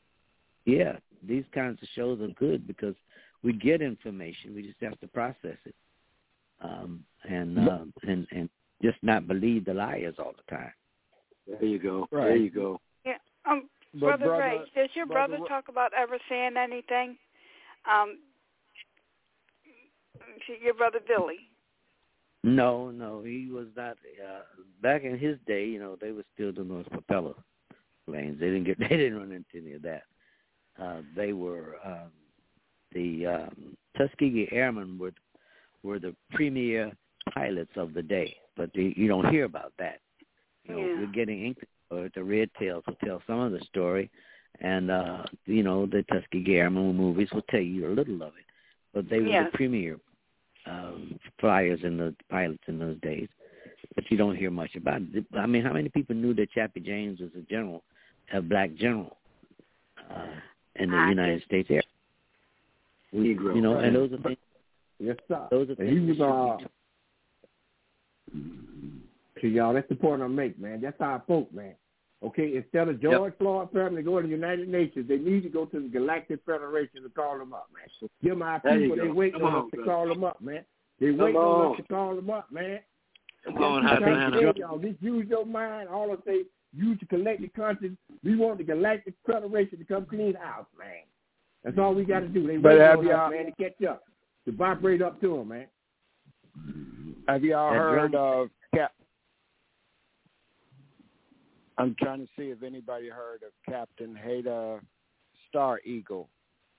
Yeah, these kinds of shows are good because we get information. We just have to process it, um, and uh, and and. just not believe the liars all the time. There you go. Right. There you go. Yeah, um, But brother, brother Ray, does your brother, brother talk about ever saying anything? Um, your brother Billy. No, no, he was not. Uh, back in his day, you know, they were still doing those propeller planes. They didn't get. They didn't run into any of that. Uh, they were um, the um, Tuskegee Airmen were were the premier pilots of the day, but the, you don't hear about that. You know, yeah. we're getting ink, or the Red Tails will tell some of the story, and uh, you know the Tuskegee Airmen movies will tell you a little of it. But they were yes. the premier um, flyers and the pilots in those days. But you don't hear much about it. I mean, how many people knew that Chappie James was a general, a black general uh, in the I United did. States Air? We, you know, and those are things. Yes, sir. Those are things. And he was that uh. See, y'all, that's the point I make, man. That's our folk, man. Okay, instead of George yep. Floyd family going to the United Nations, they need to go to the Galactic Federation to call them up, man. So give my people, they waiting on, on us to call them up, man. They waiting on. on us to call them up, man. Come on, Happy y'all. Just use your mind. All of say, use the collective conscience. We want the Galactic Federation to come clean house, man. That's all we got to do. They waiting on us, man, to catch up, to vibrate up to them, man. Have y'all That heard drum- of Cap? I'm trying to see if anybody heard of Captain Haida Star Eagle.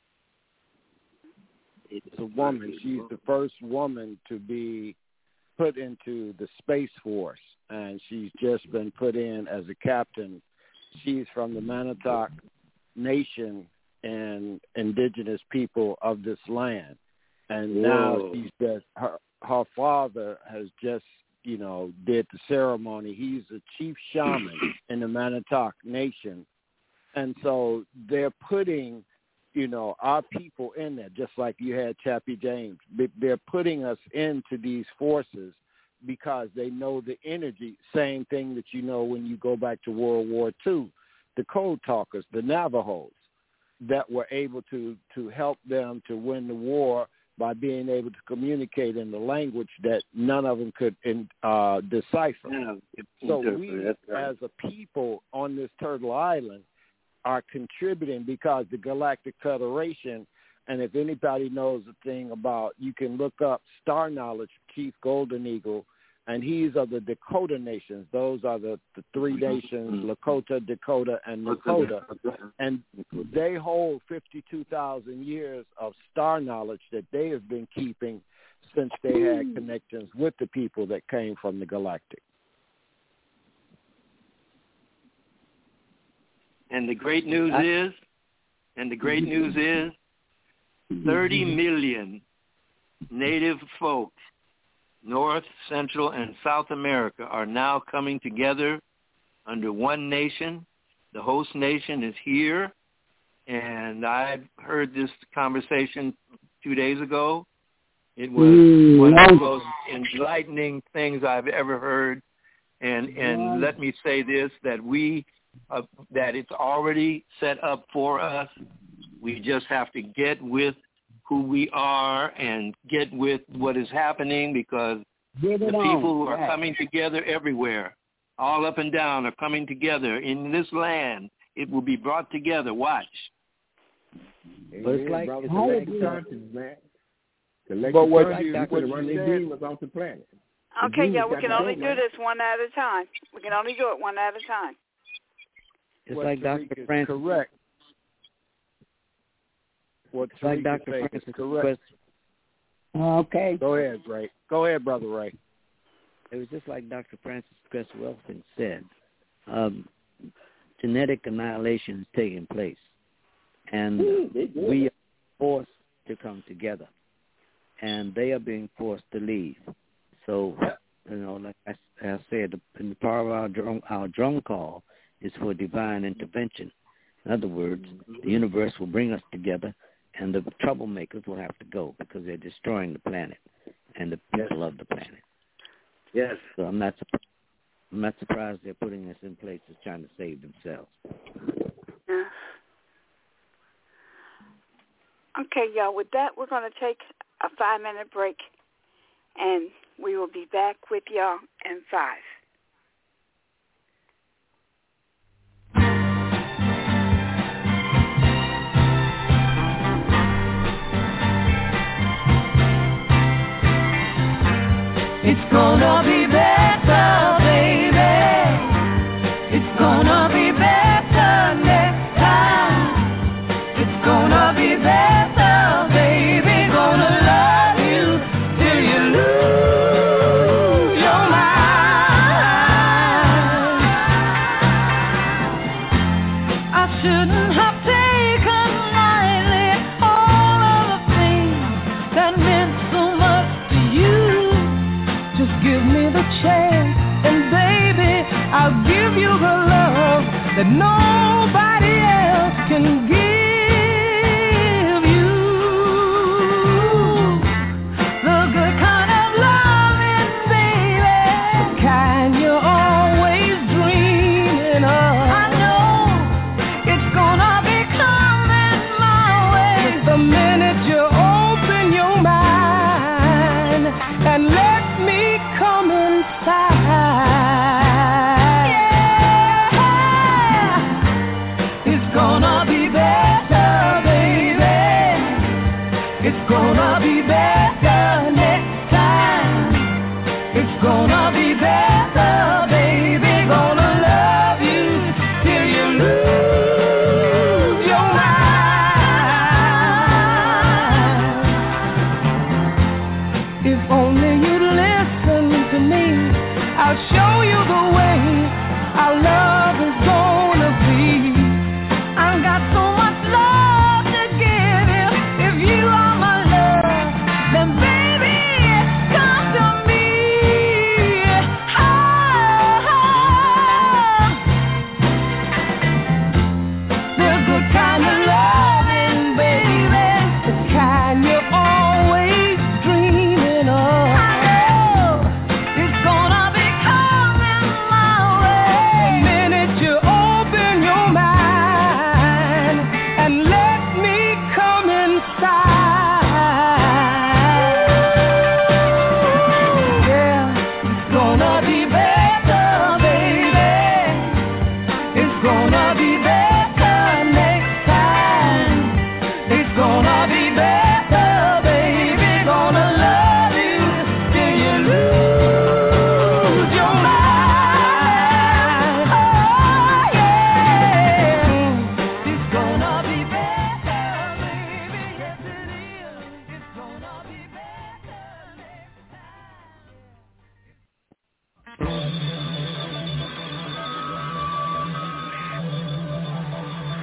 It's a woman. She's the first woman to be put into the Space Force, and she's just been put in as a captain. She's from the Manitowoc Nation and indigenous people of this land. And Whoa. now she's just, her, her father has just, you know, did the ceremony. He's a chief shaman in the Manitowoc Nation. And so they're putting, you know, our people in there, just like you had Chappie James. They're putting us into these forces because they know the energy, same thing that you know when you go back to World War Two, the Code Talkers, the Navajos, that were able to, to help them to win the war by being able to communicate in the language that none of them could in, uh, decipher. Yeah, so we, right. as a people on this Turtle Island, are contributing because the Galactic Federation And if anybody knows a thing about, you can look up Star Knowledge, Keith Golden Eagle, and he's of the Dakota nations. Those are the, the three nations, Lakota, Dakota, and Nakota. And they hold fifty-two thousand years of star knowledge that they have been keeping since they had connections with the people that came from the galactic. And the great news is, and the great news is, thirty million native folks, North, Central, and South America, are now coming together under one nation. The host nation is here, and I heard this conversation two days ago. It was mm, one of the most enlightening things I've ever heard. And and let me say this, that we uh, that it's already set up for us. We just have to get with who we are and get with what is happening, because the people who are coming together everywhere, all up and down, are coming together in this land. It will be brought together. Watch. But it's like, brother, collective conscience, man. Collective But what conscience you, is what to run you their said, demons off the planet. Okay, The yeah, demons we got can to only go, do man. this one at a time. We can only do it one at a time. it's what like Tariq Doctor is Francis. correct. What It's like Tariq is Doctor saying is Francis' correct. question. Okay. Go ahead, Ray. Go ahead, Brother Ray. It was just like Doctor Francis Cress Welsing said. Um, genetic annihilation is taking place, and we are forced to come together, and they are being forced to leave. So, you know, like I, I said, the, the power of our drum, our drum call is for divine intervention. In other words, the universe will bring us together, and the troublemakers will have to go because they're destroying the planet and the people of the planet. Yes. So I'm not surprised. I'm not surprised they're putting this in place as trying to save themselves. Yeah. Okay, y'all, with that, we're going to take a five-minute break, and we will be back with y'all in five. It's gonna be better, baby. It's gonna be better next time. It's gonna be better, baby. Gonna love you till you lose your mind. I shouldn't have taken lightly all of the things that meant so much to you. Just give me the chance, and baby, I'll give you the love that nobody else can give you. The good kind of loving, baby, the kind you're always dreaming of. I know it's gonna be coming my way the minute you open your mind and let me come inside. Yeah. It's gonna be better, baby. It's gonna be better next time. It's gonna be better, baby. Gonna love you till you lose your mind. If only you'd listen to me, I'll show you the way our love is gonna be. I've got so much love to give you if you are my love.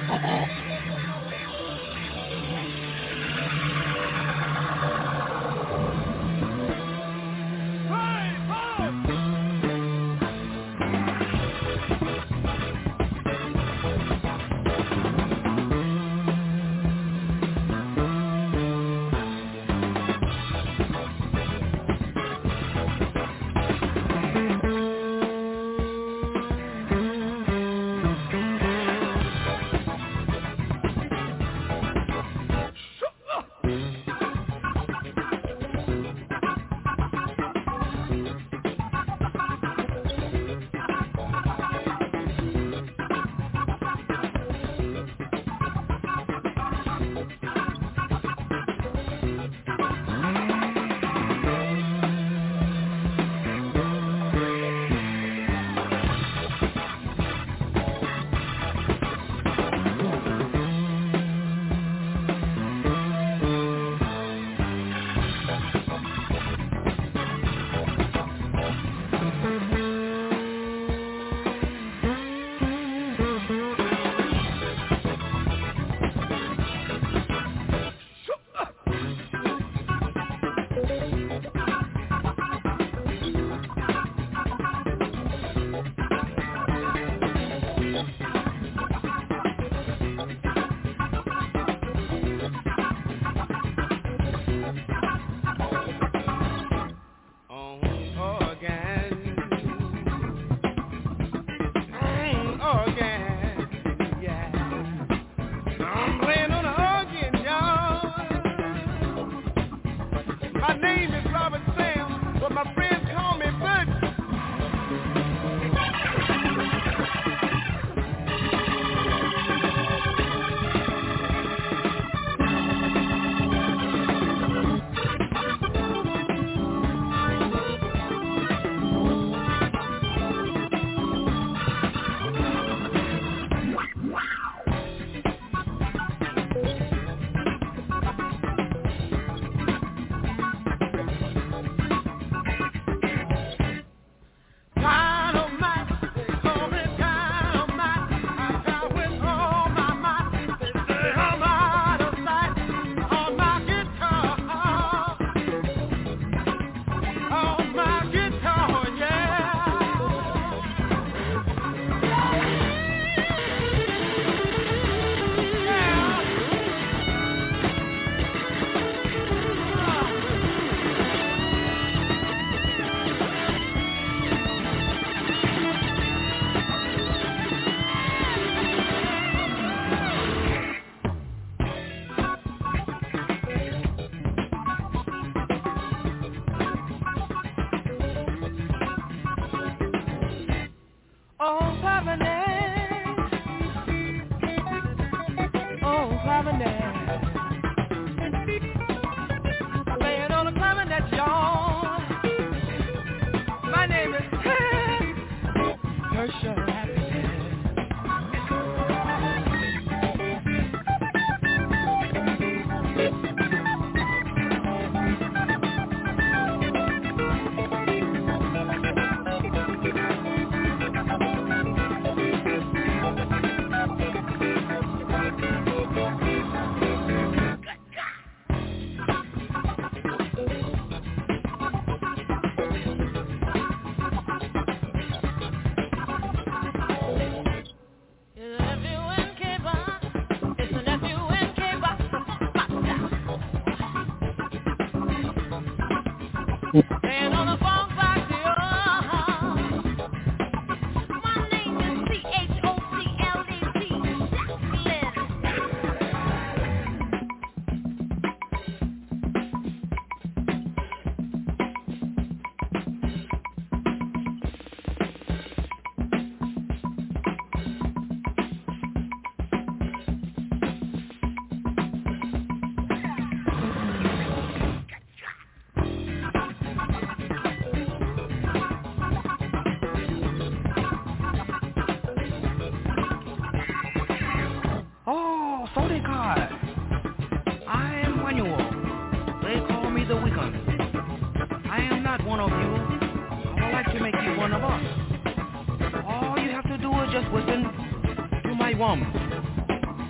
woman.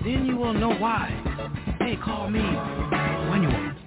Then you will know why. Hey, call me when you want.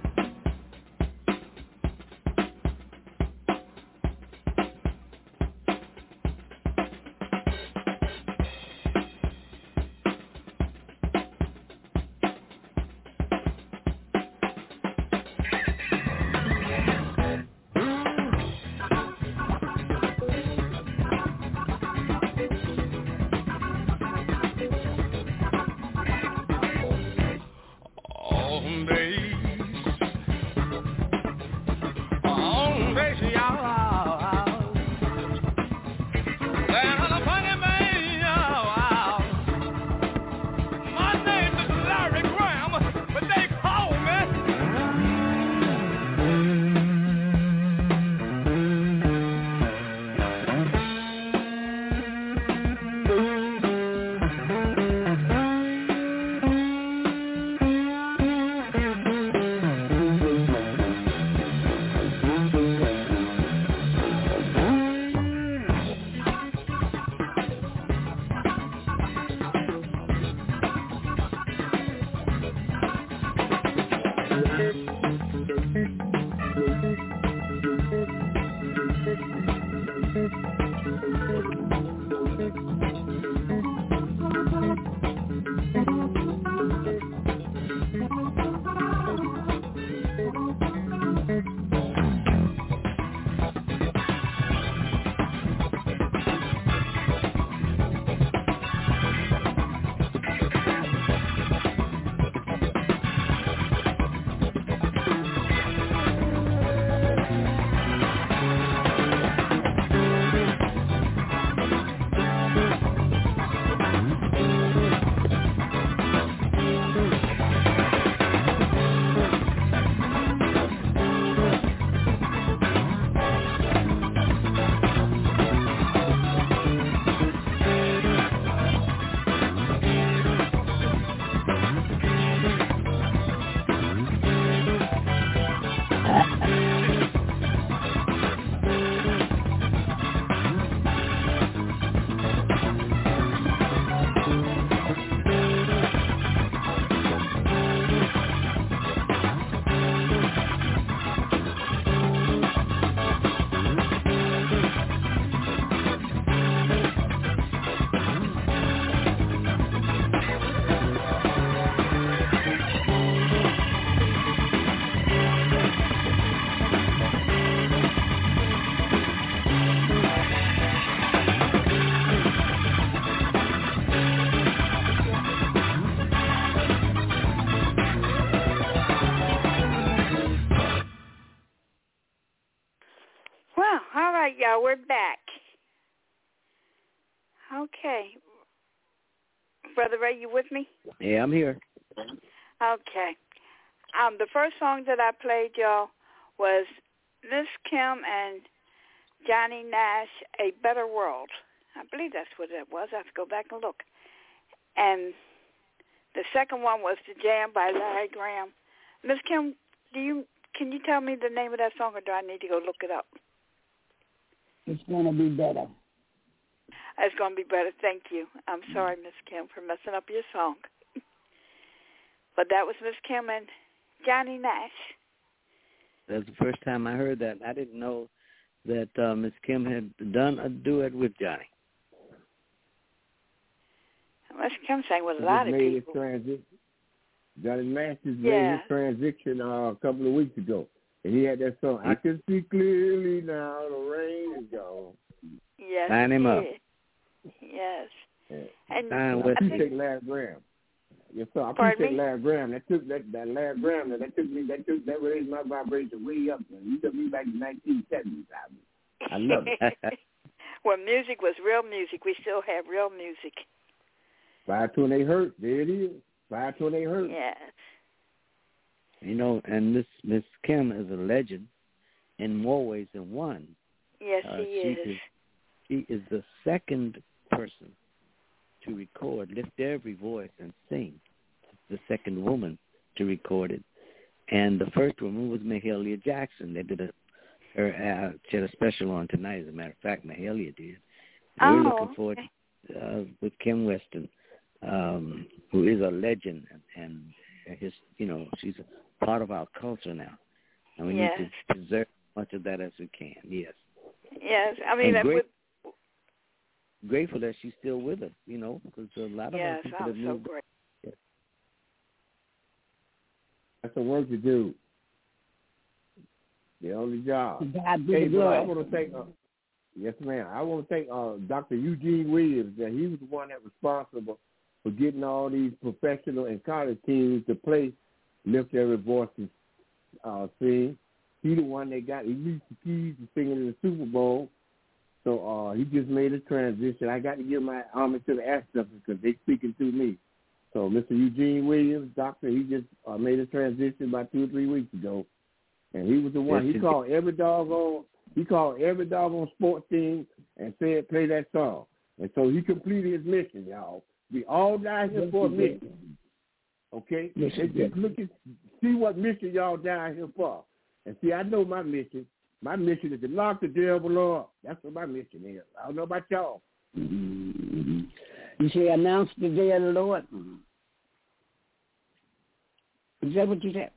Y'all, we're back. Okay. Brother Ray, you with me? Yeah, I'm here. Okay. Um, the first song that I played, y'all, was Miss Kim and Johnny Nash, A Better World. I believe that's what it was. I have to go back and look. And the second one was The Jam by Larry Graham. Miss Kim, do you can you tell me the name of that song, or do I need to go look it up? It's going to be better. It's going to be better. Thank you. I'm sorry, Miss Kim, for messing up your song. But that was Miss Kim and Johnny Nash. That's the first time I heard that. I didn't know that uh, Miss Kim had done a duet with Johnny. Miss Kim sang with a lot of made people. His transition. Johnny Nash just Yeah. made his transition uh, a couple of weeks ago. And he had that song, I Can See Clearly Now, the Rain Is Gone. Yes, Sign him up. Yes. Yeah. And Sign I with appreciate Larry Graham. Yes, sir. I Pardon appreciate me? Larry Graham. That took that, that Larry Graham, that took me, that took, that raised my vibration way up there. You took me back to nineteen seventies. I, I love it. Well, music was real music. We still have real music. five twenty-eight hertz. There it is. five twenty-eight hertz. Yes. You know, and Miss Miss Kim is a legend in more ways than one. Yes, uh, she she is. is. She is the second person to record, lift every voice and sing. The second woman to record it, and the first woman was Mahalia Jackson. They did a her uh, she had a special on tonight. As a matter of fact, Mahalia did. Oh, We're looking forward okay. to, uh, with Kim Weston um, who is a legend, and, and his, you know, she's a part of our culture now, and we yes. need to preserve as much of that as we can. Yes. Yes, I mean, and great, with, grateful that she's still with us, you know, because a lot of yes, our people I'm have so moved. great. Yes. That's the work to do. The only job. God be hey, the bro, I glory. want to thank, uh, yes, ma'am. I want to thank uh, Doctor Eugene Williams. That he was the one that was responsible for getting all these professional and college teams to play Lift Every Voice uh, sing. He the one that got, he used the keys to singing in the Super Bowl. So uh, he just made a transition. I got to give my homage to the ancestors because they speaking through me. So Mister Eugene Williams, doctor, he just uh, made a transition about two or three weeks ago. And he was the one. He called every doggone, he called every doggone sports team and said, play that song. And so he completed his mission, y'all. We all down here for a mission. Okay? Yes, they just look at, see what mission y'all down here for. And see, I know my mission. My mission is to lock the devil up. That's what my mission is. I don't know about y'all. Mm-hmm. You say, announce the day of the Lord. Mm-hmm. Is that what you said?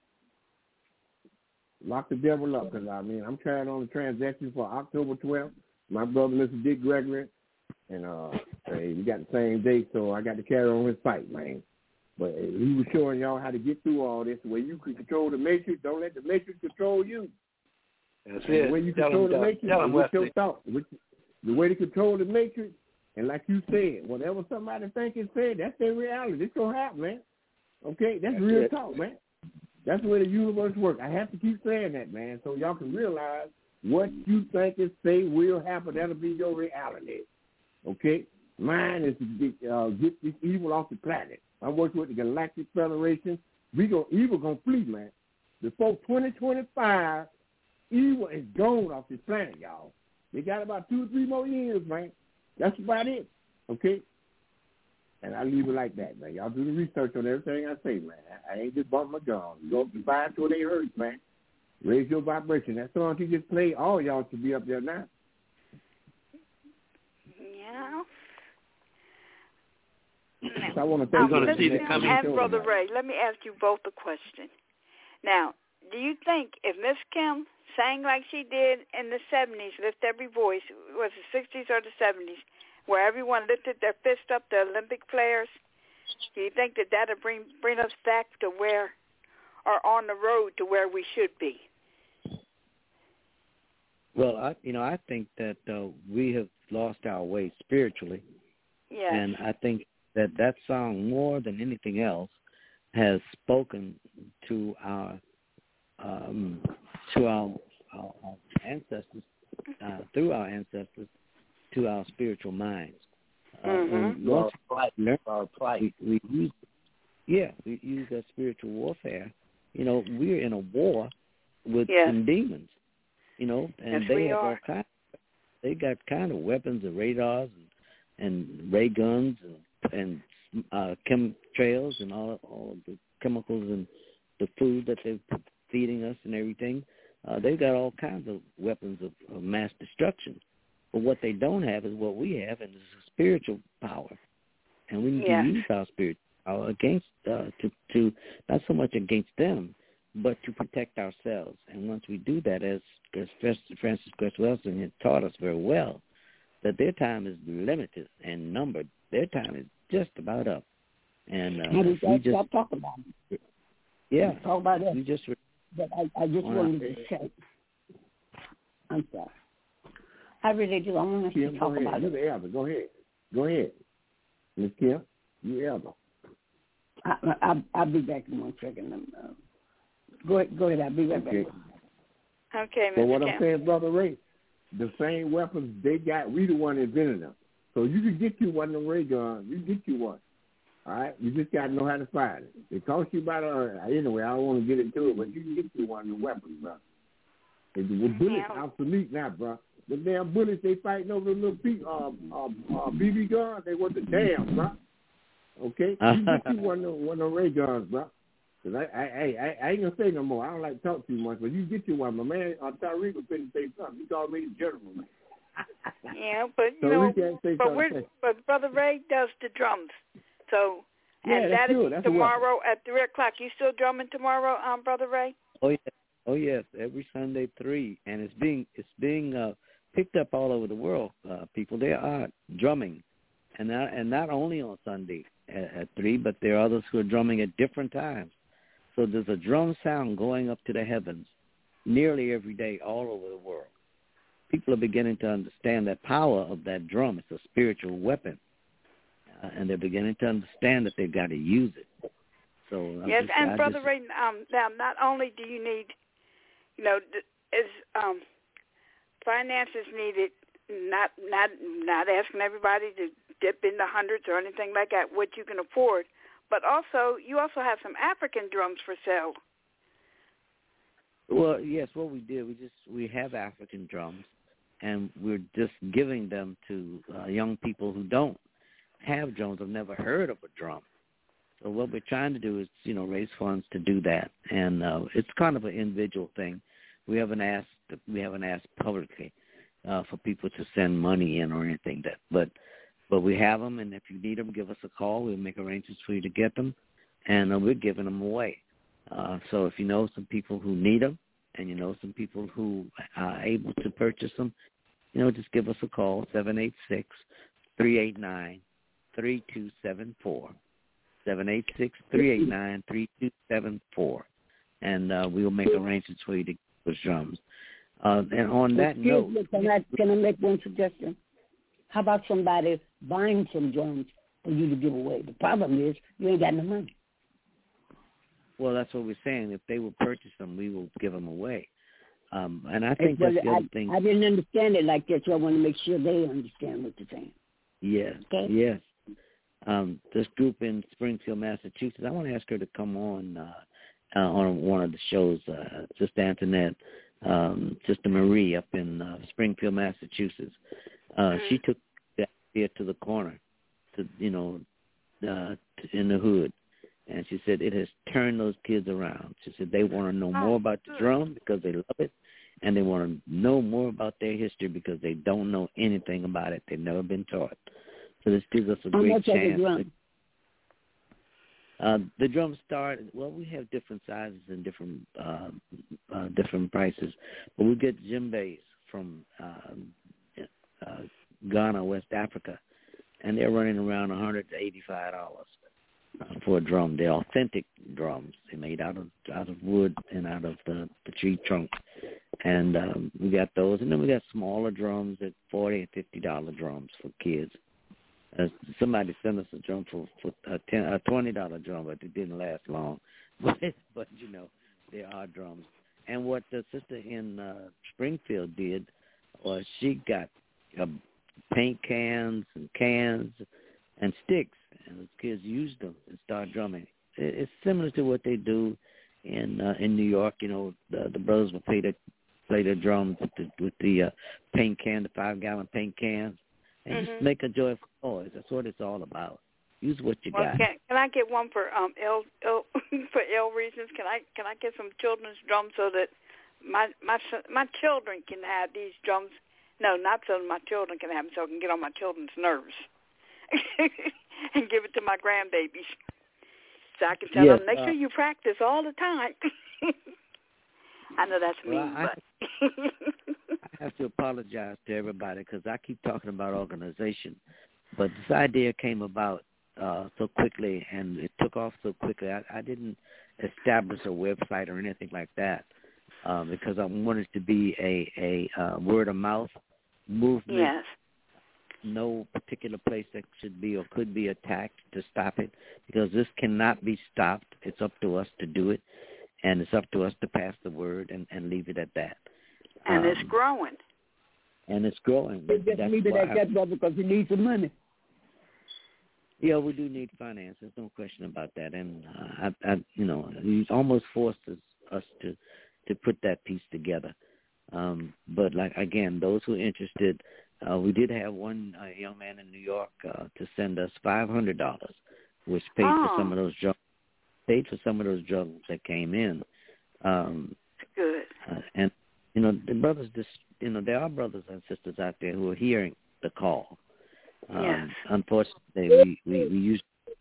Lock the devil up, because, I mean, I'm trying on the transaction for October twelfth. My brother, Mister Dick Gregory, and uh, hey, we got the same date, so I got to carry on his fight, man. But uh, he was showing y'all how to get through all this, the way you can control the matrix. Don't let the matrix control you. That's and it. The way you Tell control him, the matrix tell him, with your Wesley. thought. With, the way to control the matrix, and like you said, whatever somebody think is said, that's their reality. It's going to happen, man. Okay? That's, that's real it. talk, man. That's the way the universe works. I have to keep saying that, man, so y'all can realize what you think is say will happen. That'll be your reality. Okay? Mine is to get, uh, get this evil off the planet. I'm working with the Galactic Federation. We go evil gonna flee, man. Before twenty twenty-five, evil is gone off this planet, y'all. They got about two or three more years, man. That's about it. Okay? And I leave it like that, man. Y'all do the research on everything I say, man. I ain't just bumping my gum. You go up to five till they hurt, man. Raise your vibration. That song you just played, all y'all should be up there now. Yeah. So I want to thank um, you. Mister Kim and Brother Ray, let me ask you both a question. Now, do you think if Miss Kim sang like she did in the seventies, Lift Every Voice, was the sixties or the seventies, where everyone lifted their fist up, the Olympic players, do you think that that would bring, bring us back to where, or on the road to where we should be? Well, I, you know, I think that uh, we have lost our way spiritually. Yes. And I think that that song, more than anything else, has spoken to our um, to our, our, our ancestors, uh, through our ancestors, to our spiritual minds. Uh, mm-hmm. And once we learn our plight, we, we use, yeah, we use that spiritual warfare. You know, we're in a war with yes. some demons. You know, and yes, they we have are. all kinds. They got kind of weapons and radars and, and ray guns and and uh, chemtrails and all all the chemicals and the food that they're feeding us and everything. Uh, they've got all kinds of weapons of, of mass destruction. But what they don't have is what we have, and it's a spiritual power. And we need yes. to use our spiritual power against uh, to to not so much against them, but to protect ourselves. And once we do that, as, as Francis Cress Welsing had taught us very well, that their time is limited and numbered. Their time is just about up. And uh, we, we just I'll talk about it. Yeah, we'll talk about it. We just. But I, I just wanted to say, I'm sorry. I really do. I want us Kim, to talk go about ahead. it. You're the elder. Go ahead. Go ahead. Miss Kim, you're elder. I, I, I'll be back in one second. Uh, go ahead. Go ahead. I'll be right okay. back. Okay, Mister So what Kim. I'm saying, Brother Ray, the same weapons they got, we the one invented them. So you can get you one of them ray guns. You can get you one. All right? You just got to know how to find it. It costs you about, a, anyway, I don't want to get into it, but you can get you one of the weapons, bro. The bullets Yeah. obsolete now, bro. The damn bullets they fighting over the little B, uh, uh, uh, B B guns, they want the damn, bro. Okay? You can get you one of them, one of them ray guns, bro. Cause I, I, I, I ain't gonna say no more. I don't like to talk too much, but you get you one. My man, uh, Tyreek was finna say something. He called me the general, man. Yeah, but you so know, we can't say but something. we're, but Brother Ray does the drums. So, Yeah, and that's that is good. That's tomorrow at three o'clock. You still drumming tomorrow, um, Brother Ray? Oh yes, oh yes, every Sunday three, and it's being it's being uh, picked up all over the world. Uh, people, they are drumming, and not, and not only on Sunday at, at three, but there are others who are drumming at different times. So there's a drum sound going up to the heavens nearly every day all over the world. People are beginning to understand that power of that drum. It's a spiritual weapon, uh, and they're beginning to understand that they've got to use it. So yes, just, and I Brother just, Ray, um, now not only do you need, you know, is um, finances needed. Not not not asking everybody to dip in the hundreds or anything like that, what you can afford, but also you also have some African drums for sale. Well, yes, what we did, we just we have African drums, and we're just giving them to uh, young people who don't have drums, have never heard of a drum. So what we're trying to do is, you know, raise funds to do that, and uh, it's kind of an individual thing. We haven't asked we haven't asked publicly uh, for people to send money in or anything that, but but we have them, and if you need them, give us a call. We'll make arrangements for you to get them, and uh, we're giving them away. Uh, so if you know some people who need them, and you know some people who are able to purchase them, you know, just give us a call, seven eight six, three eight nine, three two seven four. seven eight six, three eight nine, three two seven four, and uh, we will make arrangements for you to get those drums. Uh, and on that Excuse note... Me, can, I, can I make one suggestion? How about somebody buying some drums for you to give away? The problem is you ain't got no money. Well, that's what we're saying. If they will purchase them, we will give them away. Um, and I think Well, that's the I, other thing. I didn't understand it like that, so I want to make sure they understand what you're saying. Yes, okay? yes. Um, this group in Springfield, Massachusetts, I want to ask her to come on uh, uh, on one of the shows, uh, Sister Antoinette, um, Sister Marie up in uh, Springfield, Massachusetts. Uh, she took that idea to the corner, to you know, uh, to, in the hood. And she said it has turned those kids around. She said they want to know more about the drum because they love it, and they want to know more about their history because they don't know anything about it. They've never been taught. So this gives us a How great much chance. Are the drums? Uh, the drums start, well, we have different sizes and different uh, uh, different prices. But we get djembes from uh, uh, Ghana, West Africa, and they're running around one hundred to eighty-five dollars. Uh, for a drum. They're authentic drums. They're made out of out of wood and out of the, the tree trunk. And um, we got those. And then we got smaller drums at forty and fifty dollar drums for kids. Uh, somebody sent us a drum for, for a, ten, a twenty dollar drum, but it didn't last long. But, but you know, there are drums. And what the sister in uh, Springfield did was she got uh, paint cans and cans and sticks, and the kids used them and start drumming. It's similar to what they do in uh, in New York. You know, the, the brothers will play the play their drums with the, with the uh, paint can, the five gallon paint cans, and mm-hmm. just make a joyful noise. That's what it's all about. Use what you well, got. Can, can I get one for um ill, ill for ill reasons? Can I can I get some children's drums so that my my my children can have these drums? No, not so my children can have them, so I can get on my children's nerves. And give it to my grandbabies, so I can tell yes, them, make uh, sure you practice all the time. I know that's mean, well, I, but I have to apologize to everybody because I keep talking about organization, but this idea came about uh, so quickly and it took off so quickly. I, I didn't establish a website or anything like that uh, because I wanted it to be a a uh, word of mouth movement. Yes. No particular place that should be or could be attacked to stop it, because this cannot be stopped. It's up to us to do it, and it's up to us to pass the word and, and leave it at that. And um, it's growing. And it's growing. They just That's leave it at that, brother, because you need some money. Yeah, we do need finance. There's no question about that. And uh, I, I, you know, he's almost forced us, us to to put that piece together. Um, but like again, those who are interested. Uh, we did have one uh, young man in New York uh, to send us five hundred dollars, which paid oh. for some of those drums. Paid for some of those drums that came in. Um, Good. Uh, and you know, the brothers, just you know, there are brothers and sisters out there who are hearing the call. Um, yes. Unfortunately, we we, we used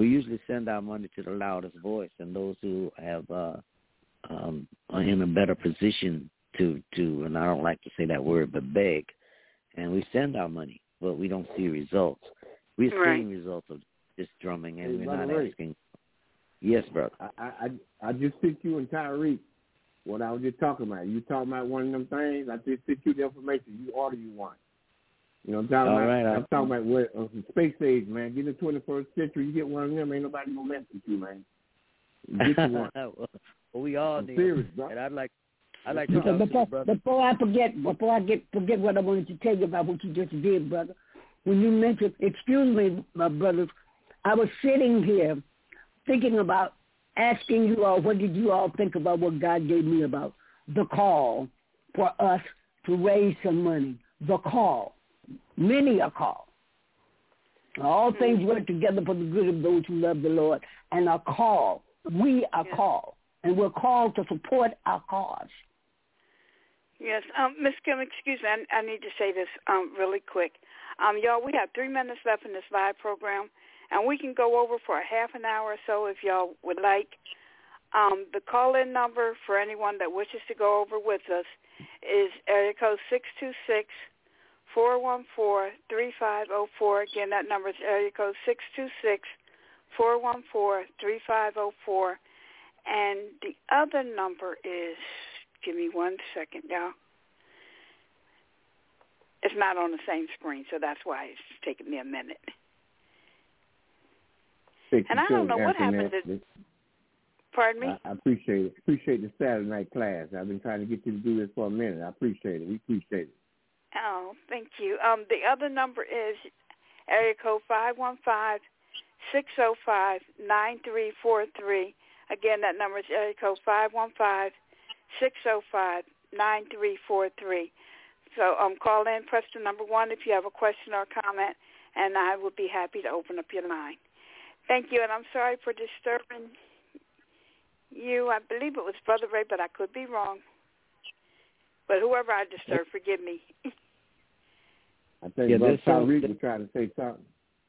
we usually send our money to the loudest voice, and those who have uh, um, are in a better position to, to, and I don't like to say that word, but beg, and we send our money, but we don't see results. We're Right. seeing results of this drumming, and Hey, we're Brother not Ray. asking. Yes, brother. I, I I just sent you and Tyreek what I was just talking about. You talking about one of them things? I just sent you the information. You order you want. You know, I'm talking All about. right, I'm I- talking about what uh, space age, man. Get in the twenty-first century. You get one of them, ain't nobody gonna mess with you, man. You get you one. well, we all I'm need. serious, bro. And I'd like, I'd like to Before, talk to before, the brother. before I forget, before I get forget what I wanted to tell you about what you just did, brother. When you mentioned, excuse me, my brothers, I was sitting here thinking about asking you all, what did you all think about what God gave me about the call for us to raise some money? The call, many a call. All things work together for the good of those who love the Lord, and a call. We are called, and we're called to support our cause. Yes, um, Miss Kim, excuse me, I, I need to say this um, really quick. Um, y'all, we have three minutes left in this live program, and we can go over for a half an hour or so if y'all would like. Um, the call-in number for anyone that wishes to go over with us is area code six two six, four one four, three five zero four. Again, that number is area code six two six, four one four, three five zero four. And the other number is, give me one second, y'all. It's not on the same screen, so that's why it's taking me a minute. Thank And you, I don't know Phil, what answering happened that. to, pardon me? I, I appreciate it. Appreciate the Saturday night class. I've been trying to get you to do this for a minute. I appreciate it. We appreciate it. Oh, thank you. Um, the other number is area code five one five, six zero five, nine three four three. Again, that number is area code five one five, six zero five, nine three four three. So um, call in, press the number one if you have a question or comment, and I will be happy to open up your line. Thank you, and I'm sorry for disturbing you. I believe it was Brother Ray, but I could be wrong. But whoever I disturbed, forgive me. I tell you, Yeah, Brother this, uh, Tyreek was trying to say something.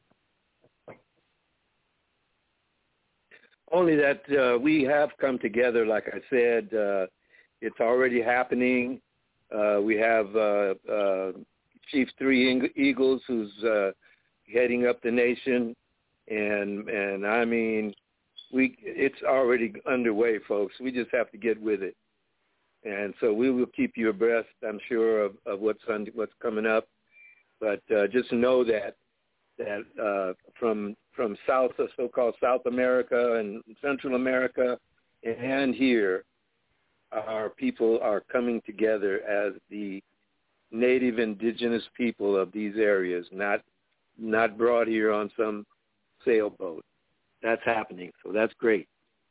Only that uh, we have come together, like I said. Uh, it's already happening. Uh, we have uh, uh, Chief Three Eagles, who's uh, heading up the nation, and and I mean, we it's already underway, folks. We just have to get with it, and so we will keep you abreast, I'm sure, of, of what's on, what's coming up. But uh, just know that that uh, from from South, so-called South America and Central America, and here, our people are coming together as the native indigenous people of these areas, not not brought here on some sailboat. That's happening, so that's great.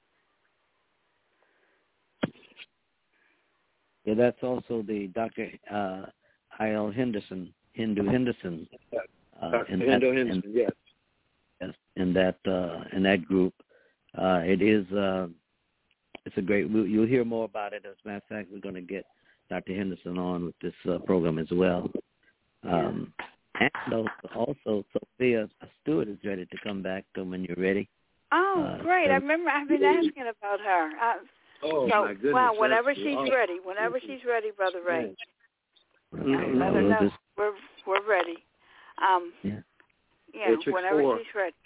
Yeah, that's also the Doctor Uh, I L Henderson, Hindu Henderson. Uh, Doctor in Hindu that, Henderson, in, yes. yes. In that uh, in that group, uh, it is. Uh, It's a great. You'll hear more about it. As a matter of fact, we're going to get Doctor Henderson on with this uh, program as well. Um, and also, also, Sophia Stewart is ready to come back to when you're ready. Oh, Uh, great. so- I remember I've been asking about her. I, Oh, so, my goodness. wow, whenever that's she's awesome. ready, whenever she's ready, Brother Ray, Mhm. let her We'll know. just- We're, we're ready. Um, Yeah. yeah, Matrix whenever four. she's ready.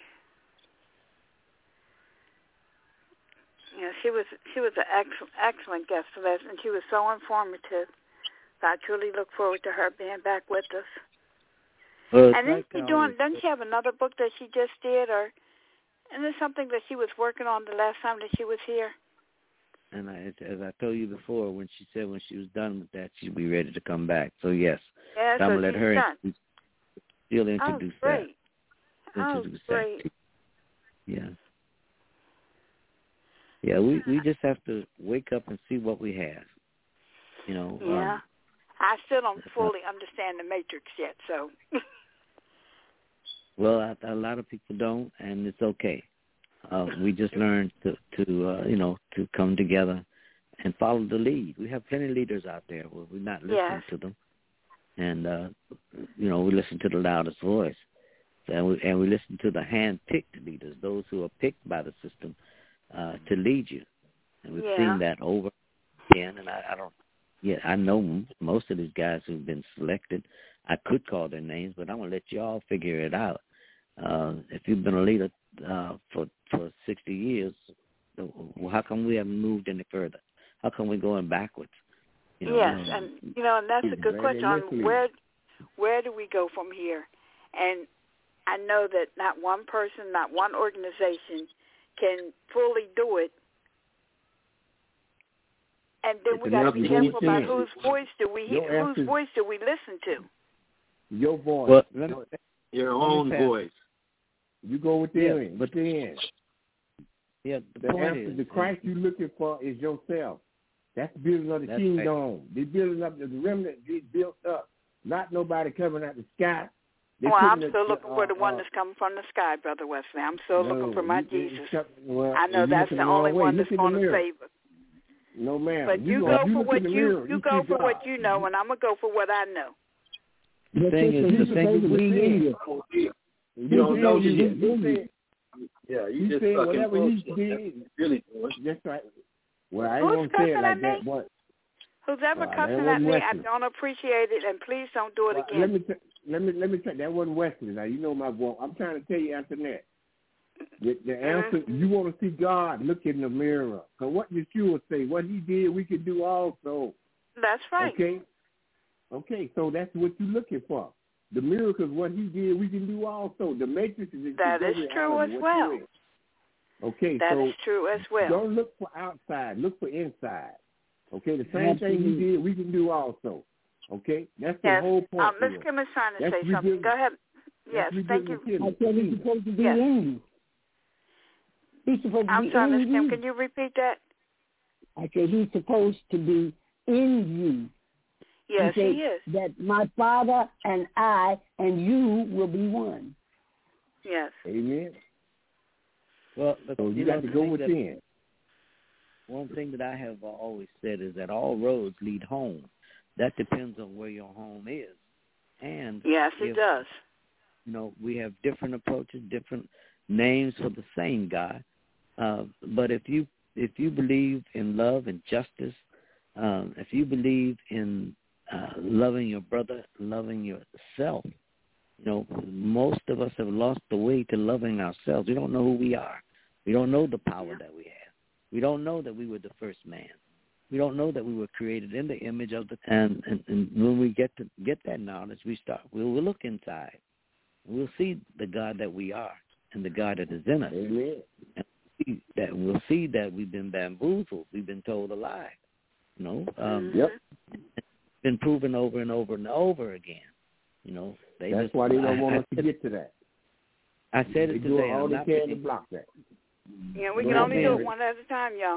Yeah, she was she was an excellent, excellent guest for us, and she was so informative. So I truly look forward to her being back with us. Well, it's and like isn't she I doing? always Doesn't she have another book that she just did, or isn't it something that she was working on the last time that she was here? And I, as I told you before, when she said when she was done with that, she'd be ready to come back. So yes, Yeah, so I'm so gonna let she's her done. introduce, she'll Oh, introduce great. that. Oh, Introduce great. that. Yeah. Yeah, we we just have to wake up and see what we have. You know. Yeah. Um, I still don't fully understand the Matrix yet, so. well, a, a lot of people don't, and it's okay. Uh, we just learn to to uh, you know to come together and follow the lead. We have plenty of leaders out there where we're not listening Yes. to them, and uh, you know we listen to the loudest voice. and we, and we listen to the hand-picked leaders, those who are picked by the system uh, to lead you. And we've yeah. seen that over again. And I, I don't, yeah, I know most of these guys who've been selected. I could call their names, but I'm gonna let y'all figure it out. Uh, if you've been a leader uh, for for sixty years, well, how come we haven't moved any further? How come we're going backwards? You know, yes, and you know, and that's a good question on where where do we go from here? And I know that not one person, not one organization can fully do it. And then we got to be careful about whose voice do we hear, whose voice do we listen to? Your voice. Well, your, your own voice. You go within. Yeah, within. Yeah, the, the point answer, is, the Christ you're looking for is yourself. That's the building of the kingdom. Right. They're building up the remnant. Get built up. Not nobody coming out the sky. They're well, I'm still the, looking uh, for the one uh, that's coming from the sky, Brother Wesley. I'm still no, looking for my you, Jesus. Well, I know that's the, the only one that's going to save us. No, ma'am. But you, you go you for what you mirror, you, you go for God. What you know, and I'm gonna go for what I know. The thing is, the thing is, you, you don't know you yet. Yeah, you he just said fucking whatever he did. Really doing. That's right. Well, I ain't gonna say it like that, but who's ever uh, cussing at me, I don't appreciate it, and please don't do it well, again. Let me t- let me let me tell you, that wasn't Wesley. Now you know my voice. I'm trying to tell you, Antoinette. The, the answer, mm-hmm. you want to see God, look in the mirror. Because what Yeshua say, what he did, we can do also. That's right. Okay? Okay, so that's what you're looking for. The miracles, what he did, we can do also. The matrix is... That is true as well. Okay, that so... That is true as well. Don't look for outside, look for inside. Okay, the same Absolutely. thing he did, we can do also. Okay? That's the yes. whole point. Um, Miz Kim is trying to that's say something. Go ahead. Yes, thank you. I said he's supposed to be yes. in you. He's supposed to I'm be sorry, in Miz Kim, you. can you repeat that? I said he's supposed to be in you. Yes, he, he is. That my Father and I and you will be one. Yes. Amen. Well, so you, you got to go within. One thing that I have always said is that all roads lead home. That depends on where your home is. And yes, if, it does. You know, we have different approaches, different names for the same God. Uh, but if you if you believe in love and justice, um, if you believe in uh, loving your brother, loving yourself, you know, most of us have lost the way to loving ourselves. We don't know who we are. We don't know the power that we have. We don't know that we were the first man. We don't know that we were created in the image of the and and, and when we get to get that knowledge, we start. We'll, we'll look inside. We'll see the God that we are and the God that is in us. Amen. And we'll see that we'll see that we've been bamboozled. We've been told a lie. You know. Um, yep. It's been proven over and over and over again. You know. They That's just, why they don't I, want I, us to get to that. I said they it do today. all I'm they not can being, to block that. Yeah, we can only do it one at a time, y'all.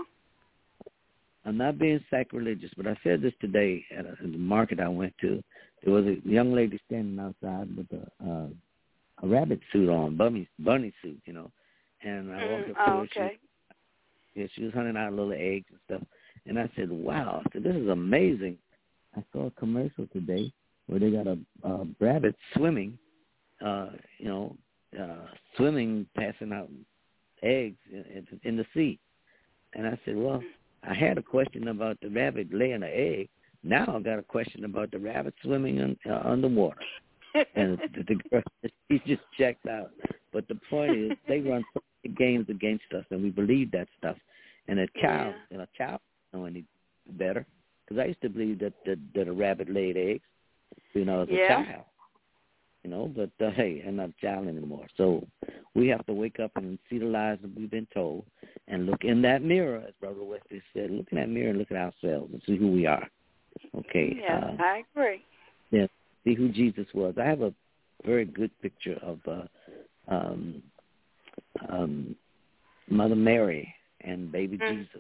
I'm not being sacrilegious, but I said this today at, a, at the market I went to. There was a young lady standing outside with a uh, a rabbit suit on, bunny bunny suit, you know. And I walked up to oh, her. Okay. She, yeah, she was hunting out little eggs and stuff. And I said, "Wow, I said, this is amazing." I saw a commercial today where they got a, a rabbit swimming, uh, you know, uh, swimming, passing out eggs in, in the sea. And I said, well, I had a question about the rabbit laying an egg. Now I got a question about the rabbit swimming in, uh, underwater. And the, the girl, she just checked out. But the point is, they run so many games against us, and we believe that stuff. And a child, yeah. and a child don't know any better. Because I used to believe that, that that a rabbit laid eggs, you know, as yeah. a child. You know, but uh, hey, I'm not a child anymore. So we have to wake up and see the lies that we've been told, and look in that mirror, as Brother Wesley said. Look in that mirror and look at ourselves and see who we are. Okay. Yeah, uh, I agree. Yeah. See who Jesus was. I have a very good picture of uh, um, um, Mother Mary and baby mm. Jesus.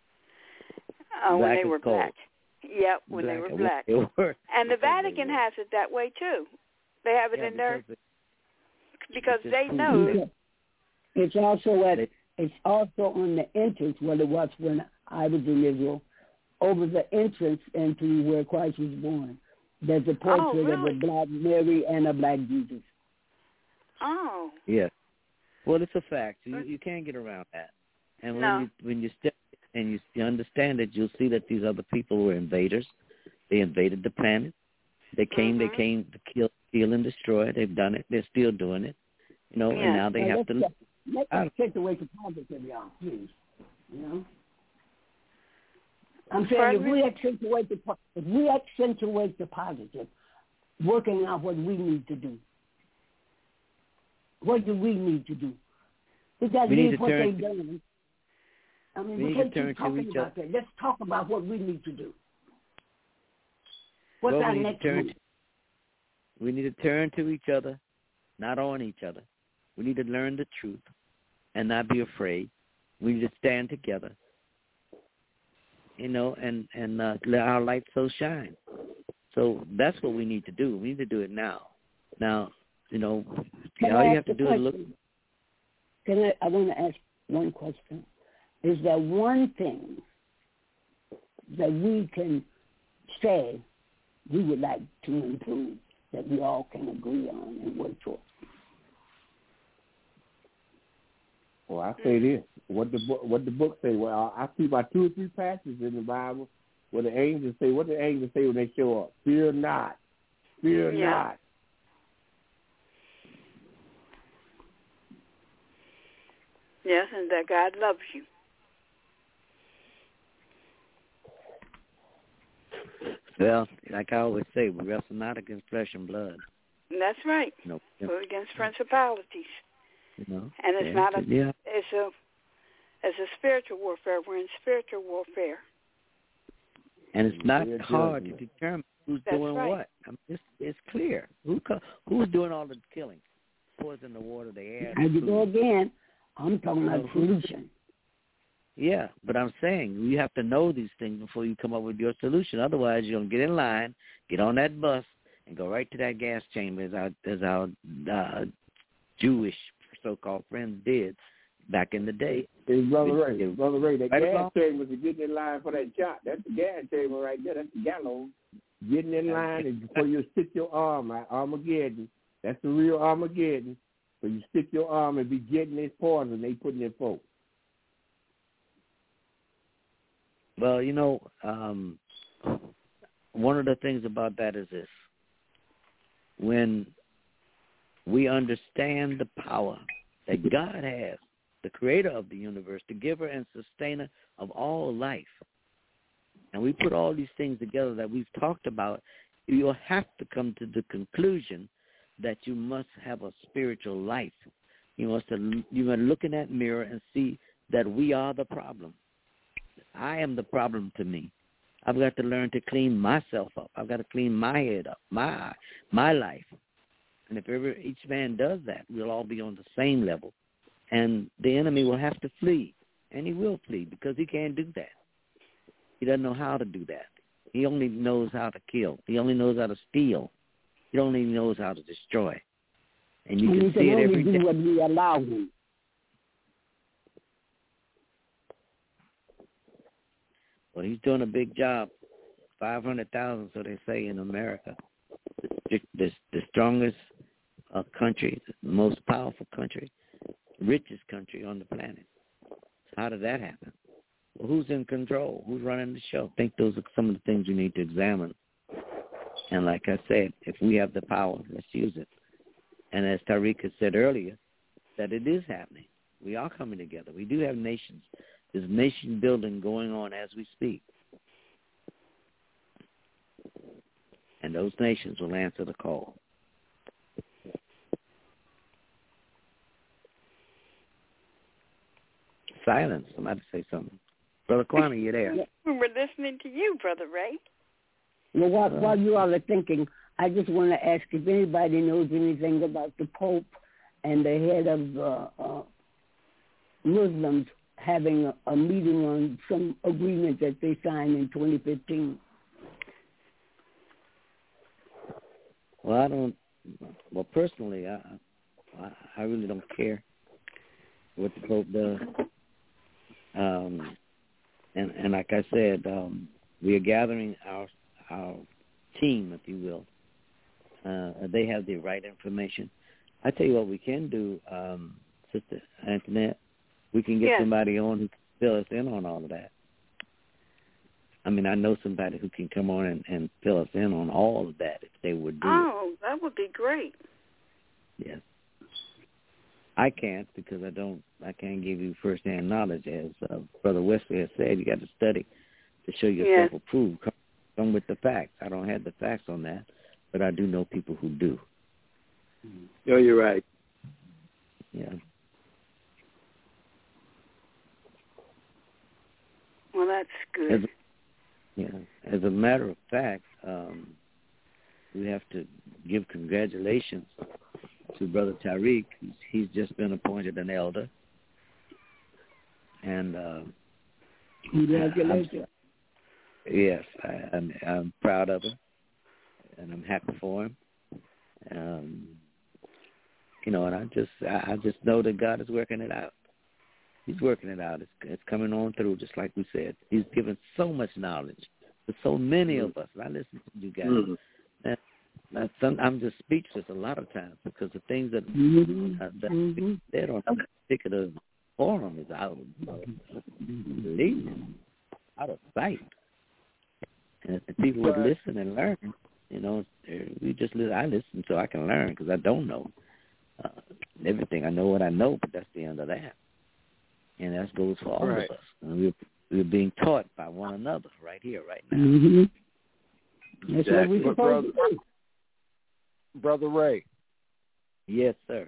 Oh, when black they were cold. black. Yep, when black. they were black. They were. And the Vatican has it that way, too. They have it yeah, in there because, because it's they know. It's also at it's also on the entrance, what it was when I was in Israel, over the entrance into where Christ was born. There's a portrait oh, really? of a black Mary and a black Jesus. Oh. Yeah. Well, it's a fact. You you can't get around that. And when No. you when you step and you, you understand it, you'll see that these other people were invaders. They invaded the planet. They came. Mm-hmm. They came to kill, steal, and destroy. They've done it. They're still doing it. You know, Yeah. and now they Well, have to. let's, let's not take away the positive, y'all, please. You know. I'm saying Pardon if we me? accentuate the po- if we accentuate the positive, working out what we need to do. What do we need to do? We got to We need leave to what turn they've to- done. I mean, we we, need to can't turn keep to talking each about that. Let's talk about what we need to do. What's well, our we need next to turn move? to, we need to turn to each other, not on each other. We need to learn the truth and not be afraid. We need to stand together, you know, and, and uh, let our light so shine. So that's what we need to do. We need to do it now. Now, you know, Can all I you ask have to a do is look. question? Can I, I want to ask one question. Is there one thing that we can say we would like to improve that we all can agree on and work towards? Well, I say this. What the book, what the book say? Well, I see about two or three passages in the Bible where the angels say, what do the angels say when they show up? Fear not. Fear Yeah. not. Yes, and that God loves you. Well, like I always say, we wrestle not against flesh and blood. And that's right. You know, We're against principalities. you know. And it's yeah, not a yeah. it's a it's a spiritual warfare. We're in spiritual warfare. And it's not Clear hard to judgment. determine who's That's doing right. what. I mean, it's, it's clear. Who co- who's doing all the killing? Poison the water, the air. the As you food. go again, I'm talking about No, who- solution. Yeah, but I'm saying you have to know these things before you come up with your solution. Otherwise, you're gonna get in line, get on that bus, and go right to that gas chamber, as our as our uh, Jewish so-called friends did back in the day. Hey, Brother We- Ray, Brother Ray, that right gas along- chamber to get in line for that shot. That's the gas chamber right there. That's the gallows. Getting in line and before you stick your arm out, Armageddon. That's the real Armageddon. So you stick your arm and be getting this poison they putting in folks. Well, you know, um, one of the things about that is this. When we understand the power that God has, the creator of the universe, the giver and sustainer of all life, and we put all these things together that we've talked about, you'll have to come to the conclusion that you must have a spiritual life. You must you must look in that mirror and see that we are the problem. I am the problem to me. I've got to learn to clean myself up. I've got to clean my head up, my my life. And if ever each man does that, we'll all be on the same level. And the enemy will have to flee, and he will flee because he can't do that. He doesn't know how to do that. He only knows how to kill. He only knows how to steal. He only knows how to destroy. And you and can he see can it only every do day. what we allow him. Well, he's doing a big job. five hundred thousand, so they say, in America. The, the, the strongest uh, country, the most powerful country, richest country on the planet. How did that happen? Well, who's in control? Who's running the show? I think those are some of the things we need to examine. And like I said, if we have the power, let's use it. And as Tariq had said earlier, that it is happening. We are coming together. We do have nations. There's nation building going on as we speak. And those nations will answer the call. Silence. Somebody say something. Brother Kwame, you there? We're listening to you, Brother Ray. Well, while, while you all are thinking, I just want to ask if anybody knows anything about the Pope and the head of uh, uh, Muslims having a, a meeting on some agreement that they signed in twenty fifteen. Well, I don't. Well, personally, I, I I really don't care what the Pope does. Um, and and like I said, um, we are gathering our our team, if you will. Uh, they have the right information. I tell you what we can do, um, Sister Antoinette. We can get yes. somebody on who can fill us in on all of that. I mean, I know somebody who can come on and, and fill us in on all of that if they would do oh, it. that would be great. Yes. I can't because I don't. I can't give you first-hand knowledge. As uh, Brother Wesley has said, you got to study to show yourself yes. approved. Come, come with the facts. I don't have the facts on that, but I do know people who do. No, you're right. Yeah. Well, that's good. As, yeah. As a matter of fact, um, we have to give congratulations to Brother Tariq. He's, he's just been appointed an elder. And uh, congratulations. Yes, I, I'm, I'm proud of him, and I'm happy for him. Um, you know, and I just I, I just know that God is working it out. He's working it out. It's, it's coming on through, just like we said. He's given so much knowledge to so many of us. I listen to you guys. Mm-hmm. and, and some, I'm just speechless a lot of times because the things that, mm-hmm. uh, that mm-hmm. said on that particular forum is out of belief, out of sight. And if people would listen and learn, you know, we just listen. I listen so I can learn because I don't know uh, everything. I know what I know, but that's the end of that. And that goes for all right. of us. And we're, we're being taught by one another right here, right now. Mm-hmm. That's exactly. what we're supposed Brother, to do. Brother Ray. Yes, sir.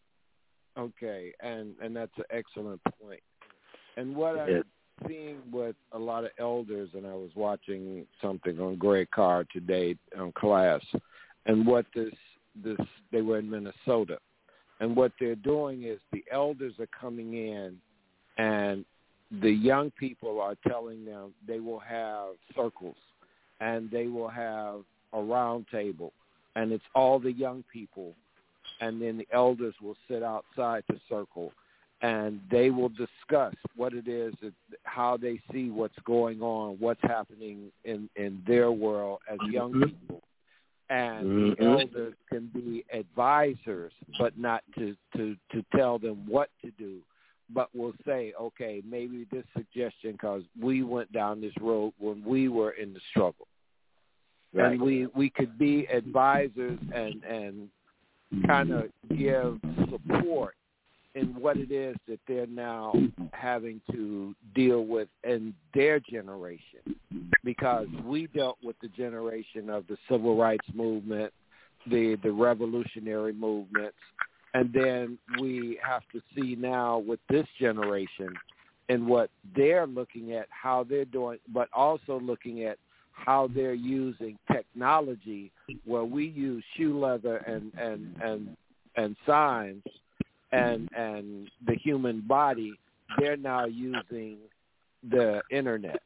Okay, and, and that's an excellent point. And what yes. I'm seeing with a lot of elders, and I was watching something on Greg Carr today on class, and what this, this they were in Minnesota, and what they're doing is the elders are coming in, and the young people are telling them they will have circles, and they will have a round table, and it's all the young people, and then the elders will sit outside the circle, and they will discuss what it is, that, how they see what's going on, what's happening in, in their world as young people. And mm-hmm. the elders can be advisors, but not to, to, to tell them what to do, but will say, okay, maybe this suggestion because we went down this road when we were in the struggle. Right. And we, we could be advisors and, and kind of give support in what it is that they're now having to deal with in their generation, because we dealt with the generation of the civil rights movement, the, the revolutionary movements, and then we have to see now with this generation and what they're looking at, how they're doing, but also looking at how they're using technology where we use shoe leather and, and, and, and signs and and the human body, they're now using the internet.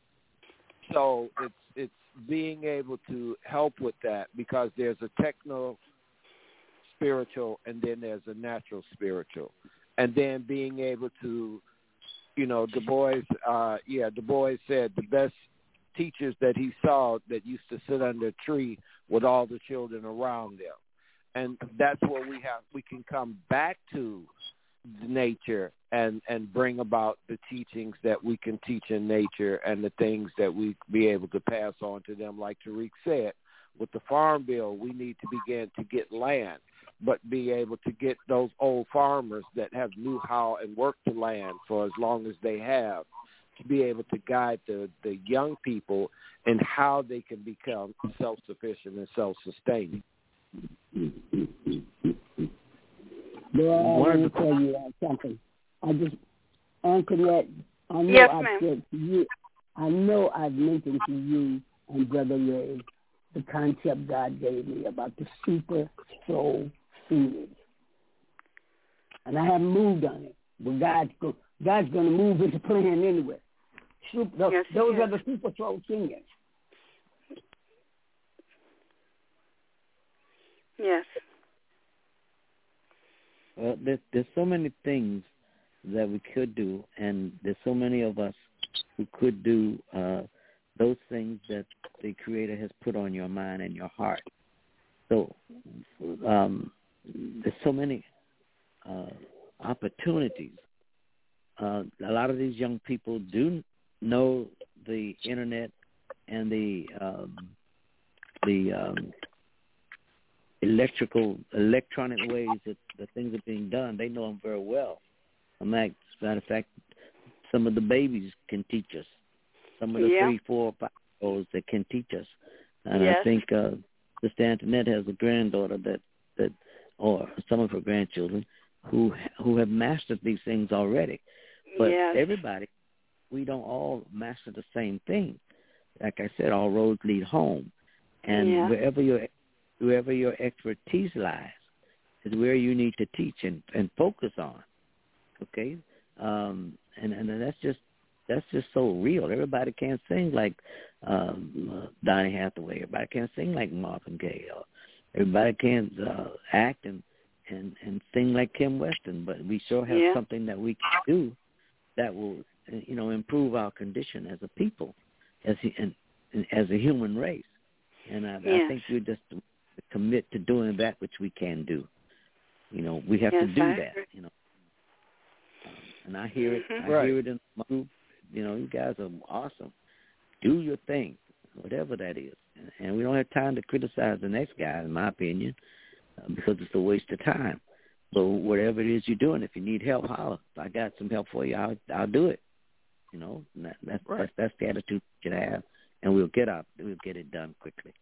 So it's it's being able to help with that, because there's a techno spiritual and then there's a natural spiritual. And then being able to, you know, Du Bois, uh, yeah, Du Bois said the best teachers that he saw that used to sit under a tree with all the children around them. And that's where we have, we can come back to nature and, and bring about the teachings that we can teach in nature and the things that we be able to pass on to them. Like Tariq said, with the farm bill, we need to begin to get land, but be able to get those old farmers that have knew how and worked the land for as long as they have, to be able to guide the, the young people in how they can become self-sufficient and self-sustaining. Well, I want to tell you uh, something. I just, Antoinette, I know yes, I've ma'am. said to you, I know I've mentioned to you and Brother Ray the concept God gave me about the super soul feeling. And I haven't moved on it. But God's, go, God's going to move his plan anyway. Super, those yes, those yes. are the super soul singers. Yes. Well, there's, there's so many things that we could do, and there's so many of us who could do uh, those things that the Creator has put on your mind and your heart. So um, there's so many uh, opportunities. Uh, a lot of these young people do know the internet and the um, the um, electrical electronic ways that, that things are being done. They know them very well. As a matter of fact, some of the babies can teach us. Some of the yeah. three, four, five year olds that can teach us. And yes. I think uh, Sister Antoinette has a granddaughter that, that, or some of her grandchildren who who have mastered these things already. But yes. everybody, we don't all master the same thing. Like I said, all roads lead home, and yeah. wherever your wherever your expertise lies is where you need to teach and, and focus on. Okay, um, and and that's just that's just so real. Everybody can't sing like um, uh, Donny Hathaway. Everybody can't sing like Marvin Gaye. Or everybody can't uh, act and, and and sing like Kim Weston. But we sure have yeah. something that we can do that will, you know, improve our condition as a people, as and, and as a human race. And I, yes. I think we just commit to doing that which we can do. You know, we have yes, to do I that. agree. You know, um, and I hear it. Mm-hmm. I Right. hear it in my group. You know, you guys are awesome. Do your thing, whatever that is. And we don't have time to criticize the next guy, in my opinion, uh, because it's a waste of time. So whatever it is you're doing, if you need help, holler. If I got some help for you, I'll, I'll do it. You know, and that, that's, Right. that's that's the attitude you should have, and we'll get out, we'll get it done quickly.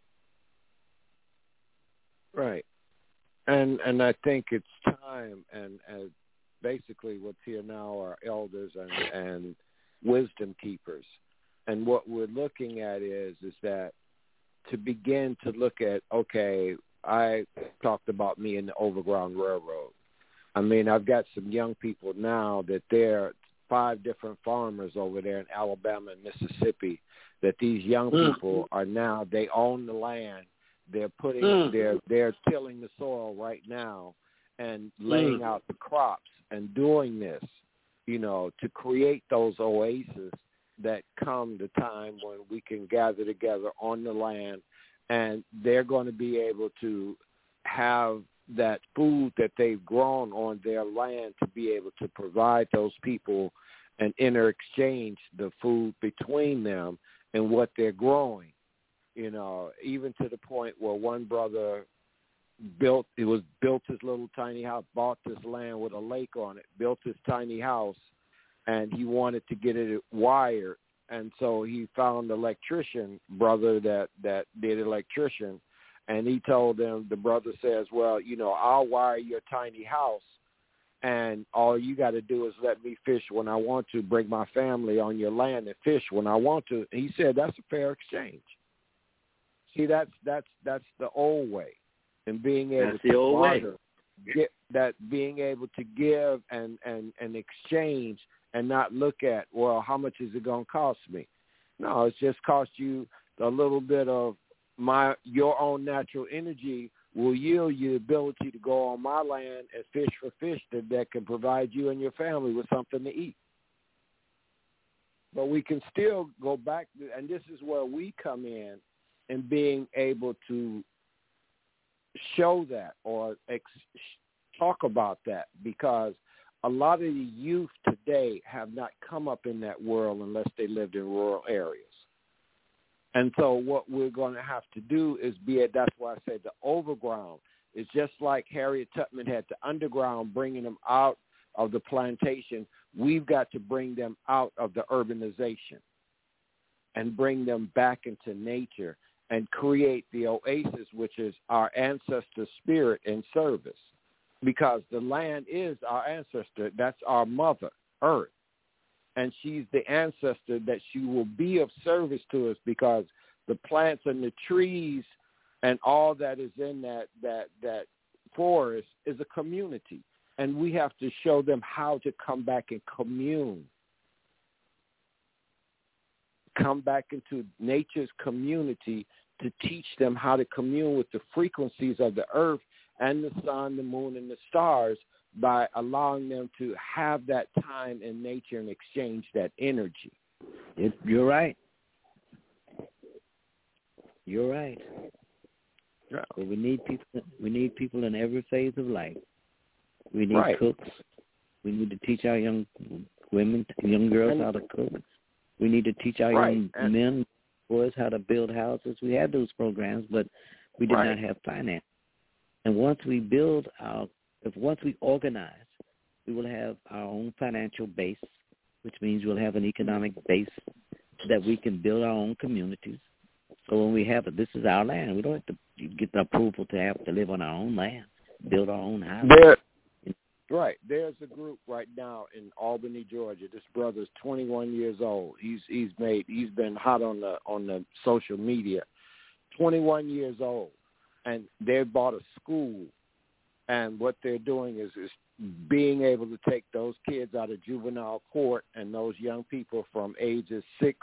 Right. And and I think it's time, and, and basically what's here now are elders and, and wisdom keepers. And what we're looking at is is that to begin to look at, okay, I talked about me in the Overground Railroad. I mean, I've got some young people now that they're five different farmers over there in Alabama and Mississippi, that these young Mm. people are now, they own the land. They're putting, Mm. they're, they're tilling the soil right now and laying Mm. out the crops and doing this, you know, to create those oases that come the time when we can gather together on the land, and they're going to be able to have that food that they've grown on their land to be able to provide those people and inter-exchange the food between them and what they're growing. You know, even to the point where one brother built, it was built his little tiny house, bought this land with a lake on it, built his tiny house, and he wanted to get it wired. And so he found an electrician brother that, that did electrician, and he told them, the brother says, well, you know, I'll wire your tiny house, and all you got to do is let me fish when I want to, bring my family on your land and fish when I want to. He said that's a fair exchange. See, that's that's that's the old way, and being able That's to the old way. barter, get that, being able to give and, and, and exchange, and not look at, well, how much is it going to cost me? No, it's just cost you a little bit of my your own natural energy will yield you the ability to go on my land and fish for fish that, that can provide you and your family with something to eat. But we can still go back, and this is where we come in, and being able to show that or ex- talk about that, because a lot of the youth today have not come up in that world unless they lived in rural areas. And so what we're going to have to do is be at, that's why I said the overground is just like Harriet Tubman had the underground, bringing them out of the plantation. We've got to bring them out of the urbanization and bring them back into nature and create the oasis, which is our ancestor spirit in service, because the land is our ancestor. That's our mother, Earth. And she's the ancestor that she will be of service to us, because the plants and the trees and all that is in that that that forest is a community. And we have to show them how to come back and commune. Come back into nature's community to teach them how to commune with the frequencies of the earth and the sun, the moon, and the stars, by allowing them to have that time in nature and exchange that energy. It, you're right. You're right. Yeah. So we need people. We need people in every phase of life We need right. cooks. We need to teach our young women, young girls and, how to cook. We need to teach our right. young and, men, boys how to build houses. We had those programs, but we did right. not have finance. And once we build our, if once we organize, we will have our own financial base, which means we'll have an economic base that we can build our own communities. So when we have it, this is our land. We don't have to get the approval to have to live on our own land, build our own house. There, right. There's a group right now in Albany, Georgia. This brother's twenty-one years old. He's he's made he's been hot on the on the social media. twenty-one years old, and they bought a school, and what they're doing is is being able to take those kids out of juvenile court and those young people from ages six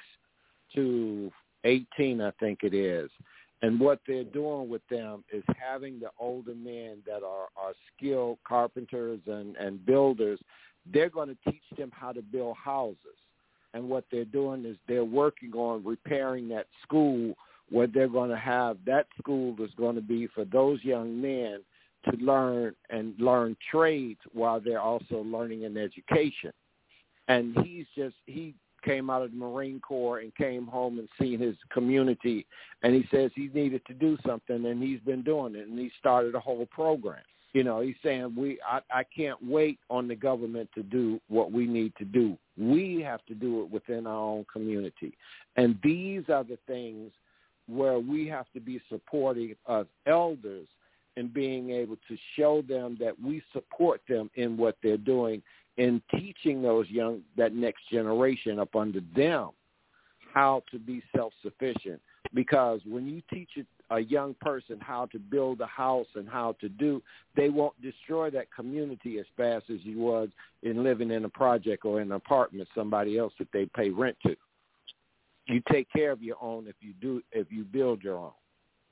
to eighteen, I think it is. And what they're doing with them is having the older men that are, are skilled carpenters and, and builders, they're going to teach them how to build houses. And what they're doing is they're working on repairing that school where they're going to have that school is going to be for those young men to learn and learn trades while they're also learning an education. And he's just, he came out of the Marine Corps and came home and seen his community, and he says he needed to do something, and he's been doing it, and he started a whole program. You know, he's saying we I, I can't wait on the government to do what we need to do. We have to do it within our own community. And these are the things where we have to be supporting as elders and being able to show them that we support them in what they're doing, in teaching those young, that next generation up under them how to be self-sufficient. Because when you teach a young person how to build a house and how to do, they won't destroy that community as fast as you was in living in a project or in an apartment somebody else that they pay rent to. You take care of your own if you do, if you build your own.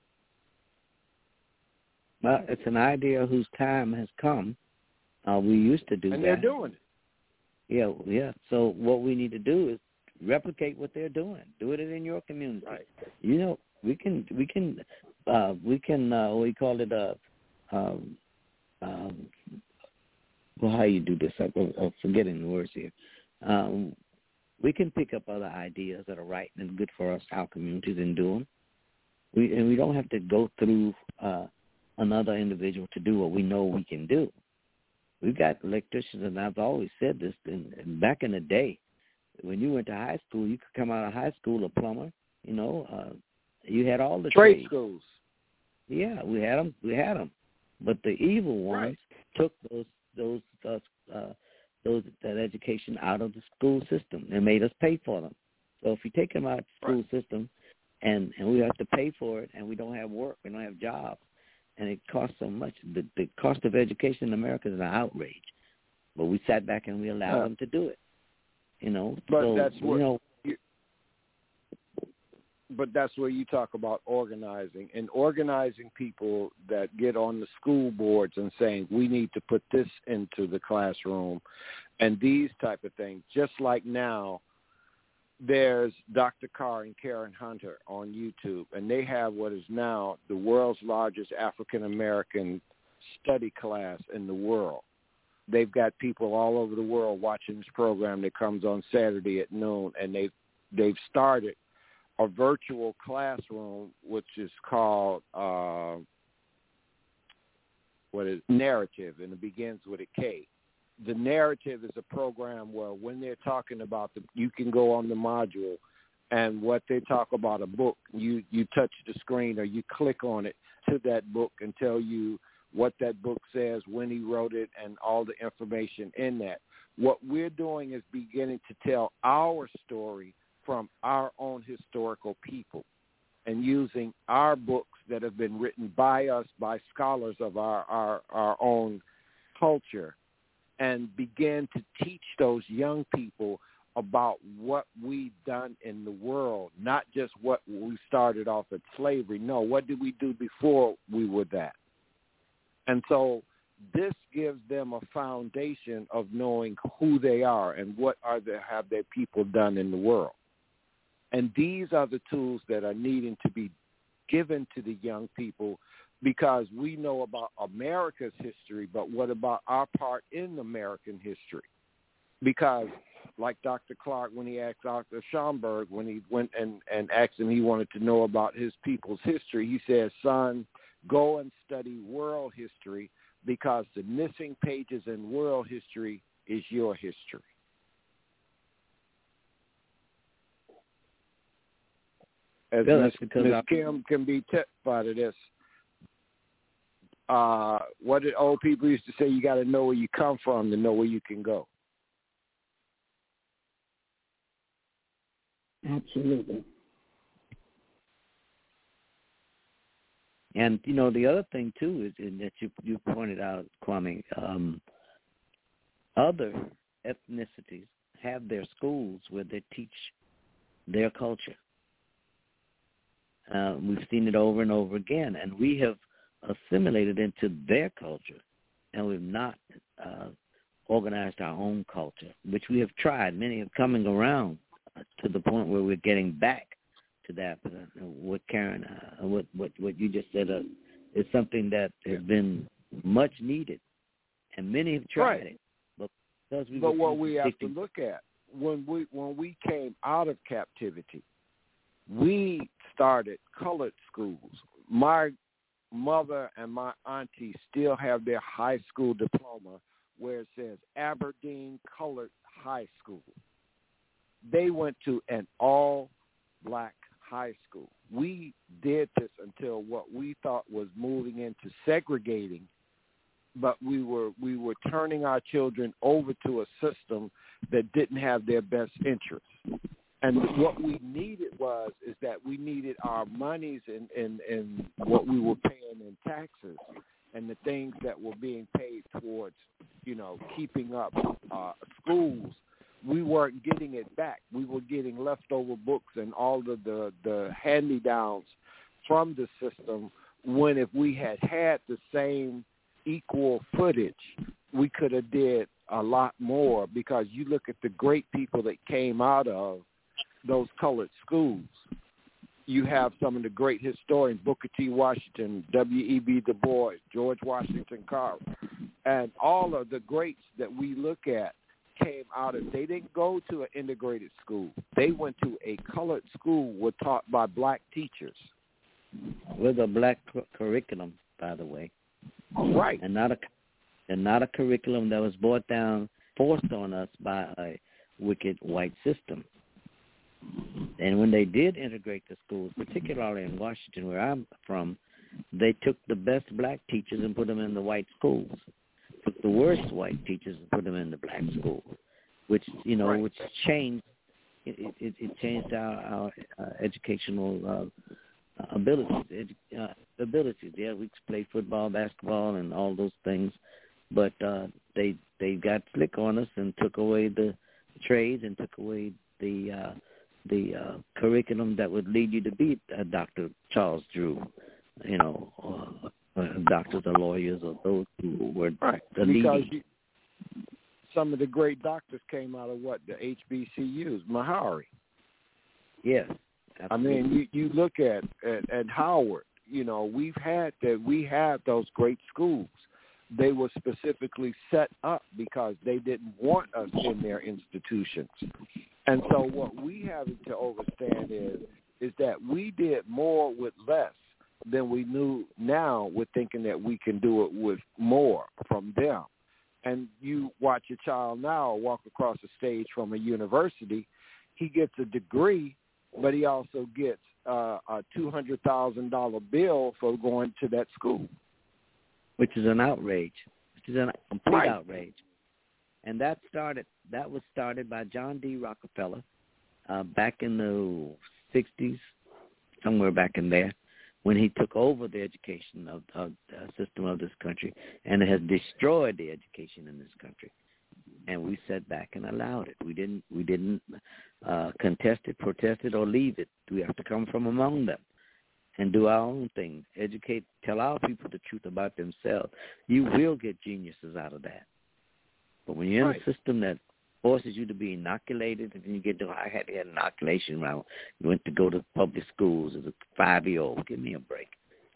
Well, it's an idea whose time has come. Uh, we used to do and that. And they're doing it. Yeah, yeah. So what we need to do is replicate what they're doing. Do it in your community. Right. You know, we can, we can, uh, we can. Uh, we call it a. Um, um, well, how you do this? I, I'm forgetting the words here. Um, we can pick up other ideas that are right and good for us, our communities, and do them. We and we don't have to go through uh, another individual to do what we know we can do. We've got electricians, and I've always said this, and back in the day, when you went to high school, you could come out of high school a plumber, you know. Uh, you had all the trade trades. schools. Yeah, we had them. We had them. But the evil ones right. took those those uh, uh, those that education out of the school system and made us pay for them. So if you take them out of the school right. system, and, and we have to pay for it, and we don't have work, we don't have jobs, and it costs so much. The, the cost of education in America is an outrage. But we sat back and we allowed yeah. them to do it. You know, but so, that's what, you know. You, but that's where you talk about organizing and organizing people that get on the school boards and saying we need to put this into the classroom, and these type of things. Just like now, there's Doctor Carr and Karen Hunter on YouTube, and they have what is now the world's largest African-American study class in the world. They've got people all over the world watching this program that comes on Saturday at noon, and they've, they've started a virtual classroom, which is called, uh, what is Narrative, and it begins with a K. The Narrative is a program where when they're talking about the, you can go on the module, and what they talk about a book, you, you touch the screen or you click on it to that book and tell you what that book says, when he wrote it, and all the information in that. What we're doing is beginning to tell our story from our own historical people and using our books that have been written by us, by scholars of our, our, our own culture, and begin to teach those young people about what we've done in the world, not just what we started off at slavery. No, what did we do before we were that? And so this gives them a foundation of knowing who they are and what are they, have their people done in the world. And these are the tools that are needing to be given to the young people because we know about America's history, but what about our part in American history? Because like Doctor Clark, when he asked Doctor Schomburg, when he went and, and asked him, he wanted to know about his people's history, he said, son, go and study world history, because the missing pages in world history is your history. As Bill, Miz because Miz I- Kim can be testified to this. Uh, what did old people used to say? You got to know where you come from to know where you can go. Absolutely. And you know, the other thing too is, is that you you pointed out, Kwame. Um, other ethnicities have their schools where they teach their culture. Uh, we've seen it over and over again, and we have assimilated into their culture, and we've not uh, organized our own culture, which we have tried. Many are coming around to the point where we're getting back to that. Uh, what Karen, uh, what, what what you just said uh, is something that has been much needed, and many have tried Right. it. But, because we but what refuse we to have stick to look at, when we when we came out of captivity, we started colored schools. My mother and my auntie still have their high school diploma where it says Aberdeen Colored High School. They went to an all-black high school. We did this until what we thought was moving into segregating, but we were we were turning our children over to a system that didn't have their best interests. And what we needed was is that we needed our monies and in, in, in what we were paying in taxes and the things that were being paid towards, you know, keeping up uh, schools. We weren't getting it back. We were getting leftover books and all of the, the hand-me-downs from the system, when if we had had the same equal footage, we could have did a lot more, because you look at the great people that came out of those colored schools. You have some of the great historians, Booker T. Washington, W E B Du Bois, George Washington Carver, and all of the greats that we look at came out of, they didn't go to an integrated school. They went to a colored school, were taught by black teachers. with a black cu- curriculum, by the way. Right. And not a and not a curriculum that was brought down, forced on us by a wicked white system. And when they did integrate the schools, particularly in Washington, where I'm from, they took the best black teachers and put them in the white schools. Took the worst white teachers and put them in the black schools, which, you know, Right. which changed, it, it, it changed our, our uh, educational uh, abilities. Edu- uh, abilities. Yeah, we could play football, basketball, and all those things, but uh, they they got slick on us and took away the trades and took away the uh, the uh, curriculum that would lead you to be uh, Doctor Charles Drew, you know, uh, uh, doctors or lawyers or those who were right. the because leading. You, some of the great doctors came out of what? The H B C Us, Meharry. Yes. I mean, you, you look at, at, at Howard, you know, we've had that, we have those great schools. They were specifically set up because they didn't want us in their institutions. And so what we have to understand is, is that we did more with less than we knew. Now we're thinking that we can do it with more from them. And you watch a child now walk across the stage from a university, he gets a degree, but he also gets uh, a two hundred thousand dollars bill for going to that school. Which is an outrage. Which is a complete Right. outrage. And that started, that was started by John D. Rockefeller uh, back in the sixties, somewhere back in there, when he took over the education of, of the system of this country, and it has destroyed the education in this country. And we sat back and allowed it. We didn't we didn't uh, contest it, protest it, or leave it. We have to come from among them and do our own thing, educate, tell our people the truth about themselves. You will get geniuses out of that. But when you're in Right. a system that forces you to be inoculated, and then you get to, I had to get inoculation around. You went to go to public schools as a five-year-old. Give me a break.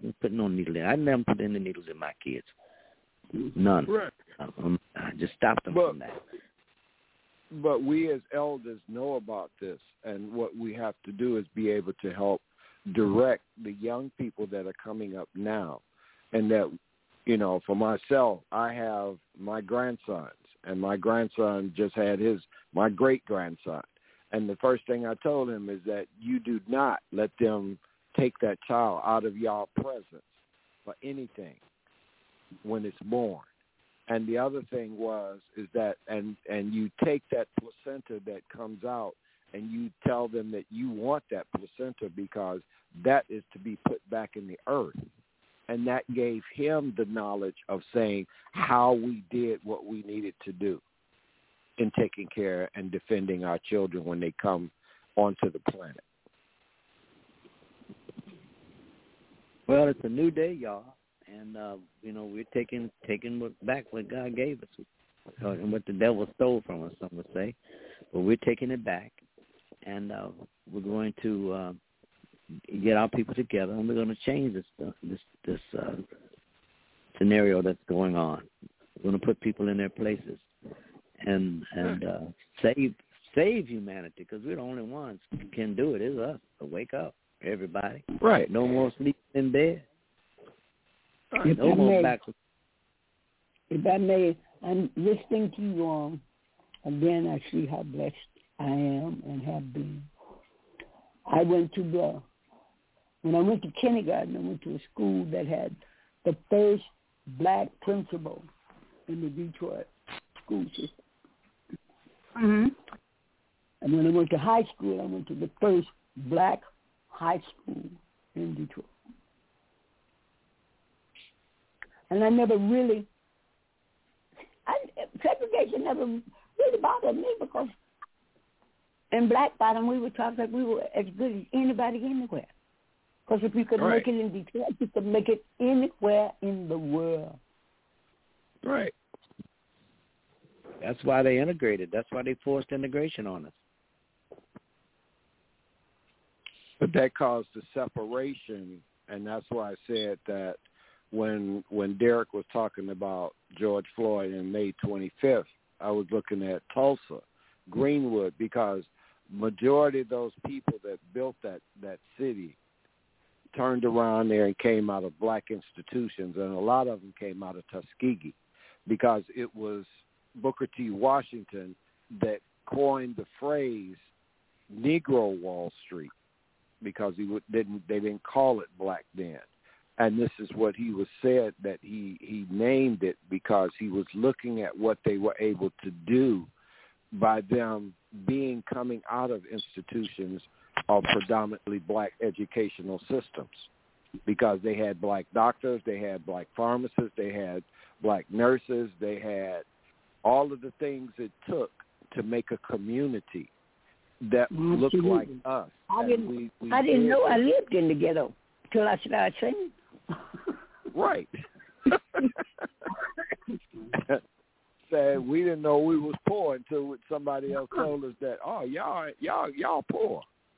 put no needle in. I never put any needles in my kids. None. Right. Um, I just stopped them but, from that. But we as elders know about this, and what we have to do is be able to help direct the young people that are coming up now. And that, you know, for myself, I have my grandsons, and my grandson just had his, my great-grandson. And the first thing I told him is that you do not let them take that child out of your presence for anything when it's born. And the other thing was, is that, and, and you take that placenta that comes out and you tell them that you want that placenta because that is to be put back in the earth. And that gave him the knowledge of saying how we did what we needed to do in taking care and defending our children when they come onto the planet. Well, it's a new day, y'all. And, uh, you know, we're taking taking what, back what God gave us, uh, and what the devil stole from us, some would say. But we're taking it back, and uh, we're going to uh, get our people together, and we're going to change this uh, this this uh, scenario that's going on. We're going to put people in their places and and uh, save save humanity, because we're the only ones who can do it. It's us. So wake up, everybody. Right. No more sleeping in bed. If No I more may, backwards. if I may, I'm listening to you all. Again, I see how blessed I am and have been. I went to the, when I went to kindergarten, I went to a school that had the first black principal in the Detroit school system. Mm-hmm. And when I went to high school, I went to the first black high school in Detroit. And I never really, I, segregation never really bothered me, because in Black Bottom we were taught that we were as good as anybody anywhere. Because if you could Right. make it in Detroit, you could make it anywhere in the world. Right. That's why they integrated. That's why they forced integration on us. But that caused the separation, and that's why I said that when when Derek was talking about George Floyd on May twenty-fifth, I was looking at Tulsa, Greenwood, because majority of those people that built that, that city turned around there and came out of black institutions, and a lot of them came out of Tuskegee, because it was Booker T. Washington that coined the phrase Negro Wall Street, because he would, didn't they didn't call it black then. And this is what he was said, that he, he named it because he was looking at what they were able to do by them being coming out of institutions of predominantly black educational systems, because they had black doctors, they had black pharmacists, they had black nurses, they had all of the things it took to make a community that looked like us. I didn't, we, we I didn't did know that. I lived in the ghetto till I started singing. Right. Said we didn't know we was poor until somebody else told us that, oh, y'all, y'all, y'all poor.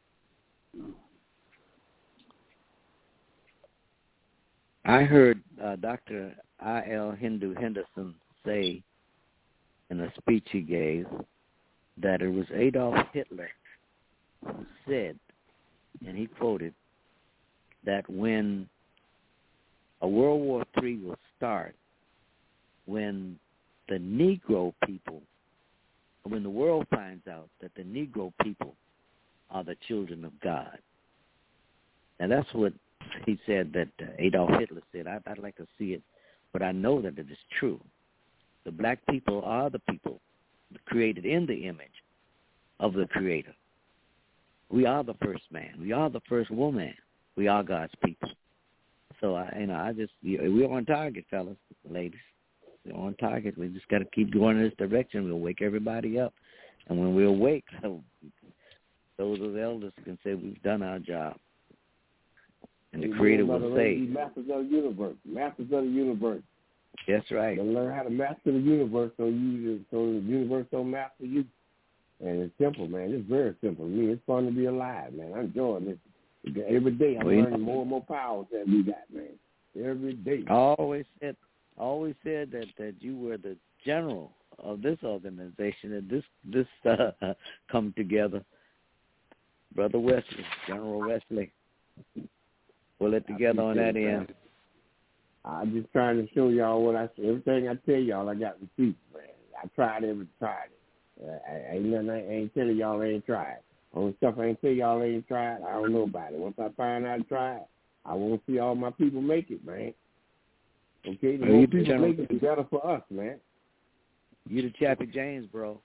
I heard uh, Doctor I L Hindu Henderson say in a speech he gave that it was Adolf Hitler who said, and he quoted, that when a World War Three will start, when the Negro people, when the world finds out that the Negro people are the children of God. And that's what he said that uh, Adolf Hitler said. I'd, I'd like to see it, but I know that it is true. The black people are the people created in the image of the Creator. We are the first man. We are the first woman. We are God's people. So, I, you know, I just, we're on target, fellas, ladies. We're on target. We just got to keep going in this direction. We'll wake everybody up. And when we awake, so those of the elders can say we've done our job. And the Creator will say, masters of the universe. Masters of the universe. That's right. You learn how to master the universe so you so the universe don't master you. And it's simple, man. It's very simple. To me, it's fun to be alive, man. I'm enjoying this. Every day I'm well, learning more and more powers that we got, man. Every day. I always said, always said that, that you were the general of this organization, and this this uh, come together. Brother Wesley, General Wesley, pull it together on that end. I'm just trying to show y'all what I say. Everything I tell y'all, I got receipts, man. I tried every tried it. Uh, I, ain't nothing I ain't telling y'all I ain't tried. Only stuff I ain't tell y'all I ain't tried, I don't know about it. Once I find out I tried, I want to see all my people make it, man. Okay, the well, more people make it, the better for us, man. You the Chappie James, bro.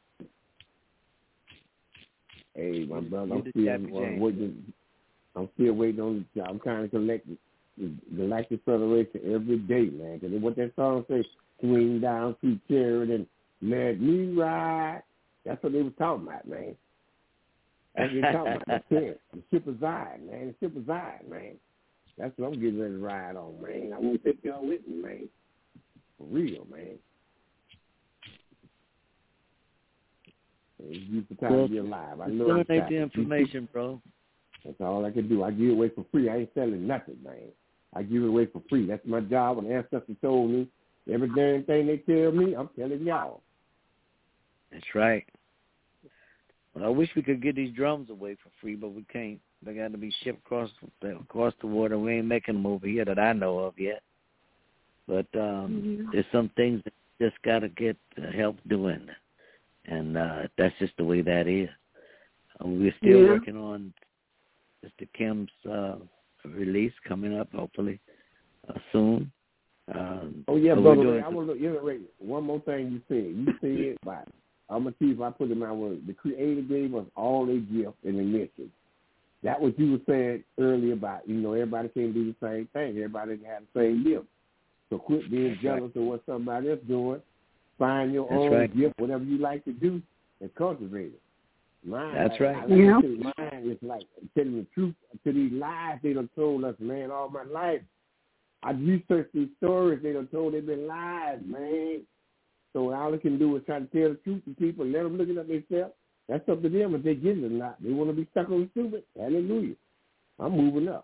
Hey, my you, brother, you I'm still, uh, waiting, I'm still waiting on the I'm trying to collect the Galactic Federation every day, man. Because what that song says, swing down through Sheridan, let me ride. That's what they were talking about, man. That's what they were talking about. The, the ship of Zion, man. The ship of Zion, man. That's what I'm getting ready to ride on, man. I want to take y'all with me, man. For real, man. It's beautiful time well, to be alive. I love the information, bro. That's all I can do. I give it away for free. I ain't selling nothing, man. I give it away for free. That's my job. When the ancestors told me, every damn thing they tell me, I'm telling y'all. That's right. Well, I wish we could get these drums away for free, but we can't. They got to be shipped across the, across the water. We ain't making them over here that I know of yet. But um, mm-hmm. there's some things that just got to get uh, help doing. And uh, that's just the way that is. Um, we're still yeah. working on Mister Kim's uh, release coming up, hopefully, uh, soon. Um, oh, yeah, so brother. Ray, I want to iterate one more thing you said. You said, but I'm going to see if I put in my word. The Creator gave us all their gifts and their mission. That what you were saying earlier about, you know, everybody can't do the same thing. Everybody can have the same gift. So quit being That's jealous right. of what somebody else doing. Find your That's own right. gift, whatever you like to do, and cultivate it. Mine, That's like, right. I like yeah. to mine is like telling the truth to these lies they done told us, man, all my life. I researched these stories they done told. They've been lies, man. So all I can do is try to tell the truth to people and let them look it up themselves. That's up to them if they get it or not. They want to be stuck on the stupid. Hallelujah. I'm moving up.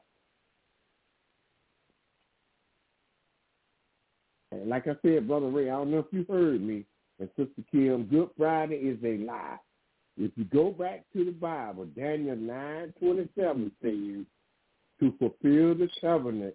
And like I said, Brother Ray, I don't know if you heard me, and Sister Kim, Good Friday is a lie. If you go back to the Bible, Daniel nine twenty-seven says, to fulfill the covenant,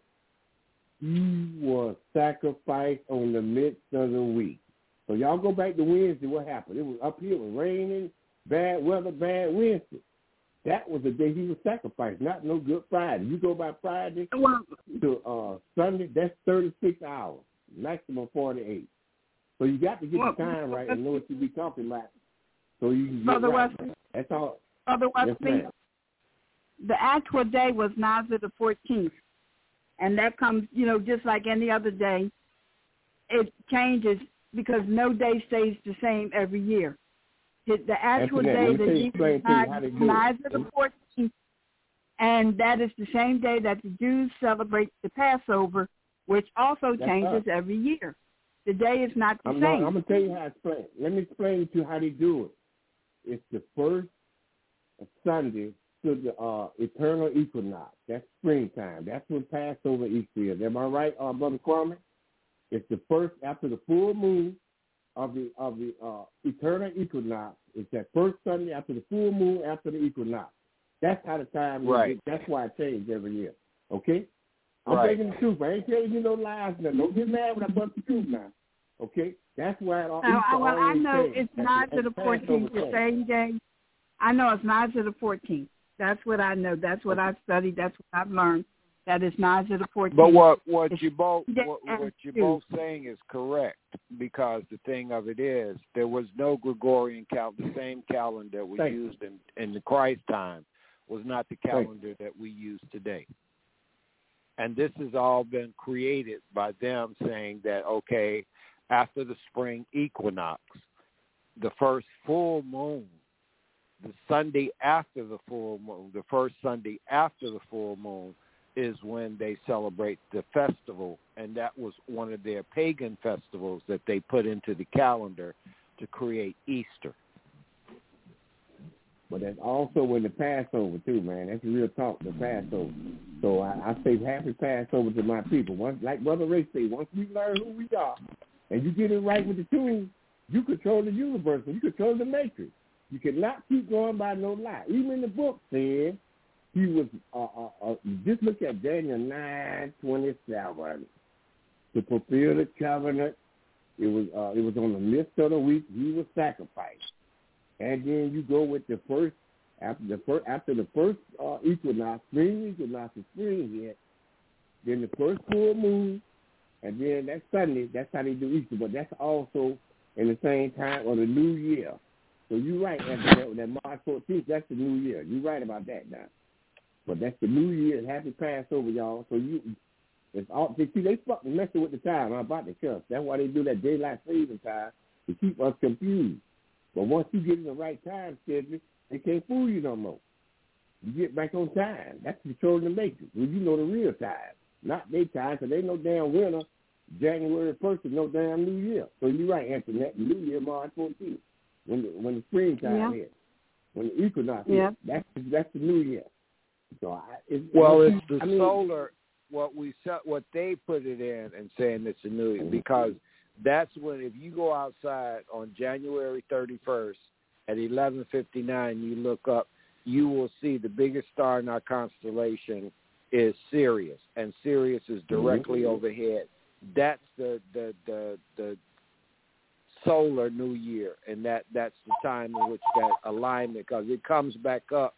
he was sacrificed on the midst of the week. So y'all go back to Wednesday, what happened? It was up here, it was raining, bad weather, bad Wednesday. That was the day he was sacrificed, not no Good Friday. You go by Friday to uh, Sunday, that's thirty-six hours, maximum forty-eight. So you got to get well, the time right and know what you be talking about. So you can get right. Wesley, that's all. Brother Wesley, yes, the actual day was Nazir the fourteenth. And that comes, you know, just like any other day. It changes because no day stays the same every year. The, the actual day that Jesus died is Nazir the fourteenth. And that is the same day that the Jews celebrate the Passover, which also that's changes up. every year. The day is not the I'm same. Not, I'm going to tell you how to explain it. Let me explain to you how they do it. It's the first Sunday to the uh, eternal equinox. That's springtime. That's when Passover Easter is. Am I right, uh, Brother Kwame? It's the first after the full moon of the of the uh, eternal equinox. It's that first Sunday after the full moon after the equinox. That's how the time right. is. That's why it changes every year. Okay? I'm right. breaking the truth. I ain't telling you no lies now. Don't get mad when I bust the truth now. Okay? That's why it all uh, Well, I know changes. it's not to the fourteenth, the same day. I know it's not to the fourteenth. That's what I know. That's what I've studied. That's what I've learned. That is not to the fourteenth. But what what it's you both what, what you both saying is correct, because the thing of it is there was no Gregorian calendar. The same calendar we Thank used in, in the Christ time was not the calendar that we use today. And this has all been created by them saying that, okay, after the spring equinox, the first full moon, the Sunday after the full moon, the first Sunday after the full moon is when they celebrate the festival. And that was one of their pagan festivals that they put into the calendar to create Easter. But that's also when the Passover too, man. That's real talk, the Passover. So I, I say happy Passover to my people. Once, like Brother Ray said, once we learn who we are and you get it right with the tune, you control the universe and you control the matrix. You cannot keep going by no lie. Even the book said he was, uh, uh, uh, just look at Daniel nine twenty-seven. To fulfill the covenant, it was uh, it was on the midst of the week, he was sacrificed. And then you go with the first after the first after the first uh, equinox, spring equinox is spring yet. Then the first full moon, and then that Sunday, that's how they do Easter. But that's also in the same time of the New Year. So you're right, that, that March fourteenth, that's the New Year. You're right about that now. But that's the New Year. Happy Passover, y'all. So you, it's all they see they fucking messing with the time. I'm about to cuss. That's why they do that daylight saving time to keep us confused. But once you get in the right time schedule, they can't fool you no more. You get back on time. That's controlling the matrix. Well, you know the real time, not their time, because they no damn winter. January first is no damn New Year. So you're right, Antoinette. New Year, March fourteenth, when the when the springtime yeah. hits, when the equinox yeah. hits. That's that's the New Year. So I, it's, well, it's the I mean, solar. What we what they put it in and saying it's a New Year because. That's when, if you go outside on January thirty-first at eleven fifty-nine, you look up, you will see the biggest star in our constellation is Sirius, and Sirius is directly mm-hmm. overhead. That's the, the the the solar New Year, and that, that's the time in which that alignment, because it comes back up,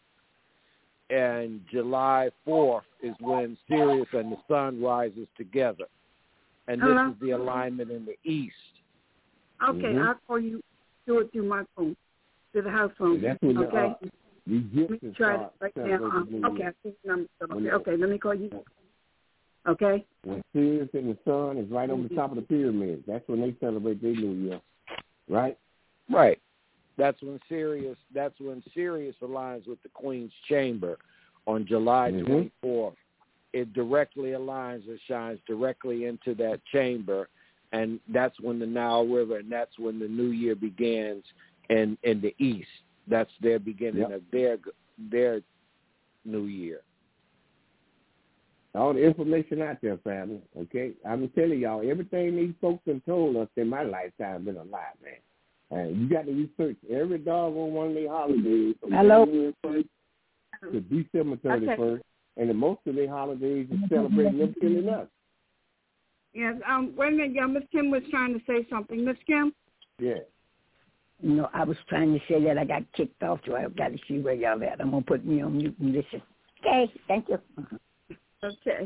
and July fourth is when Sirius and the sun rises together. And this Hello? Is the alignment in the east. Okay, mm-hmm. I'll call you, do it through my phone, through the house phone. That's when okay? The, uh, the let me try it right now. Uh, okay, I see the number. Okay, okay, let me call you. Okay? When Sirius and the sun is right over the top of the pyramid, that's when they celebrate their New Year, right? Right. That's when Sirius, that's when Sirius aligns with the Queen's Chamber on July mm-hmm. twenty-fourth. It directly aligns or shines directly into that chamber, and that's when the Nile River, and that's when the New Year begins in, in the East. That's their beginning yep. of their their New Year. All the information out there, family, okay? I'm telling y'all, everything these folks have told us in my lifetime been a lie, man. And you got to research every doggone one of their holidays from Hello? January first to December thirty-first. Okay. And the most of their holidays is celebrating them killing us. Yes. Um. Wait a minute, y'all. Miss Kim was trying to say something. Miss Kim? Yeah. You know, I was trying to say that I got kicked off, so I've got to see where y'all at. I'm going to put me on mute and listen. Okay. Thank you. Okay.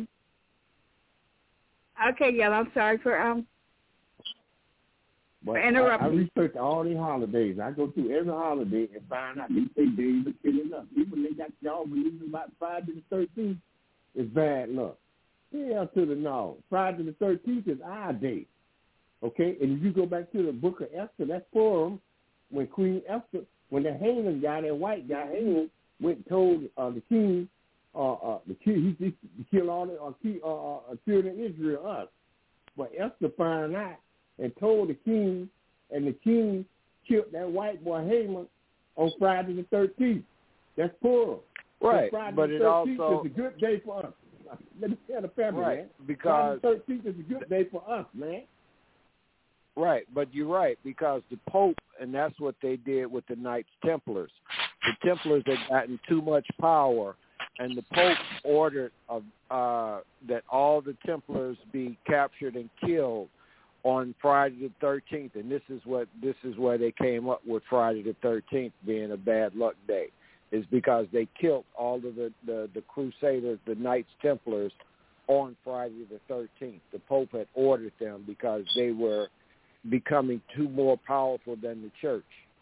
Okay, y'all. I'm sorry for um. But for interrupting. I, I research all these holidays. I go through every holiday and find out these days are killing us. Even they got y'all believing about Friday the thirteenth is bad luck. Hell to the no. Friday the thirteenth is our day. Okay? And if you go back to the book of Esther, that's Purim, when Queen Esther, when the Haman guy, that white guy, Haman, went and told uh, the king, uh, uh, the king, he, he killed all the uh, key, uh, uh, children of Israel, us. But Esther found out and told the king, and the king killed that white boy Haman on Friday the thirteenth. That's Purim. Right, so Friday but the it also is a good day for us. Let me tell the family, right, man. because Friday the thirteenth is a good day for us, man. Right, but you're right, because the Pope, and that's what they did with the Knights Templars. The Templars had gotten too much power, and the Pope ordered uh, uh, that all the Templars be captured and killed on Friday the thirteenth, and this is what this is where they came up with Friday the thirteenth being a bad luck day, is because they killed all of the, the, the Crusaders, the Knights Templars, on Friday the thirteenth. The Pope had ordered them because they were becoming too more powerful than the church.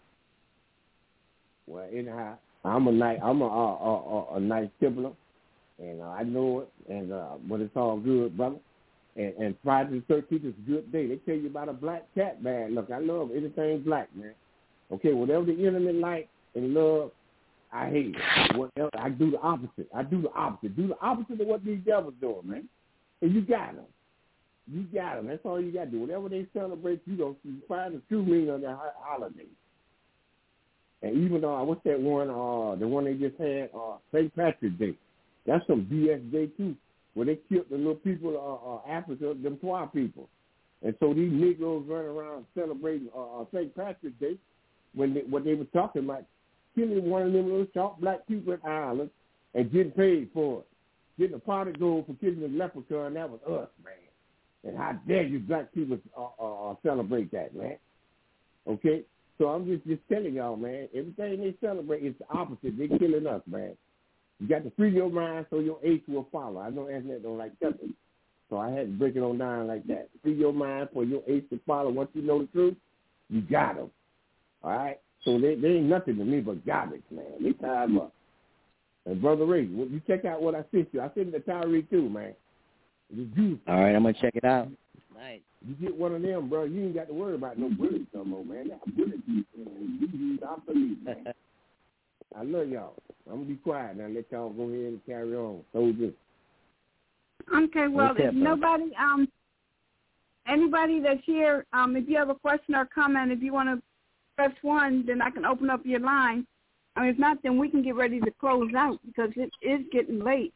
Well, anyhow, I'm a knight. I'm a a, a, a Knight Templar, and uh, I know it, and uh, but it's all good, brother. And, and Friday the thirteenth is a good day. They tell you about a black cat bad luck. I love anything black, man. Okay, whatever the enemy like and love, I hate it. Whatever, I do the opposite. I do the opposite. Do the opposite of what these devils doing, man. And you got them. You got them. That's all you got to do. Whatever they celebrate, you don't you find the true meaning of their holiday. And even uh, what's that one? Uh, the one they just had, uh, Saint Patrick's Day. That's some B S Day too, where they killed the little people, uh, uh, Africa, them Twa people. And so these Negroes running around celebrating uh, uh, Saint Patrick's Day when they, what they were talking about, killing one of them little short black people in Ireland and getting paid for it. Getting a pot of gold for killing the leprechaun, that was us, man. And how dare you black people uh, uh, celebrate that, man. Okay? So I'm just, just telling y'all, man, everything they celebrate is the opposite. They're killing us, man. You got to free your mind so your ace will follow. I know Antoinette don't like that. So I had to break it on down like that. Free your mind for your ace to follow. Once you know the truth, you got them. All right? So they, they ain't nothing to me but garbage, man. They tie them up. And Brother Ray, you check out what I sent you. I sent it to Tyree too, man. It's beautiful. All right, I'm going to check it out. Nice. You get one of them, bro, you ain't got to worry about no bullets no more, man. That bullet you man. I love y'all. I'm going to be quiet now. Let y'all go ahead and carry on. Soldiers. Okay, well, if nobody, um, anybody that's here, um, if you have a question or comment, if you want to press one, then I can open up your line. I mean, if not, then we can get ready to close out because it is getting late.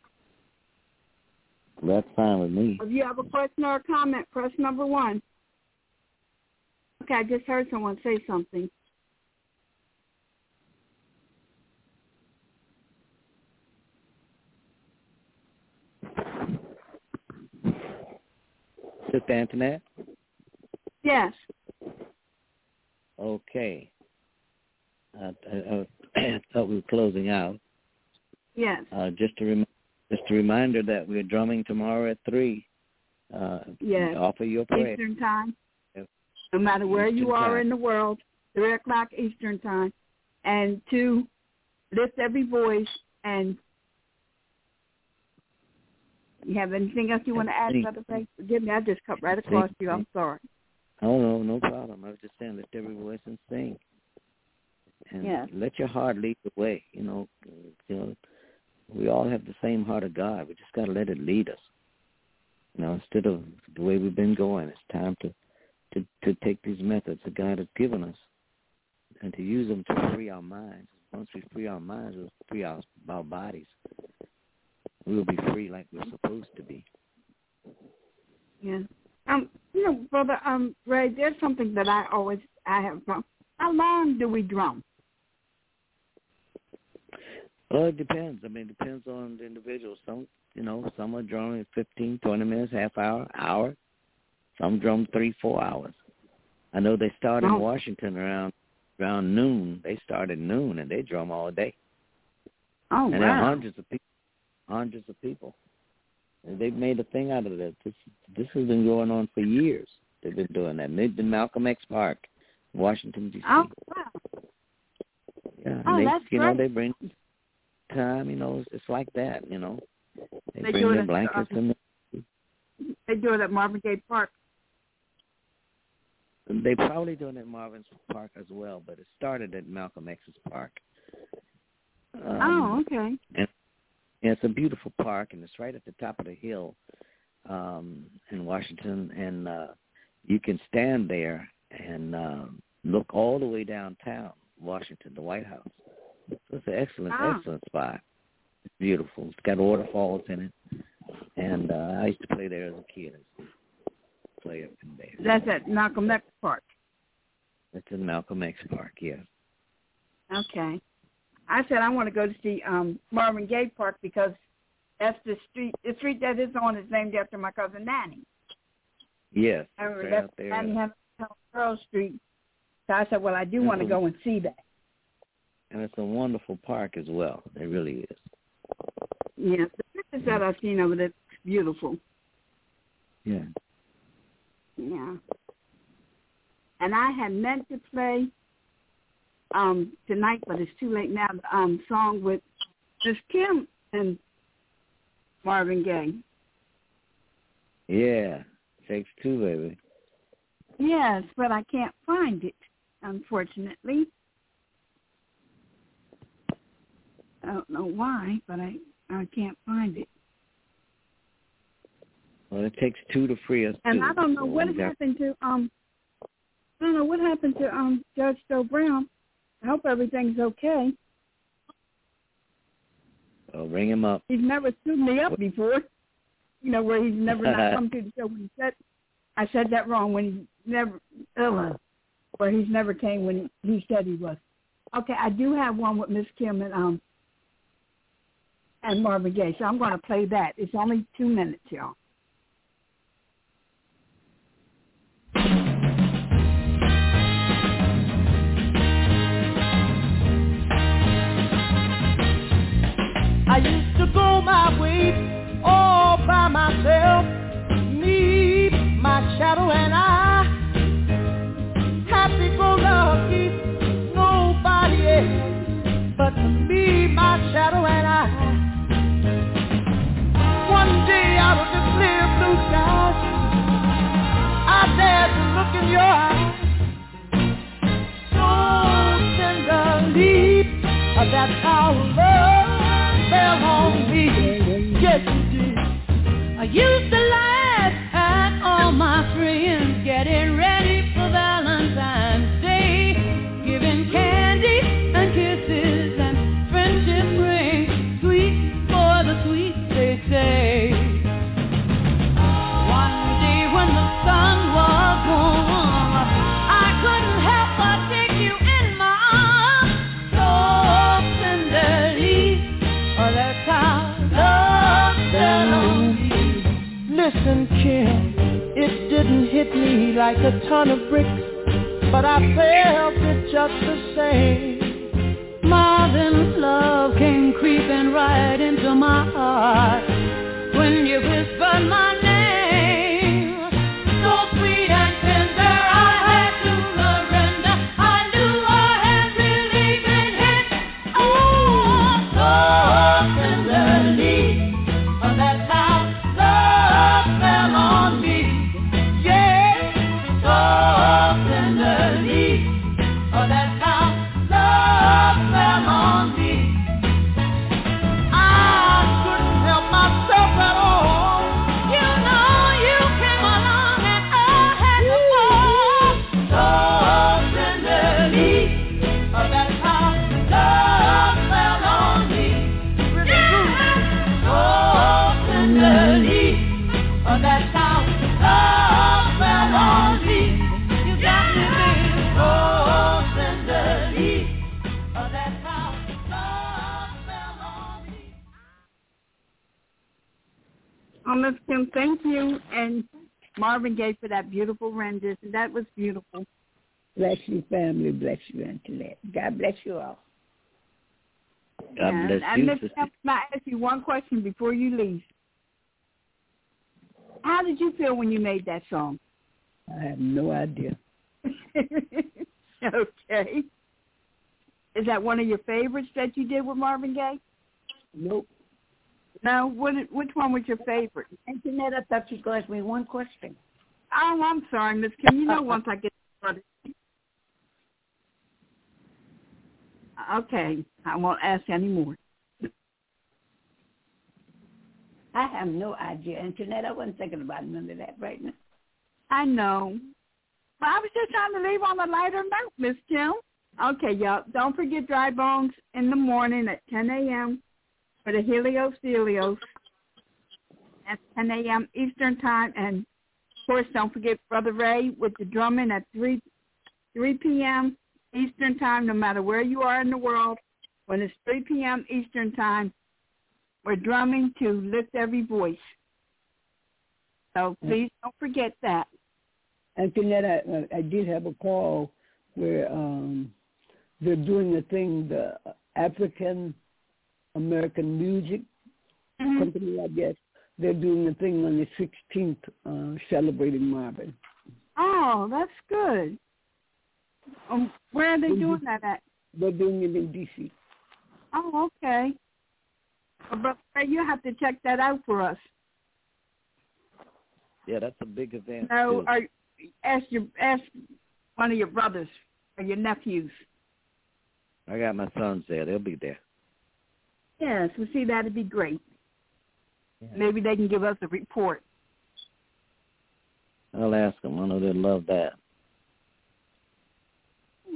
That's fine with me. If you have a question or a comment, press number one. Okay, I just heard someone say something. Sister Antoinette? Yes. Okay. I, I, I thought we were closing out. Yes. Uh, just a rem- just a reminder that we're drumming tomorrow at three. Uh, yes. Offer your prayer. Eastern time. Yes. No matter where Eastern you are time. in the world, three o'clock Eastern time, and to lift every voice. And you have anything else you want to add, Brother Ray? Forgive me, I just cut right across you. I'm sorry. Oh no, no problem. I was just saying, lift every voice and sing. And yes. let your heart lead the way. You know, you know, we all have the same heart of God. We just got to let it lead us. You know, instead of the way we've been going, it's time to, to, to take these methods that God has given us and to use them to free our minds. Once we free our minds, we'll free our, our bodies. We'll be free like we're supposed to be. Yeah. Um, you know, Brother um, Ray, there's something that I always I have from. How long do we drum? Well, it depends. I mean, it depends on the individual. Some, you know, some are drumming fifteen, twenty minutes, half hour, hour. Some drum three, four hours. I know they start in oh. Washington around around noon. They start at noon, and they drum all day. Oh, and wow. there are hundreds of people. Hundreds of people. And they've made a thing out of it. This, this has been going on for years. They've been doing that. They've been Malcolm X Park, Washington, D C Oh, wow. Yeah, oh, they, that's you great. know, they bring time, you know, it's just like that, you know. They, they bring their blankets uh, and they do it at Marvin Gaye Park. They probably do it at Marvin's Park as well, but it started at Malcolm X's Park. Um, oh, okay. And, and it's a beautiful park, and it's right at the top of the hill um, in Washington, and uh, you can stand there and uh, look all the way downtown Washington, the White House. So it's an excellent, ah. excellent spot. It's beautiful. It's got waterfalls in it, and uh, I used to play there as a kid. Play up in there. That's at Malcolm X Park. That's in Malcolm X Park, yeah. Okay. I said I want to go to see um, Marvin Gaye Park because that's the street. The street that is on is named after my cousin Nanny. Yes, I remember right that's out there. Nanny had Pearl Street. So I said, well, I do want to go and see that. And it's a wonderful park as well. It really is. Yeah, the pictures that I've seen of it, it's beautiful. Yeah. Yeah. And I had meant to play um, tonight, but it's too late now, the um, song with Miss Kim and Marvin Gaye. Yeah. Takes two, baby. Yes, but I can't find it, unfortunately. I don't know why, but I, I can't find it. Well, it takes two to free us. And too, I don't know so what got... happened to um. I don't know what happened to um Judge Joe Brown. I hope everything's okay. Well, ring him up. He's never stood me up before. You know, where he's never not come to the show when he said, I said that wrong, when he never, uh, where he's never came when he, he said he was. Okay, I do have one with Miss Kim and um and Marvin Gaye, so I'm going to play that. It's only two minutes, y'all. I used to go my way all by myself, me, my shadow and I, happy-go-lucky, nobody else but me, my shadow and I. One day out of the clear blue skies, I dared to look in your eyes, so tenderly, that's how love fell on me. Yes, you did. I used to laugh at all my friends getting ready for Valentine's Day, giving candy and kisses and friendship rings, sweet for the sweet they say. One day when the sun was warm, I couldn't help but take you in my arms, so tenderly. Oh, that's how love fell on me. Listen, Kim, it didn't hit me like a ton of bricks, but I felt it just the same. Marvin's love came creeping right into my heart when you whispered my name. So sweet and tender, I had to surrender. I knew I had really been hit. Oh, so tenderly. Oh, that's how love fell on me. Yeah, so tenderly. Oh, that's how love fell on me. I couldn't help myself at all. You know you came along and I had to fall. So tenderly. Oh, that's how love fell on me. Really true. So tenderly. Oh, that's how love fell on me. You got me, baby. So tenderly. Oh, that's how love fell on me. Oh, Miss Kim, thank you, and Marvin Gaye for that beautiful rendition. That was beautiful. Bless you, family. Bless you, Antoinette. God bless you all. God And- bless and you, Miss sister. Kim, can I ask you one question before you leave? How did you feel when you made that song? I have no idea. Okay. Is that one of your favorites that you did with Marvin Gaye? Nope. No? What, which one was your favorite? Antoinette, I thought you were going to ask me one question. Oh, I'm sorry, Miss Kim. You know once I get started. Okay. I won't ask any more. I have no idea, Antoinette. I wasn't thinking about none of that right now. I know. But I was just trying to leave on a lighter note, Miss Kim. Okay, y'all. Don't forget Dry Bones in the morning at ten a.m. for the Helios Delios at ten a.m. Eastern Time. And, of course, don't forget Brother Ray with the drumming at three p.m. Eastern Time, no matter where you are in the world. When it's three p.m. Eastern Time, we're drumming to lift every voice. So please don't forget that. Antoinette, I, I did have a call where um, they're doing the thing, the African American Music mm-hmm. Company, I guess. They're doing the thing on the sixteenth, uh, celebrating Marvin. Oh, that's good. Um, where are they doing that at? They're doing it in D C. Oh, okay. But you have to check that out for us. Yeah, that's a big event. No, too. or ask your ask one of your brothers or your nephews. I got my sons there. They'll be there. Yes, well, see, that'd be great. Yeah. Maybe they can give us a report. I'll ask them. I know they'll love that.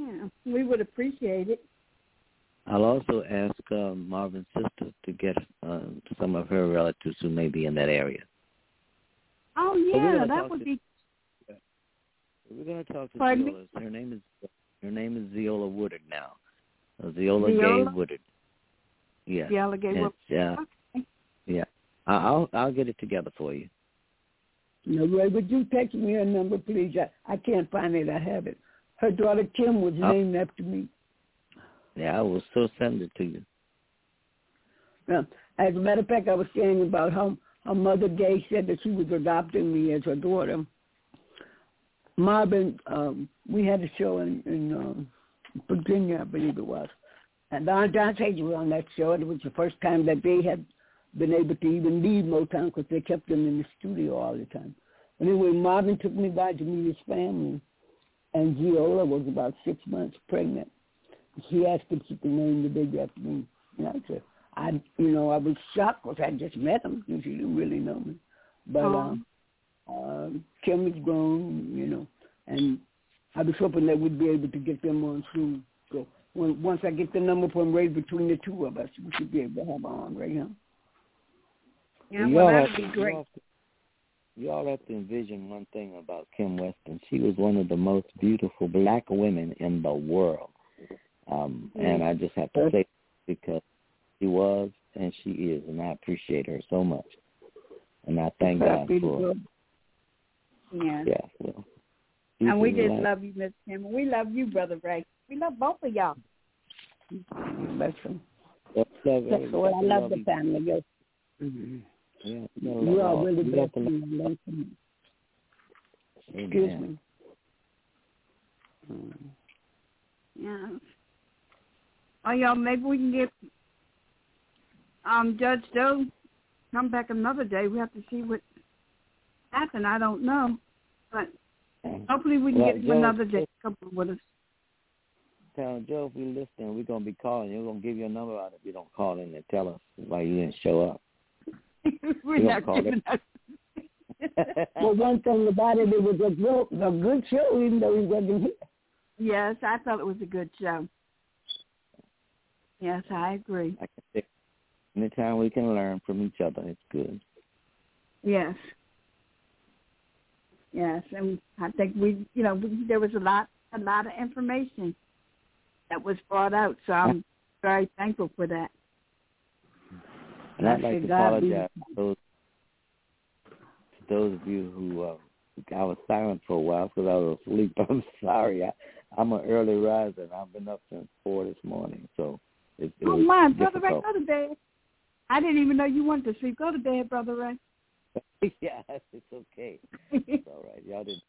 Yeah, we would appreciate it. I'll also ask uh, Marvin's sister to get uh, some of her relatives who may be in that area. Oh, yeah, that would to, be... We're going to talk to Pardon Ziola. me? Her name is her name is Ziola Woodard now. Uh, Ziola, Ziola? Gay Woodard. Yeah. Ziola Gay Woodard. Uh, okay. Yeah. I'll I'll get it together for you. No, Ray, would you text me her number, please? I, I can't find it. I have it. Her daughter Kim was Oh. named after me. Yeah, I will still send it to you. Well, as a matter of fact, I was saying about how her mother Gay said that she was adopting me as her daughter. Marvin, um, we had a show in, in um, Virginia, I believe it was. And Don Dante was on that show. It was the first time that they had been able to even leave Motown because they kept them in the studio all the time. But anyway, Marvin took me by to meet his family, and Ziola was about six months pregnant. She asked if she could name the baby after me. And I said, I, you know, I was shocked because I just met him and she didn't really know me. But um, uh, Kim is grown, you know, and I was hoping that we'd be able to get them on soon. So when, once I get the number from Ray between the two of us, we should be able to have her on, right, huh? Yeah, you well, all that have would be to, great. You all, have to, you all have to envision one thing about Kim Weston. She was one of the most beautiful black women in the world. Um, mm-hmm. And I just have to say because she was and she is, and I appreciate her so much. And I thank God for Yeah. Yeah. Well, and we just black. love you, Miss Kim. We love you, Brother Ray. We love both of y'all. That's true. Love, love, That's love, what I love, love the you. family. Yes. Mm-hmm. Yeah, You are really you blessed. got to love- Excuse Amen. me. Mm. Yeah. Oh, y'all, maybe we can get um, Judge Doe come back another day. We have to see what happened. I don't know. But hopefully we can Well, get him Joe, another day. Come with us. Tell Joe if we listen, we're gonna be calling you. We're gonna give you a number out if you don't call in and tell us why you didn't show up. We're You not don't call giving us. Well, one thing about it, it was a good, a good show, even though he wasn't here. Yes, I thought it was a good show. Yes, I agree. I can say, anytime we can learn from each other, it's good. Yes. Yes, and I think we, you know, we, there was a lot, a lot of information that was brought out, so I'm very thankful for that. And I'd like said, to God apologize to those, to those of you who uh, I was silent for a while because I was asleep. I'm sorry. I, I'm an early riser, and I've been up since four this morning, so it, it Oh, was my, Brother Ray, difficult. go to bed. I didn't even know you wanted to sleep. Go to bed, Brother Ray. Yes, it's okay. It's all right. Y'all didn't.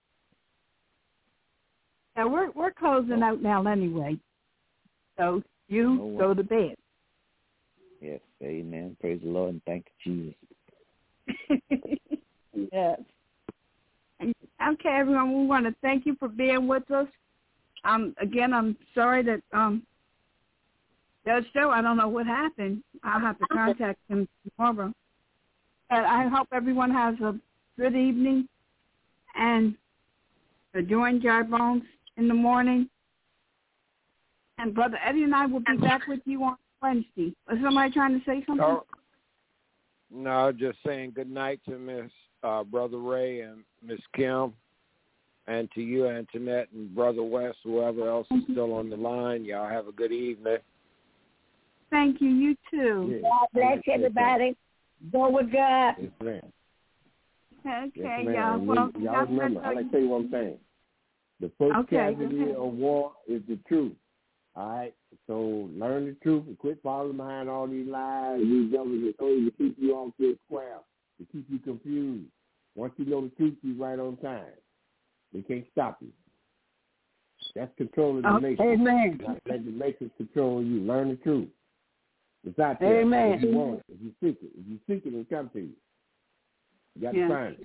Yeah, we're we're closing out now anyway. So you No go to bed. Yes, amen. Praise the Lord, and thank you, Jesus. Yes. Okay, everyone, we want to thank you for being with us. Um, again, I'm sorry that um, Judge Joe, I don't know what happened. I'll have to contact him tomorrow. But I hope everyone has a good evening and join Jar Bones in the morning. And Brother Eddie and I will be back with you on Wednesday. Was somebody trying to say something? Oh, no, just saying good night to Miss uh, Brother Ray and Miss Kim, and to you, Antoinette, and Brother West, whoever else is still on the line. Y'all have a good evening. Thank you. You too. Yeah. God bless everybody. Go with God. Yes, ma'am. Okay, Yes, y'all. ma'am. Well, y'all God remember, bless I you. like to tell you one thing. The first Okay, go casualty ahead. of war is the truth. All right? So learn the truth and quit following behind all these lies. These devils are told you to keep you off your square, to keep you confused. Once you know the truth, you're right on time. They can't stop you. That's controlling the Oh, nation. amen. Not let the nation control you. Learn the truth. It's out there. Amen. If you want it, if you seek it, if you seek it, it'll come to you. You got Yeah. to find it.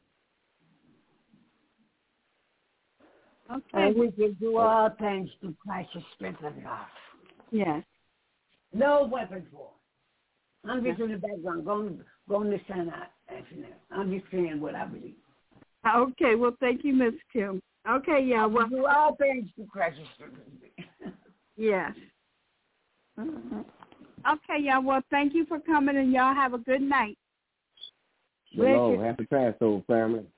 Okay. And we can do all things through Christ who strengthens us. Yes. No weapon for. I'm just in the background, going, going to sign out. I'm just saying what I believe. Okay. Well, thank you, Miss Kim. Okay, yeah. Well, do all things through Christ. Yes. Mm-hmm. Okay, y'all. Well, thank you for coming, and y'all have a good night. Hello, happy Passover, family.